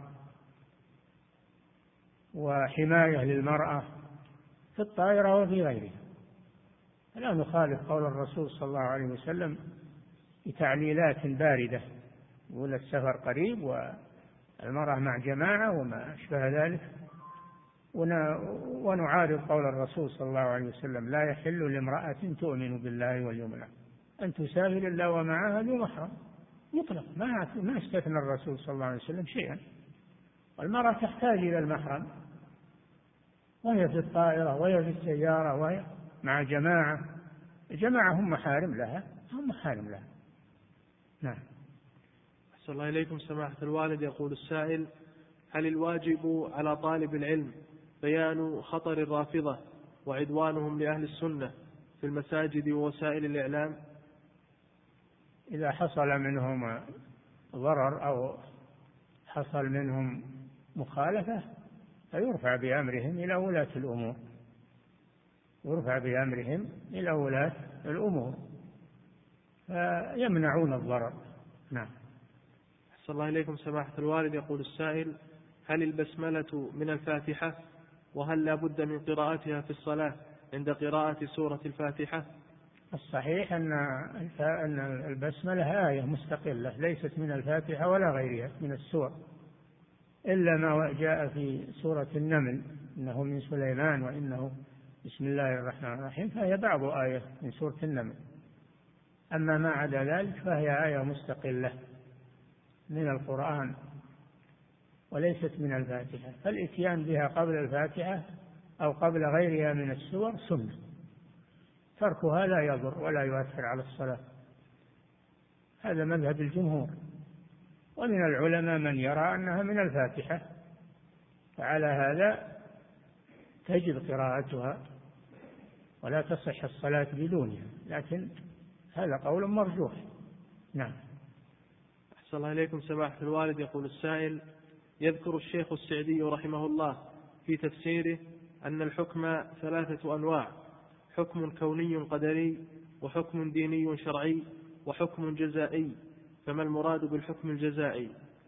Speaker 2: وحماية للمرأة في الطائرة وفي غيرها. لا نخالف قول الرسول صلى الله عليه وسلم بتعليلات باردة، يقول السفر قريب والمرأة مع جماعة وما أشبه ذلك، ونعارض قول الرسول صلى الله عليه وسلم لا يحل لامرأة تؤمن بالله واليوم الآخر أن تسافر إلا ومعها ذو محرم، مطلق، ما استثنى الرسول صلى الله عليه وسلم شيئا. والمرأة تحتاج إلى المحرم وهي في الطائرة وهي في السيارة وهي مع جماعة. الجماعة هم محارم لها، هم محارم لها. نعم.
Speaker 1: أحسن الله إليكم سماحة الوالد. يقول السائل: هل الواجب على طالب العلم بيان خطر الرافضة وعدوانهم لأهل السنة في المساجد ووسائل الإعلام؟
Speaker 2: إذا حصل منهم ضرر أو حصل منهم مخالفة فيرفع بأمرهم إلى ولاة الأمور، يرفع بأمرهم إلى ولاة الأمور فيمنعون الضرر. نعم.
Speaker 1: أحسن الله إليكم سماحة الوالد. يقول السائل: هل البسملة من الفاتحة؟ وهل لا بد من قراءتها في الصلاة عند قراءة سورة الفاتحة؟
Speaker 2: الصحيح أن البسملة آية مستقلة ليست من الفاتحة ولا غيرها من السور، إلا ما جاء في سورة النمل إنه من سليمان وإنه بسم الله الرحمن الرحيم، فهي بعض آية من سورة النمل. أما ما عدا ذلك فهي آية مستقلة من القرآن وليست من الفاتحة، فالإتيان بها قبل الفاتحة أو قبل غيرها من السور سنة، تركها لا يضر ولا يؤثر على الصلاة. هذا مذهب الجمهور، ومن العلماء من يرى أنها من الفاتحة، فعلى هذا تجب قراءتها ولا تصح الصلاة بدونها، لكن هذا قول مرجوح. نعم.
Speaker 1: أحسن الله إليكم سماحة الوالد. يقول السائل: يذكر الشيخ السعدي رحمه الله في تفسيره أن الحكم 3 أنواع: حكم كوني قدري، وحكم ديني شرعي، وحكم جزائي، فما المراد بالحكم الجزائي؟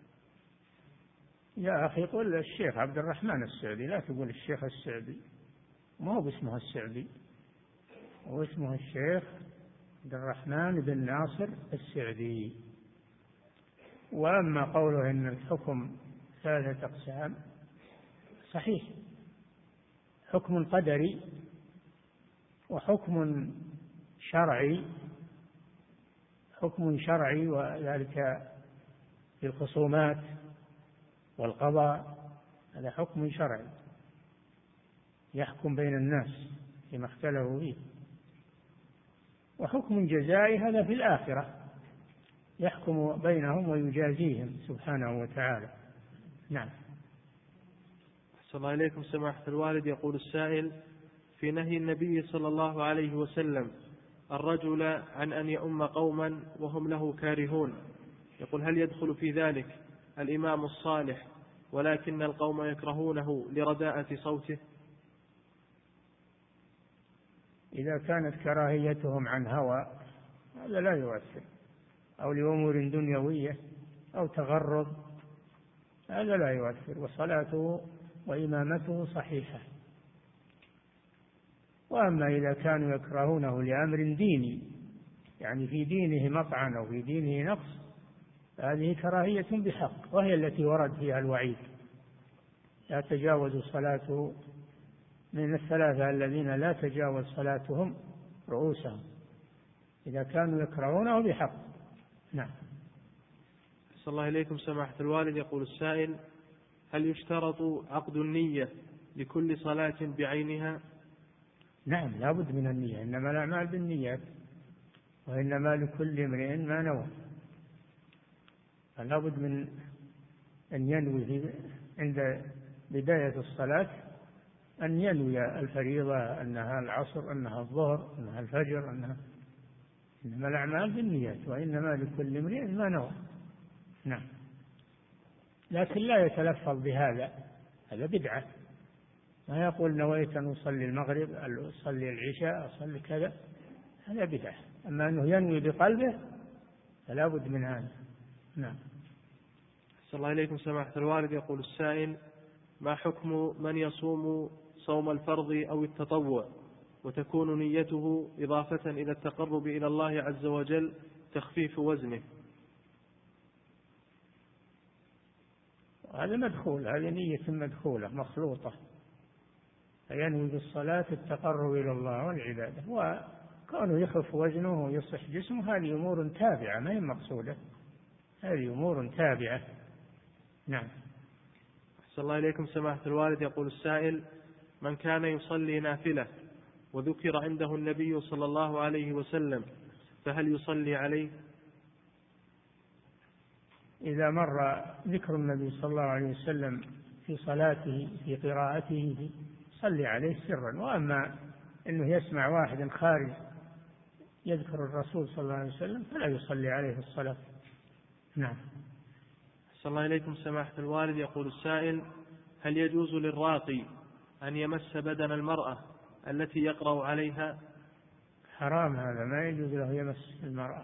Speaker 2: يا أخي قل الشيخ عبد الرحمن السعدي، لا تقول الشيخ السعدي، ما هو باسمه السعدي، هو اسمه الشيخ عبد الرحمن بن ناصر السعدي. وأما قوله إن الحكم 3 أقسام صحيح، حكم قدري وحكم شرعي. حكم شرعي وذلك في الخصومات والقضاء، هذا حكم شرعي يحكم بين الناس فيما اختلفوا فيه. وحكم جزائي هذا في الآخرة يحكم بينهم ويجازيهم سبحانه وتعالى. نعم.
Speaker 1: أحسن الله إليكم سماحة الوالد. يقول السائل: في نهي النبي صلى الله عليه وسلم الرجل عن أن يؤم قوما وهم له كارهون، يقول: هل يدخل في ذلك الإمام الصالح ولكن القوم يكرهونه لرداءة صوته؟
Speaker 2: إذا كانت كراهيتهم عن هوى هذا لا يؤثر، أو لأمور دنيوية أو تغرض، هذا لا يؤثر، وصلاته وإمامته صحيحة. وأما إذا كانوا يكرهونه لأمر ديني، يعني في دينه مطعن أو في دينه نقص، فهذه كراهية بحق، وهي التي ورد فيها الوعيد: لا تجاوز صلاته، من 3 الذين لا تجاوز صلاتهم رؤوسهم، إذا كانوا يكرهونه بحق. نعم.
Speaker 1: أحسن الله إليكم سماحة الوالد. يقول السائل: هل يشترط عقد النية لكل صلاة بعينها؟
Speaker 2: نعم، لا بد من النية، إنما الأعمال بالنيات وإنما لكل امرئ ما نوى، فلا بد من أن ينوي عند بداية الصلاة أن ينوي الفريضة، أنها العصر، أنها الظهر، أنها الفجر، إنما الأعمال بالنيات وإنما لكل امرئ ما نوى. نعم. لكن لا يتلفظ بهذا، هذا بدعة، ما يقول نويت أن أصلي المغرب أو أصلي العشاء أصلي كذا، هذا بدعة. أما أنه ينوي بقلبه فلا بد من هذا. نعم.
Speaker 1: صلى الله عليكم سماحة الوالد. يقول السائل: ما حكم من يصوم صوم الفرض أو التطوع وتكون نيته إضافة إلى التقرب إلى الله عز وجل تخفيف وزنه؟
Speaker 2: هذا مدخول، هذه نية مدخولة مخلوطة، فينوي بالصلاة التقرب إلى الله والعبادة، وكونه يخف وزنه ويصح جسمه هذه أمور تابعة ما هي مقصودة، هذه أمور تابعة. نعم.
Speaker 1: صلى الله عليكم سماحة الوالد. يقول السائل: من كان يصلي نافلة وذكر عنده النبي صلى الله عليه وسلم فهل يصلي عليه؟
Speaker 2: إذا مر ذكر النبي صلى الله عليه وسلم في صلاته في قراءته صلي عليه سرا، وأما أنه يسمع واحد خارج يذكر الرسول صلى الله عليه وسلم فلا يصلي عليه في الصلاة. نعم.
Speaker 1: صلى الله عليكم سماحة الوالد. يقول السائل: هل يجوز للراقي أن يمس بدن المرأة التي يقرأ عليها؟
Speaker 2: حرام، هذا ما يجوز له يمس المرأة،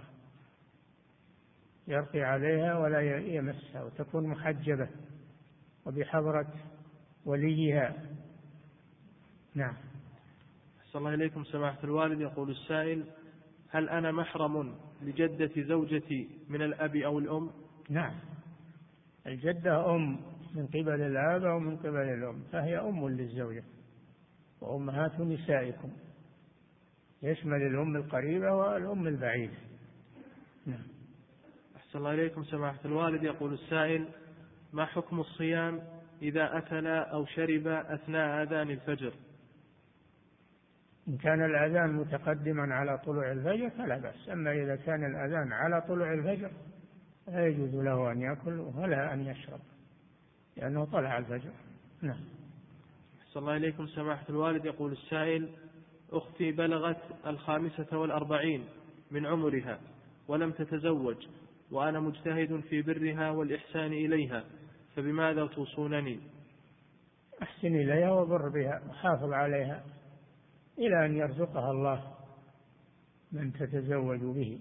Speaker 2: يرقي عليها ولا يمسها، وتكون محجبة وبحضرة وليها. نعم.
Speaker 1: صلى الله عليكم سماحة الوالد. يقول السائل: هل أنا محرم لجدة زوجتي من الأب أو الأم؟
Speaker 2: نعم، الجدة أم من قبل الآب أو من قبل الأم، فهي أم للزوجة، وأمهات نسائكم يشمل الأم القريبة والأم البعيدة. نعم.
Speaker 1: أحسن الله إليكم سماحة الوالد. يقول السائل: ما حكم الصيام إذا أكل أو شرب أثناء أذان الفجر؟
Speaker 2: إن كان الأذان متقدما على طلوع الفجر فلا بأس، أما إذا كان الأذان على طلوع الفجر لا يجوز له أن يأكل ولا أن يشرب لأنه طلع الفجر. نعم.
Speaker 1: أحسن الله إليكم سماحة الوالد. يقول السائل: أختي بلغت 45 من عمرها ولم تتزوج، وأنا مجتهد في برها والإحسان إليها، فبماذا توصونني؟
Speaker 2: أحسن إليها وبر بها وحافظ عليها إلى أن يرزقها الله من تتزوج به،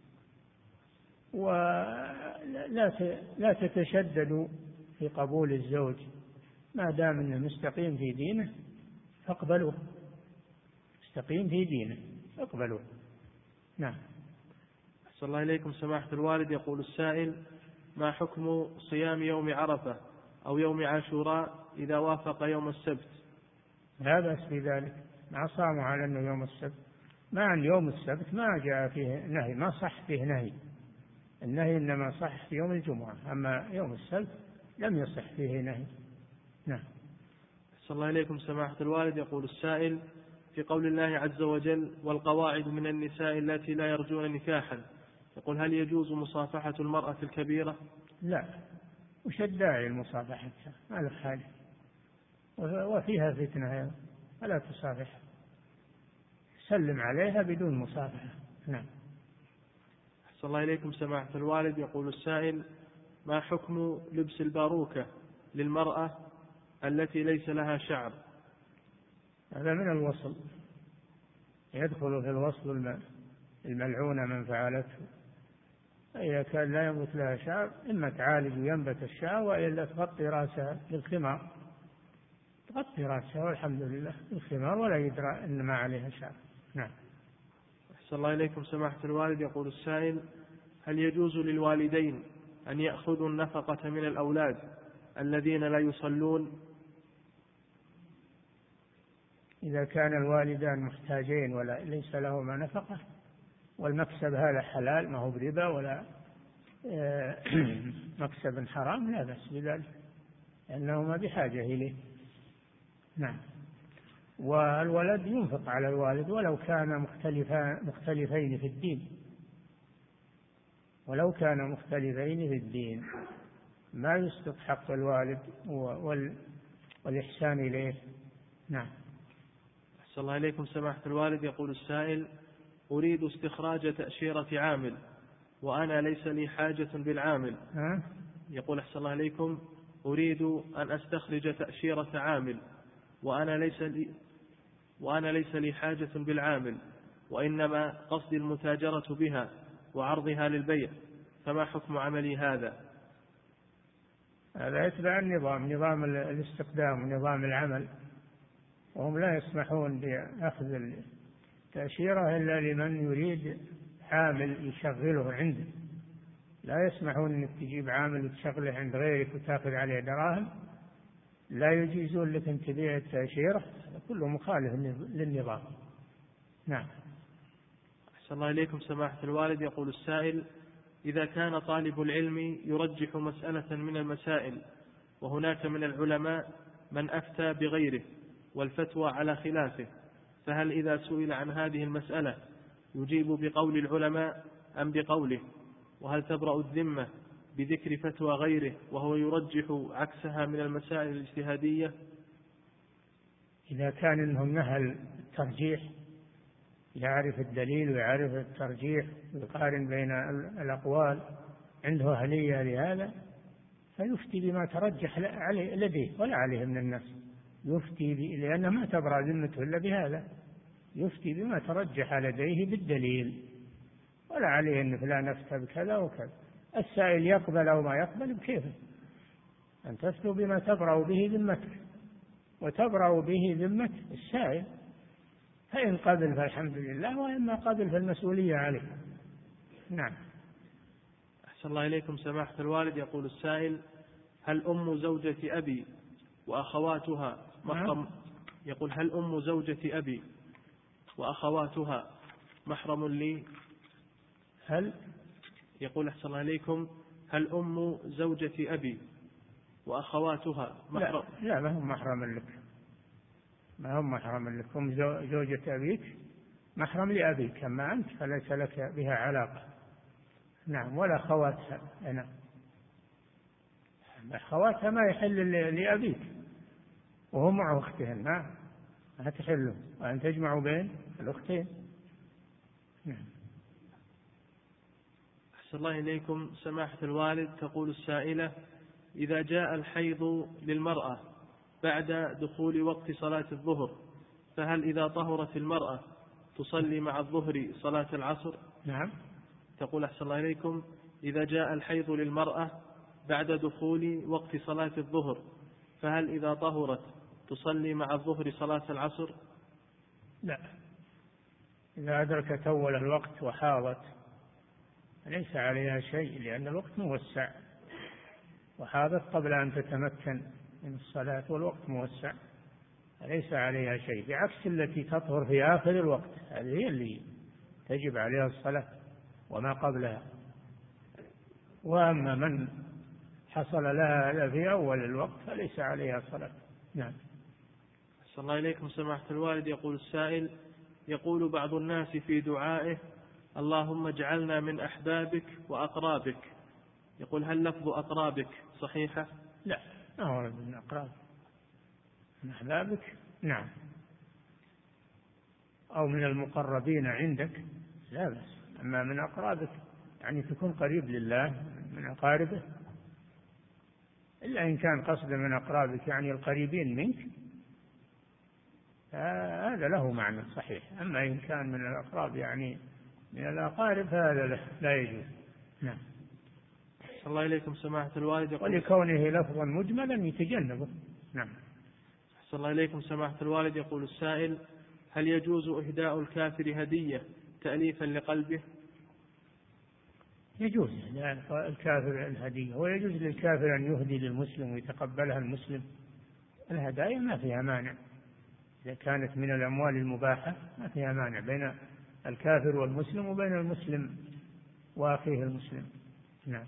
Speaker 2: ولا تتشددوا في قبول الزوج ما دام أنه مستقيم في دينه فاقبلوه، مستقيم في دينه اقبلوه. نعم.
Speaker 1: أحسن الله إليكم سماحة الوالد. يقول السائل: ما حكم صيام يوم عرفة أو يوم عاشوراء إذا وافق يوم السبت؟
Speaker 2: لا بأس بذلك، ما صاموا على أنه يوم السبت، مع أن يوم السبت ما جاء فيه نهي، ما صح فيه نهي، النهي إنما صح في يوم الجمعة، أما يوم السبت لم يصح فيه نهي. نعم.
Speaker 1: أحسن الله إليكم سماحة الوالد. يقول السائل: في قول الله عز وجل: والقواعد من النساء التي لا يرجون نكاحا، يقول: هل يجوز مصافحة المرأة الكبيرة؟
Speaker 2: لا، وش الداعي المصافحة؟ ما له حاجة، وفيها فتنة، فلا تصافح، سلم عليها بدون مصافحة. نعم.
Speaker 1: أحسن الله إليكم سماحة الوالد. يقول السائل: ما حكم لبس الباروكة للمرأة التي ليس لها شعر؟
Speaker 2: هذا من الوصل، يدخل في الوصل الملعونة من فعلته، إذا كان لا ينبت لها شعر إما تعالج وينبت الشعر، وإلا تغطي رأسها بالخمار، تغطي رأسها والحمد لله بالخمار ولا يدرى إن ما عليها شعر. نعم.
Speaker 1: أحسن الله إليكم سماحة الوالد. يقول السائل: هل يجوز للوالدين أن يأخذوا النفقة من الأولاد الذين لا يصلون؟
Speaker 2: إذا كان الوالدان محتاجين ولا ليس لهما نفقة والمكسب هذا حلال ما هو بربا ولا مكسب حرام لا بأس بذلك، لأنهما بحاجة إليه. نعم. والولد ينفق على الوالد ولو كان مختلفين في الدين، ولو كان مختلفين في الدين ما يسقط حق الوالد والإحسان إليه. نعم.
Speaker 1: أحسن الله إليكم سماحة الوالد. يقول السائل: أريد استخراج تأشيرة عامل وأنا ليس لي حاجة بالعامل. يقول: أحسن الله إليكم، أريد أن أستخرج تأشيرة عامل وأنا ليس لي حاجة بالعامل، وإنما قصدي المتاجرة بها وعرضها للبيع، فما حكم عملي هذا؟
Speaker 2: هذا يتبع النظام، نظام الاستقدام ونظام العمل، وهم لا يسمحون بأخذ التأشيرة إلا لمن يريد عامل يشغله عنده. لا يسمحون أنك تجيب عامل وتشغله عند غيرك وتأخذ عليه دراهم، لا يجيزون لك أن تبيع التأشيرة، كله مخالف للنظام. نعم.
Speaker 1: أحسن الله إليكم سماحة الوالد. يقول السائل: إذا كان طالب العلم يرجح مسألة من المسائل وهناك من العلماء من أفتى بغيره والفتوى على خلافه، فهل إذا سئل عن هذه المسألة يجيب بقول العلماء أم بقوله؟ وهل تبرأ الذمة بذكر فتوى غيره وهو يرجح عكسها من المسائل الاجتهادية؟
Speaker 2: إذا كان إنهم أهل الترجيح، يعرف الدليل ويعرف الترجيح ويقارن بين الأقوال، عنده أهلية لهذا، فيفتي بما ترجح لديه ولا عليه من الناس. يفتي لأنه ما تبرأ ذمته إلا بهذا، يفتي بما ترجح لديه بالدليل، ولا عليه أن فلان أفتى بكذا وكذا. السائل يقبل أو ما يقبل بكيفه، أن تفتوا بما تبرأ به ذمتك وتبرأ به ذمة السائل، فإن قبل فالحمد لله، وإما قبل فالمسؤولية عليه. نعم.
Speaker 1: أحسن الله إليكم سماحة الوالد. يقول السائل: هل أم زوجة أبي وأخواتها محرم؟ يقول: هل أم زوجة أبي وأخواتها محرم لي؟ يقول: أحسن الله إليكم، هل أم زوجة أبي وأخواتها محرم؟
Speaker 2: لا، ما هم محرم لك، ما هم محرم لك. أم زوجة أبيك محرم لأبيك، أما أنت فليس لك بها علاقة. نعم. ولا خواتها. نعم. خواتها ما يحل لأبيك وهم مع أختهن، ما تحلوا، وأن تجمعوا بين الأختين. نعم.
Speaker 1: أحسن الله إليكم سماحة الوالد. تقول السائلة: إذا جاء الحيض للمرأة بعد دخول وقت صلاة الظهر، فهل إذا طهرت المرأة تصلي مع الظهر صلاة العصر؟
Speaker 2: نعم.
Speaker 1: تقول: أحسن الله إليكم، إذا جاء الحيض للمرأة بعد دخول وقت صلاة الظهر، فهل إذا طهرت تصلي مع الظهر صلاة العصر؟
Speaker 2: لا، إذا أدركت أول الوقت وحاضت ليس عليها شيء، لأن الوقت موسع، وحاضت قبل أن تتمكن من الصلاة والوقت موسع، فليس عليها شيء، بعكس التي تطهر في آخر الوقت، هذه هي اللي تجب عليها الصلاة وما قبلها. وأما من حصل لها هذا في أول الوقت فليس عليها صلاة. نعم.
Speaker 1: أحسن الله إليكم سماحة الوالد. يقول السائل: يقول بعض الناس في دعائه: اللهم اجعلنا من أحبابك وأقرابك. يقول: هل لفظ أقرابك صحيحة؟
Speaker 2: لا، ما هو من أقراب، من أحبابك. نعم. أو من المقربين عندك لا بأس، أما من أقرابك يعني تكون قريب لله من أقاربه، إلا إن كان قصد من أقرابك يعني القريبين منك، هذا له معنى صحيح. أما إن كان من الأقراب يعني من الأقارب هذا لا يجوز. نعم.
Speaker 1: صلى الله إليكم سماحة الوالد.
Speaker 2: ولكونه لفظا مجملا يتجنبه. نعم.
Speaker 1: صلى الله إليكم سماحة الوالد. يقول السائل: هل يجوز إهداء الكافر هدية تأليفا لقلبه؟
Speaker 2: يجوز إهداء الكافر الهدية، ويجوز للكافر أن يهدي للمسلم ويتقبلها المسلم. الهدايا ما فيها مانع، إذا كانت من الأموال المباحة ما فيها مانع بين الكافر والمسلم وبين المسلم وأخيه المسلم. نعم.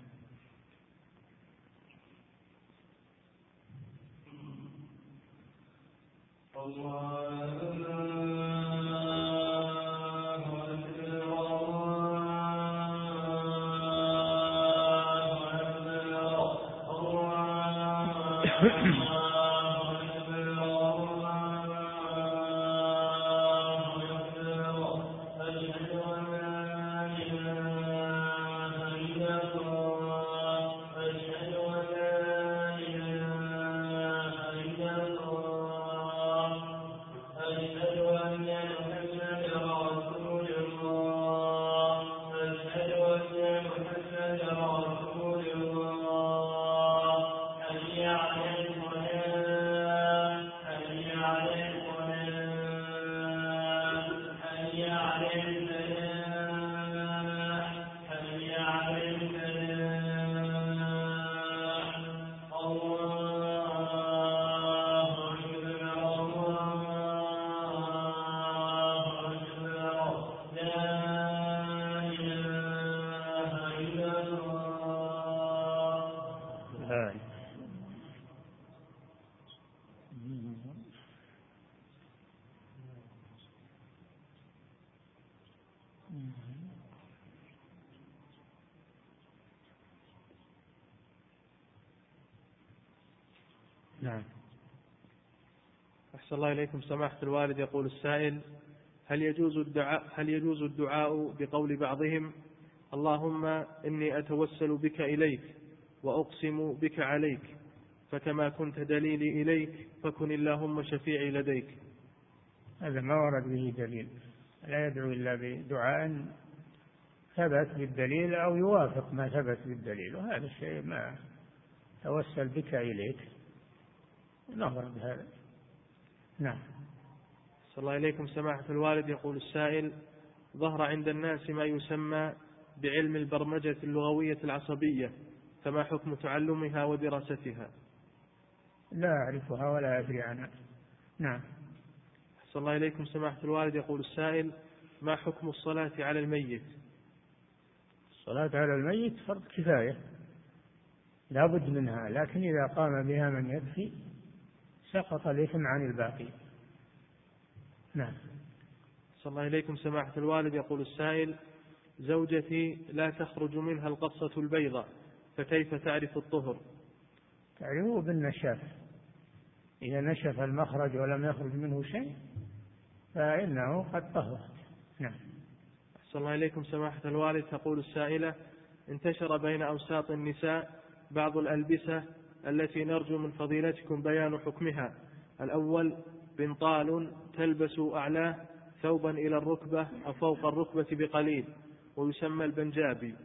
Speaker 2: نعم.
Speaker 1: أحسن الله إليكم سماحة الوالد. يقول السائل: هل يجوز الدعاء بقول بعضهم: اللهم إني أتوسل بك إليك وأقسم بك عليك، فكما كنت دليلي إليك فكن اللهم شفيعي لديك؟
Speaker 2: هذا ما ورد به دليل، لا يدعو إلا بدعاء ثبت بالدليل أو يوافق ما ثبت بالدليل، وهذا الشيء ما توسل بك إليك نظر بهذا. نعم.
Speaker 1: صلى الله إليكم سماحة الوالد. يقول السائل: ظهر عند الناس ما يسمى بعلم البرمجة اللغوية العصبية، فما حكم تعلمها ودراستها؟
Speaker 2: لا أعرفها ولا أدري عنها. نعم.
Speaker 1: صلى الله إليكم سماحة الوالد. يقول السائل: ما حكم الصلاة على الميت؟
Speaker 2: الصلاة على الميت فرض كفاية لا بد منها، لكن إذا قام بها من يكفي سقط الإثم عن الباقي. نعم.
Speaker 1: صلى الله إليكم سماحة الوالد. يقول السائل: زوجتي لا تخرج منها القصة البيضاء، فكيف تعرف الطهر؟
Speaker 2: تعرفه بالنشاف، إذا نشف المخرج ولم يخرج منه شيء فإنه قد طهرت. نعم.
Speaker 1: صلى الله إليكم سماحة الوالد. تقول السائلة: انتشر بين أوساط النساء بعض الألبسة التي نرجو من فضيلتكم بيان حكمها. الأول: بنطال تلبس أعلاه ثوبا إلى الركبة أو فوق الركبة بقليل، ويسمى البنجابي.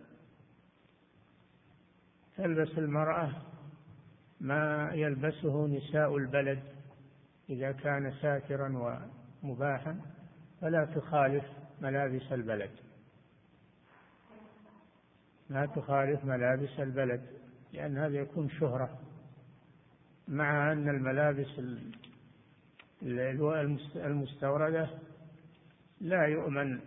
Speaker 2: تلبس المرأة ما يلبسه نساء البلد إذا كان ساترا ومباحا، فلا تخالف ملابس البلد، لا تخالف ملابس البلد، لأن هذا يكون شهرة، مع أن الملابس المستوردة لا يؤمن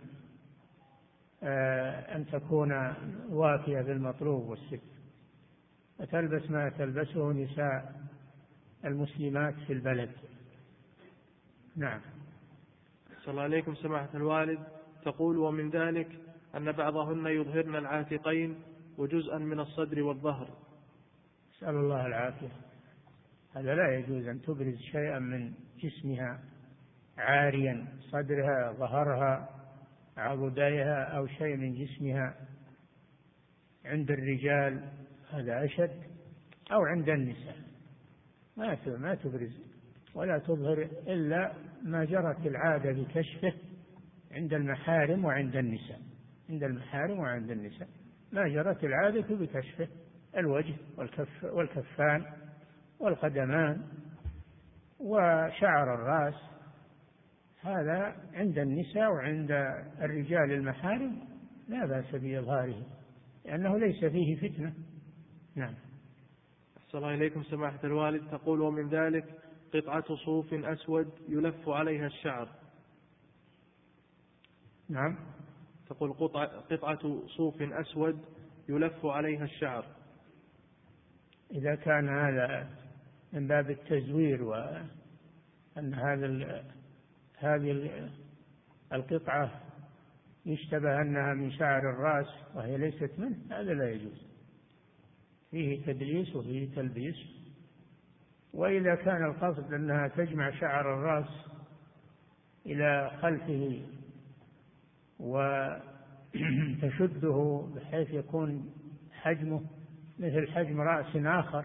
Speaker 2: أن تكون وافية بالمطلوب والست، فتلبس ما تلبسه نساء المسلمات في البلد. نعم.
Speaker 1: صلى الله عليكم سماحة الوالد. تقول: ومن ذلك أن بعضهن يظهرن العاتقين وجزءا من الصدر والظهر.
Speaker 2: نسأل الله العافية. هذا لا يجوز أن تبرز شيئا من جسمها عاريا، صدرها ظهرها عضديها أو شيء من جسمها عند الرجال، هذا أشد، أو عند النساء ما تبرز ولا تظهر إلا ما جرت العادة بكشفه عند المحارم وعند النساء، عند المحارم وعند النساء ما جرت العادة بكشفه، الوجه والكفان والقدمان وشعر الرأس، هذا عند النساء، وعند الرجال المحارم لا بأس بإظهاره لأنه ليس فيه فتنة. نعم.
Speaker 1: أحسن الله إليكم سماحة الوالد. تقول: ومن ذلك قطعة صوف أسود يلف عليها الشعر.
Speaker 2: نعم.
Speaker 1: تقول: قطعة صوف أسود يلف عليها الشعر.
Speaker 2: إذا كان هذا من باب التزوير وأن هذه القطعة يشتبه أنها من شعر الرأس وهي ليست منه، هذا لا يجوز، فيه تدليس وفيه تلبيس. وإذا كان القصد أنها تجمع شعر الرأس إلى خلفه وتشده بحيث يكون حجمه مثل حجم رأس آخر،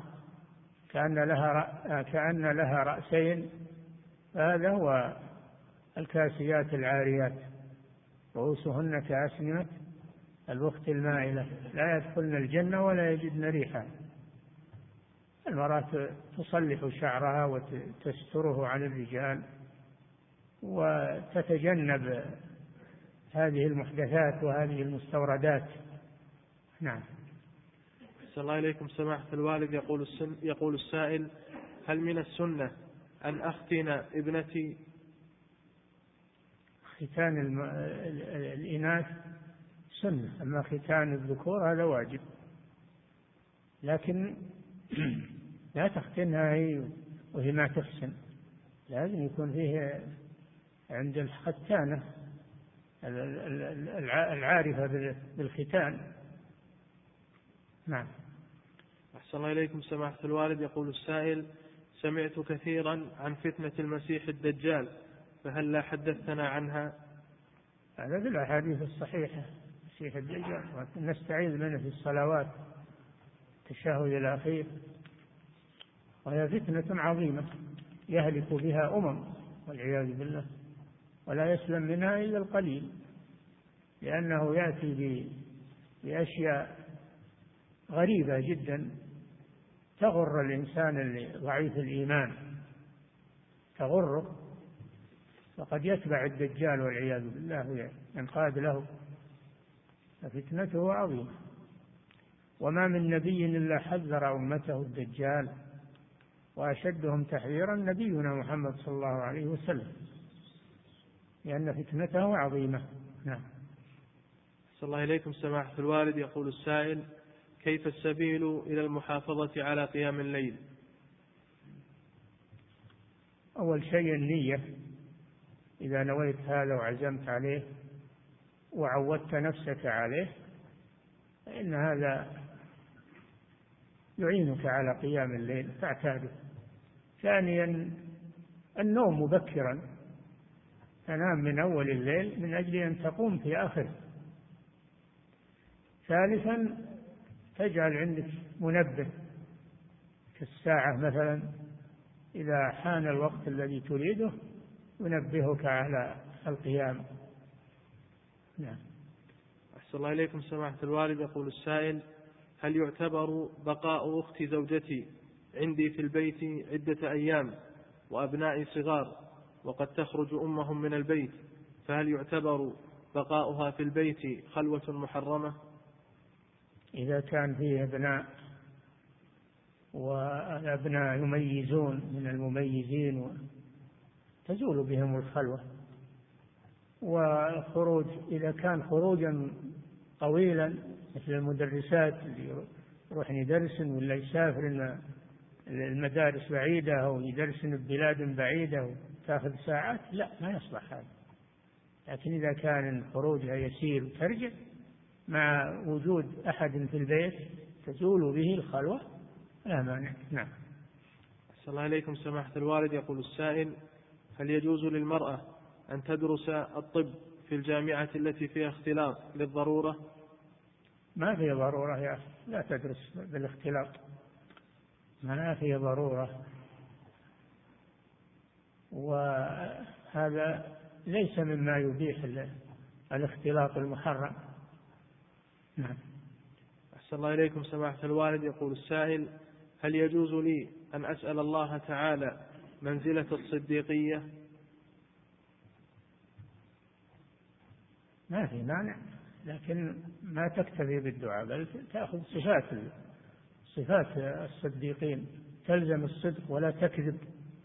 Speaker 2: كأن لها رأسين، فهذا هو الكاسيات العاريات رؤوسهن كأسنمة البخت المائلة لا يدخلن الجنة ولا يجدن ريحا. المرأة تصلح شعرها وتستره عن الرجال وتتجنب هذه المحدثات وهذه المستوردات. نعم.
Speaker 1: صلى الله عليكم سماحة الوالد. يقول السائل: هل من السنة أن أختن ابنتي؟
Speaker 2: ختان الإناث سنة، أما ختان الذكور هذا واجب، لكن لا تختنها هي وهي ما تحسن، لازم يكون فيه عند الختانة العارفة بالختان. نعم.
Speaker 1: أحسن الله إليكم سماحة الوالد. يقول السائل: سمعت كثيرا عن فتنة المسيح الدجال، فهل لا حدثتنا عنها؟
Speaker 2: هذا في الأحاديث الصحيحة، مسيح الدجال نستعيذ منه في الصلوات التشهد الأخير، وهي فتنة عظيمة يهلك بها والعياذ بالله، ولا يسلم منها إلا القليل، لأنه يأتي بأشياء غريبة جدا تغر الإنسان ضعيف الإيمان، تغره، فقد يتبع الدجال والعياذ بالله ينقاد له، ففتنته عظيمة. وما من نبي إلا حذر أمته الدجال، وأشدهم تحذيرا نبينا محمد صلى الله عليه وسلم، لأن فتنته عظيمة. نعم.
Speaker 1: صلى الله إليكم سماحة الوالد. يقول السائل: كيف السبيل إلى المحافظة على قيام الليل؟
Speaker 2: أول شيء النية، إذا نويت هذا وعزمت عليه وعودت نفسك عليه فإن هذا يعينك على قيام الليل تعتاده. ثانيا النوم مبكرا، تنام من أول الليل من أجل أن تقوم في آخره. ثالثا تجعل عندك منبه في الساعة مثلا، إذا حان الوقت الذي تريده ينبهك على القيام. نعم.
Speaker 1: أحسن الله إليكم سماحة الوالد. يقول السائل: هل يعتبر بقاء أخت زوجتي عندي في البيت عدة أيام وأبنائي صغار وقد تخرج أمهم من البيت، فهل يعتبر بقاؤها في البيت خلوة محرمة؟
Speaker 2: إذا كان فيه أبناء والأبناء يميزون من المميزين تزول بهم الخلوة، والخروج إذا كان خروجا طويلا مثل المدرسات اللي يروح يدرسن ولا يسافر المدارس بعيدة أو يدرسن ببلاد بعيدة وتأخذ ساعات، لا، ما يصلح هذا. لكن إذا كان خروجها يسير وترجع مع وجود أحد في البيت تزول به الخلوة لا مانع. نعم.
Speaker 1: أحسن الله إليكم سماحة الوالد. يقول السائل: هل يجوز للمرأة أن تدرس الطب في الجامعة التي فيها اختلاط للضرورة؟
Speaker 2: ما في ضرورة يا أخي، لا تدرس بالاختلاط، ما في ضرورة، وهذا ليس مما يبيح الاختلاط المحرم. نعم.
Speaker 1: أحسن الله إليكم سماحة الوالد. يقول السائل: هل يجوز لي أن أسأل الله تعالى منزلة الصديقية؟
Speaker 2: ما في مانع، لكن ما تكتفي بالدعاء، بل تأخذ صفات الصديقين، تلزم الصدق ولا تكذب،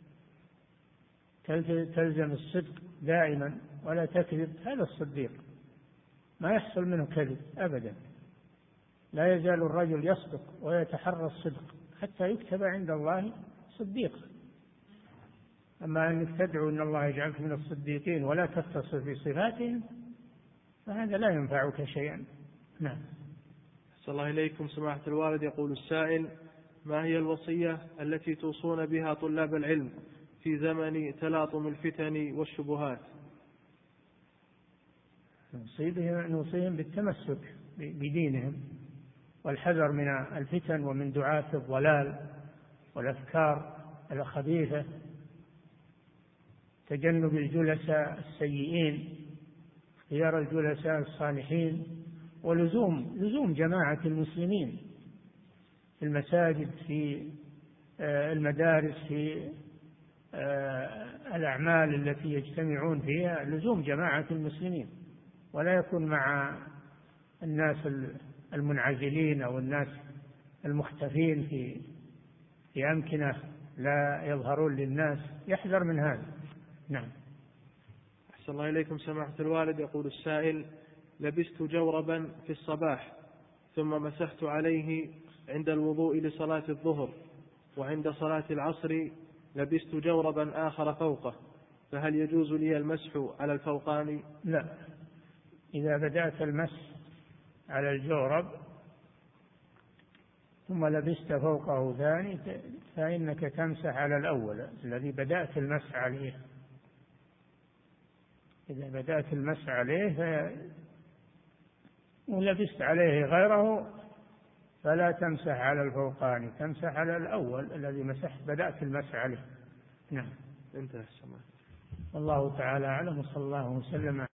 Speaker 2: تلزم الصدق دائما ولا تكذب. هذا الصديق ما يحصل منه كذب أبدا، لا يزال الرجل يصدق ويتحرى الصدق حتى يكتب عند الله صديقا. أما أنك تدعو أن الله يجعلك من الصديقين ولا تتصف بصفاتهم فهذا لا ينفعك شيئا. نعم.
Speaker 1: أحسن الله إليكم سماحة الوالد. يقول السائل: ما هي الوصية التي توصون بها طلاب العلم في زمن تلاطم الفتن والشبهات؟
Speaker 2: نوصيهم بالتمسك بدينهم والحذر من الفتن ومن دعاة الضلال والأفكار الخبيثة، تجنب الجلساء السيئين، اختيار الجلساء الصالحين، ولزوم جماعة المسلمين في المساجد، في المدارس، في الأعمال التي يجتمعون فيها، لزوم جماعة المسلمين، ولا يكون مع الناس المنعزلين أو الناس المختفين في أمكنة لا يظهرون للناس، يحذر من هذا. نعم.
Speaker 1: أحسن الله إليكم سماحة الوالد. يقول السائل: لبست جوربا في الصباح ثم مسحت عليه عند الوضوء لصلاة الظهر، وعند صلاة العصر لبست جوربا آخر فوقه، فهل يجوز لي المسح على الفوقاني؟
Speaker 2: لا، إذا بدأت المسح على الجورب ثم لبست فوقه ثاني فإنك تمسح على الأول الذي بدأت المسح عليه. إذا بدأت المسح عليه ولبست عليه غيره فلا تمسح على الفوقاني، تمسح على الأول الذي بدأت المسح عليه. نعم.
Speaker 1: انتهى السماء.
Speaker 2: والله تعالى أعلم، وصلى الله وسلم.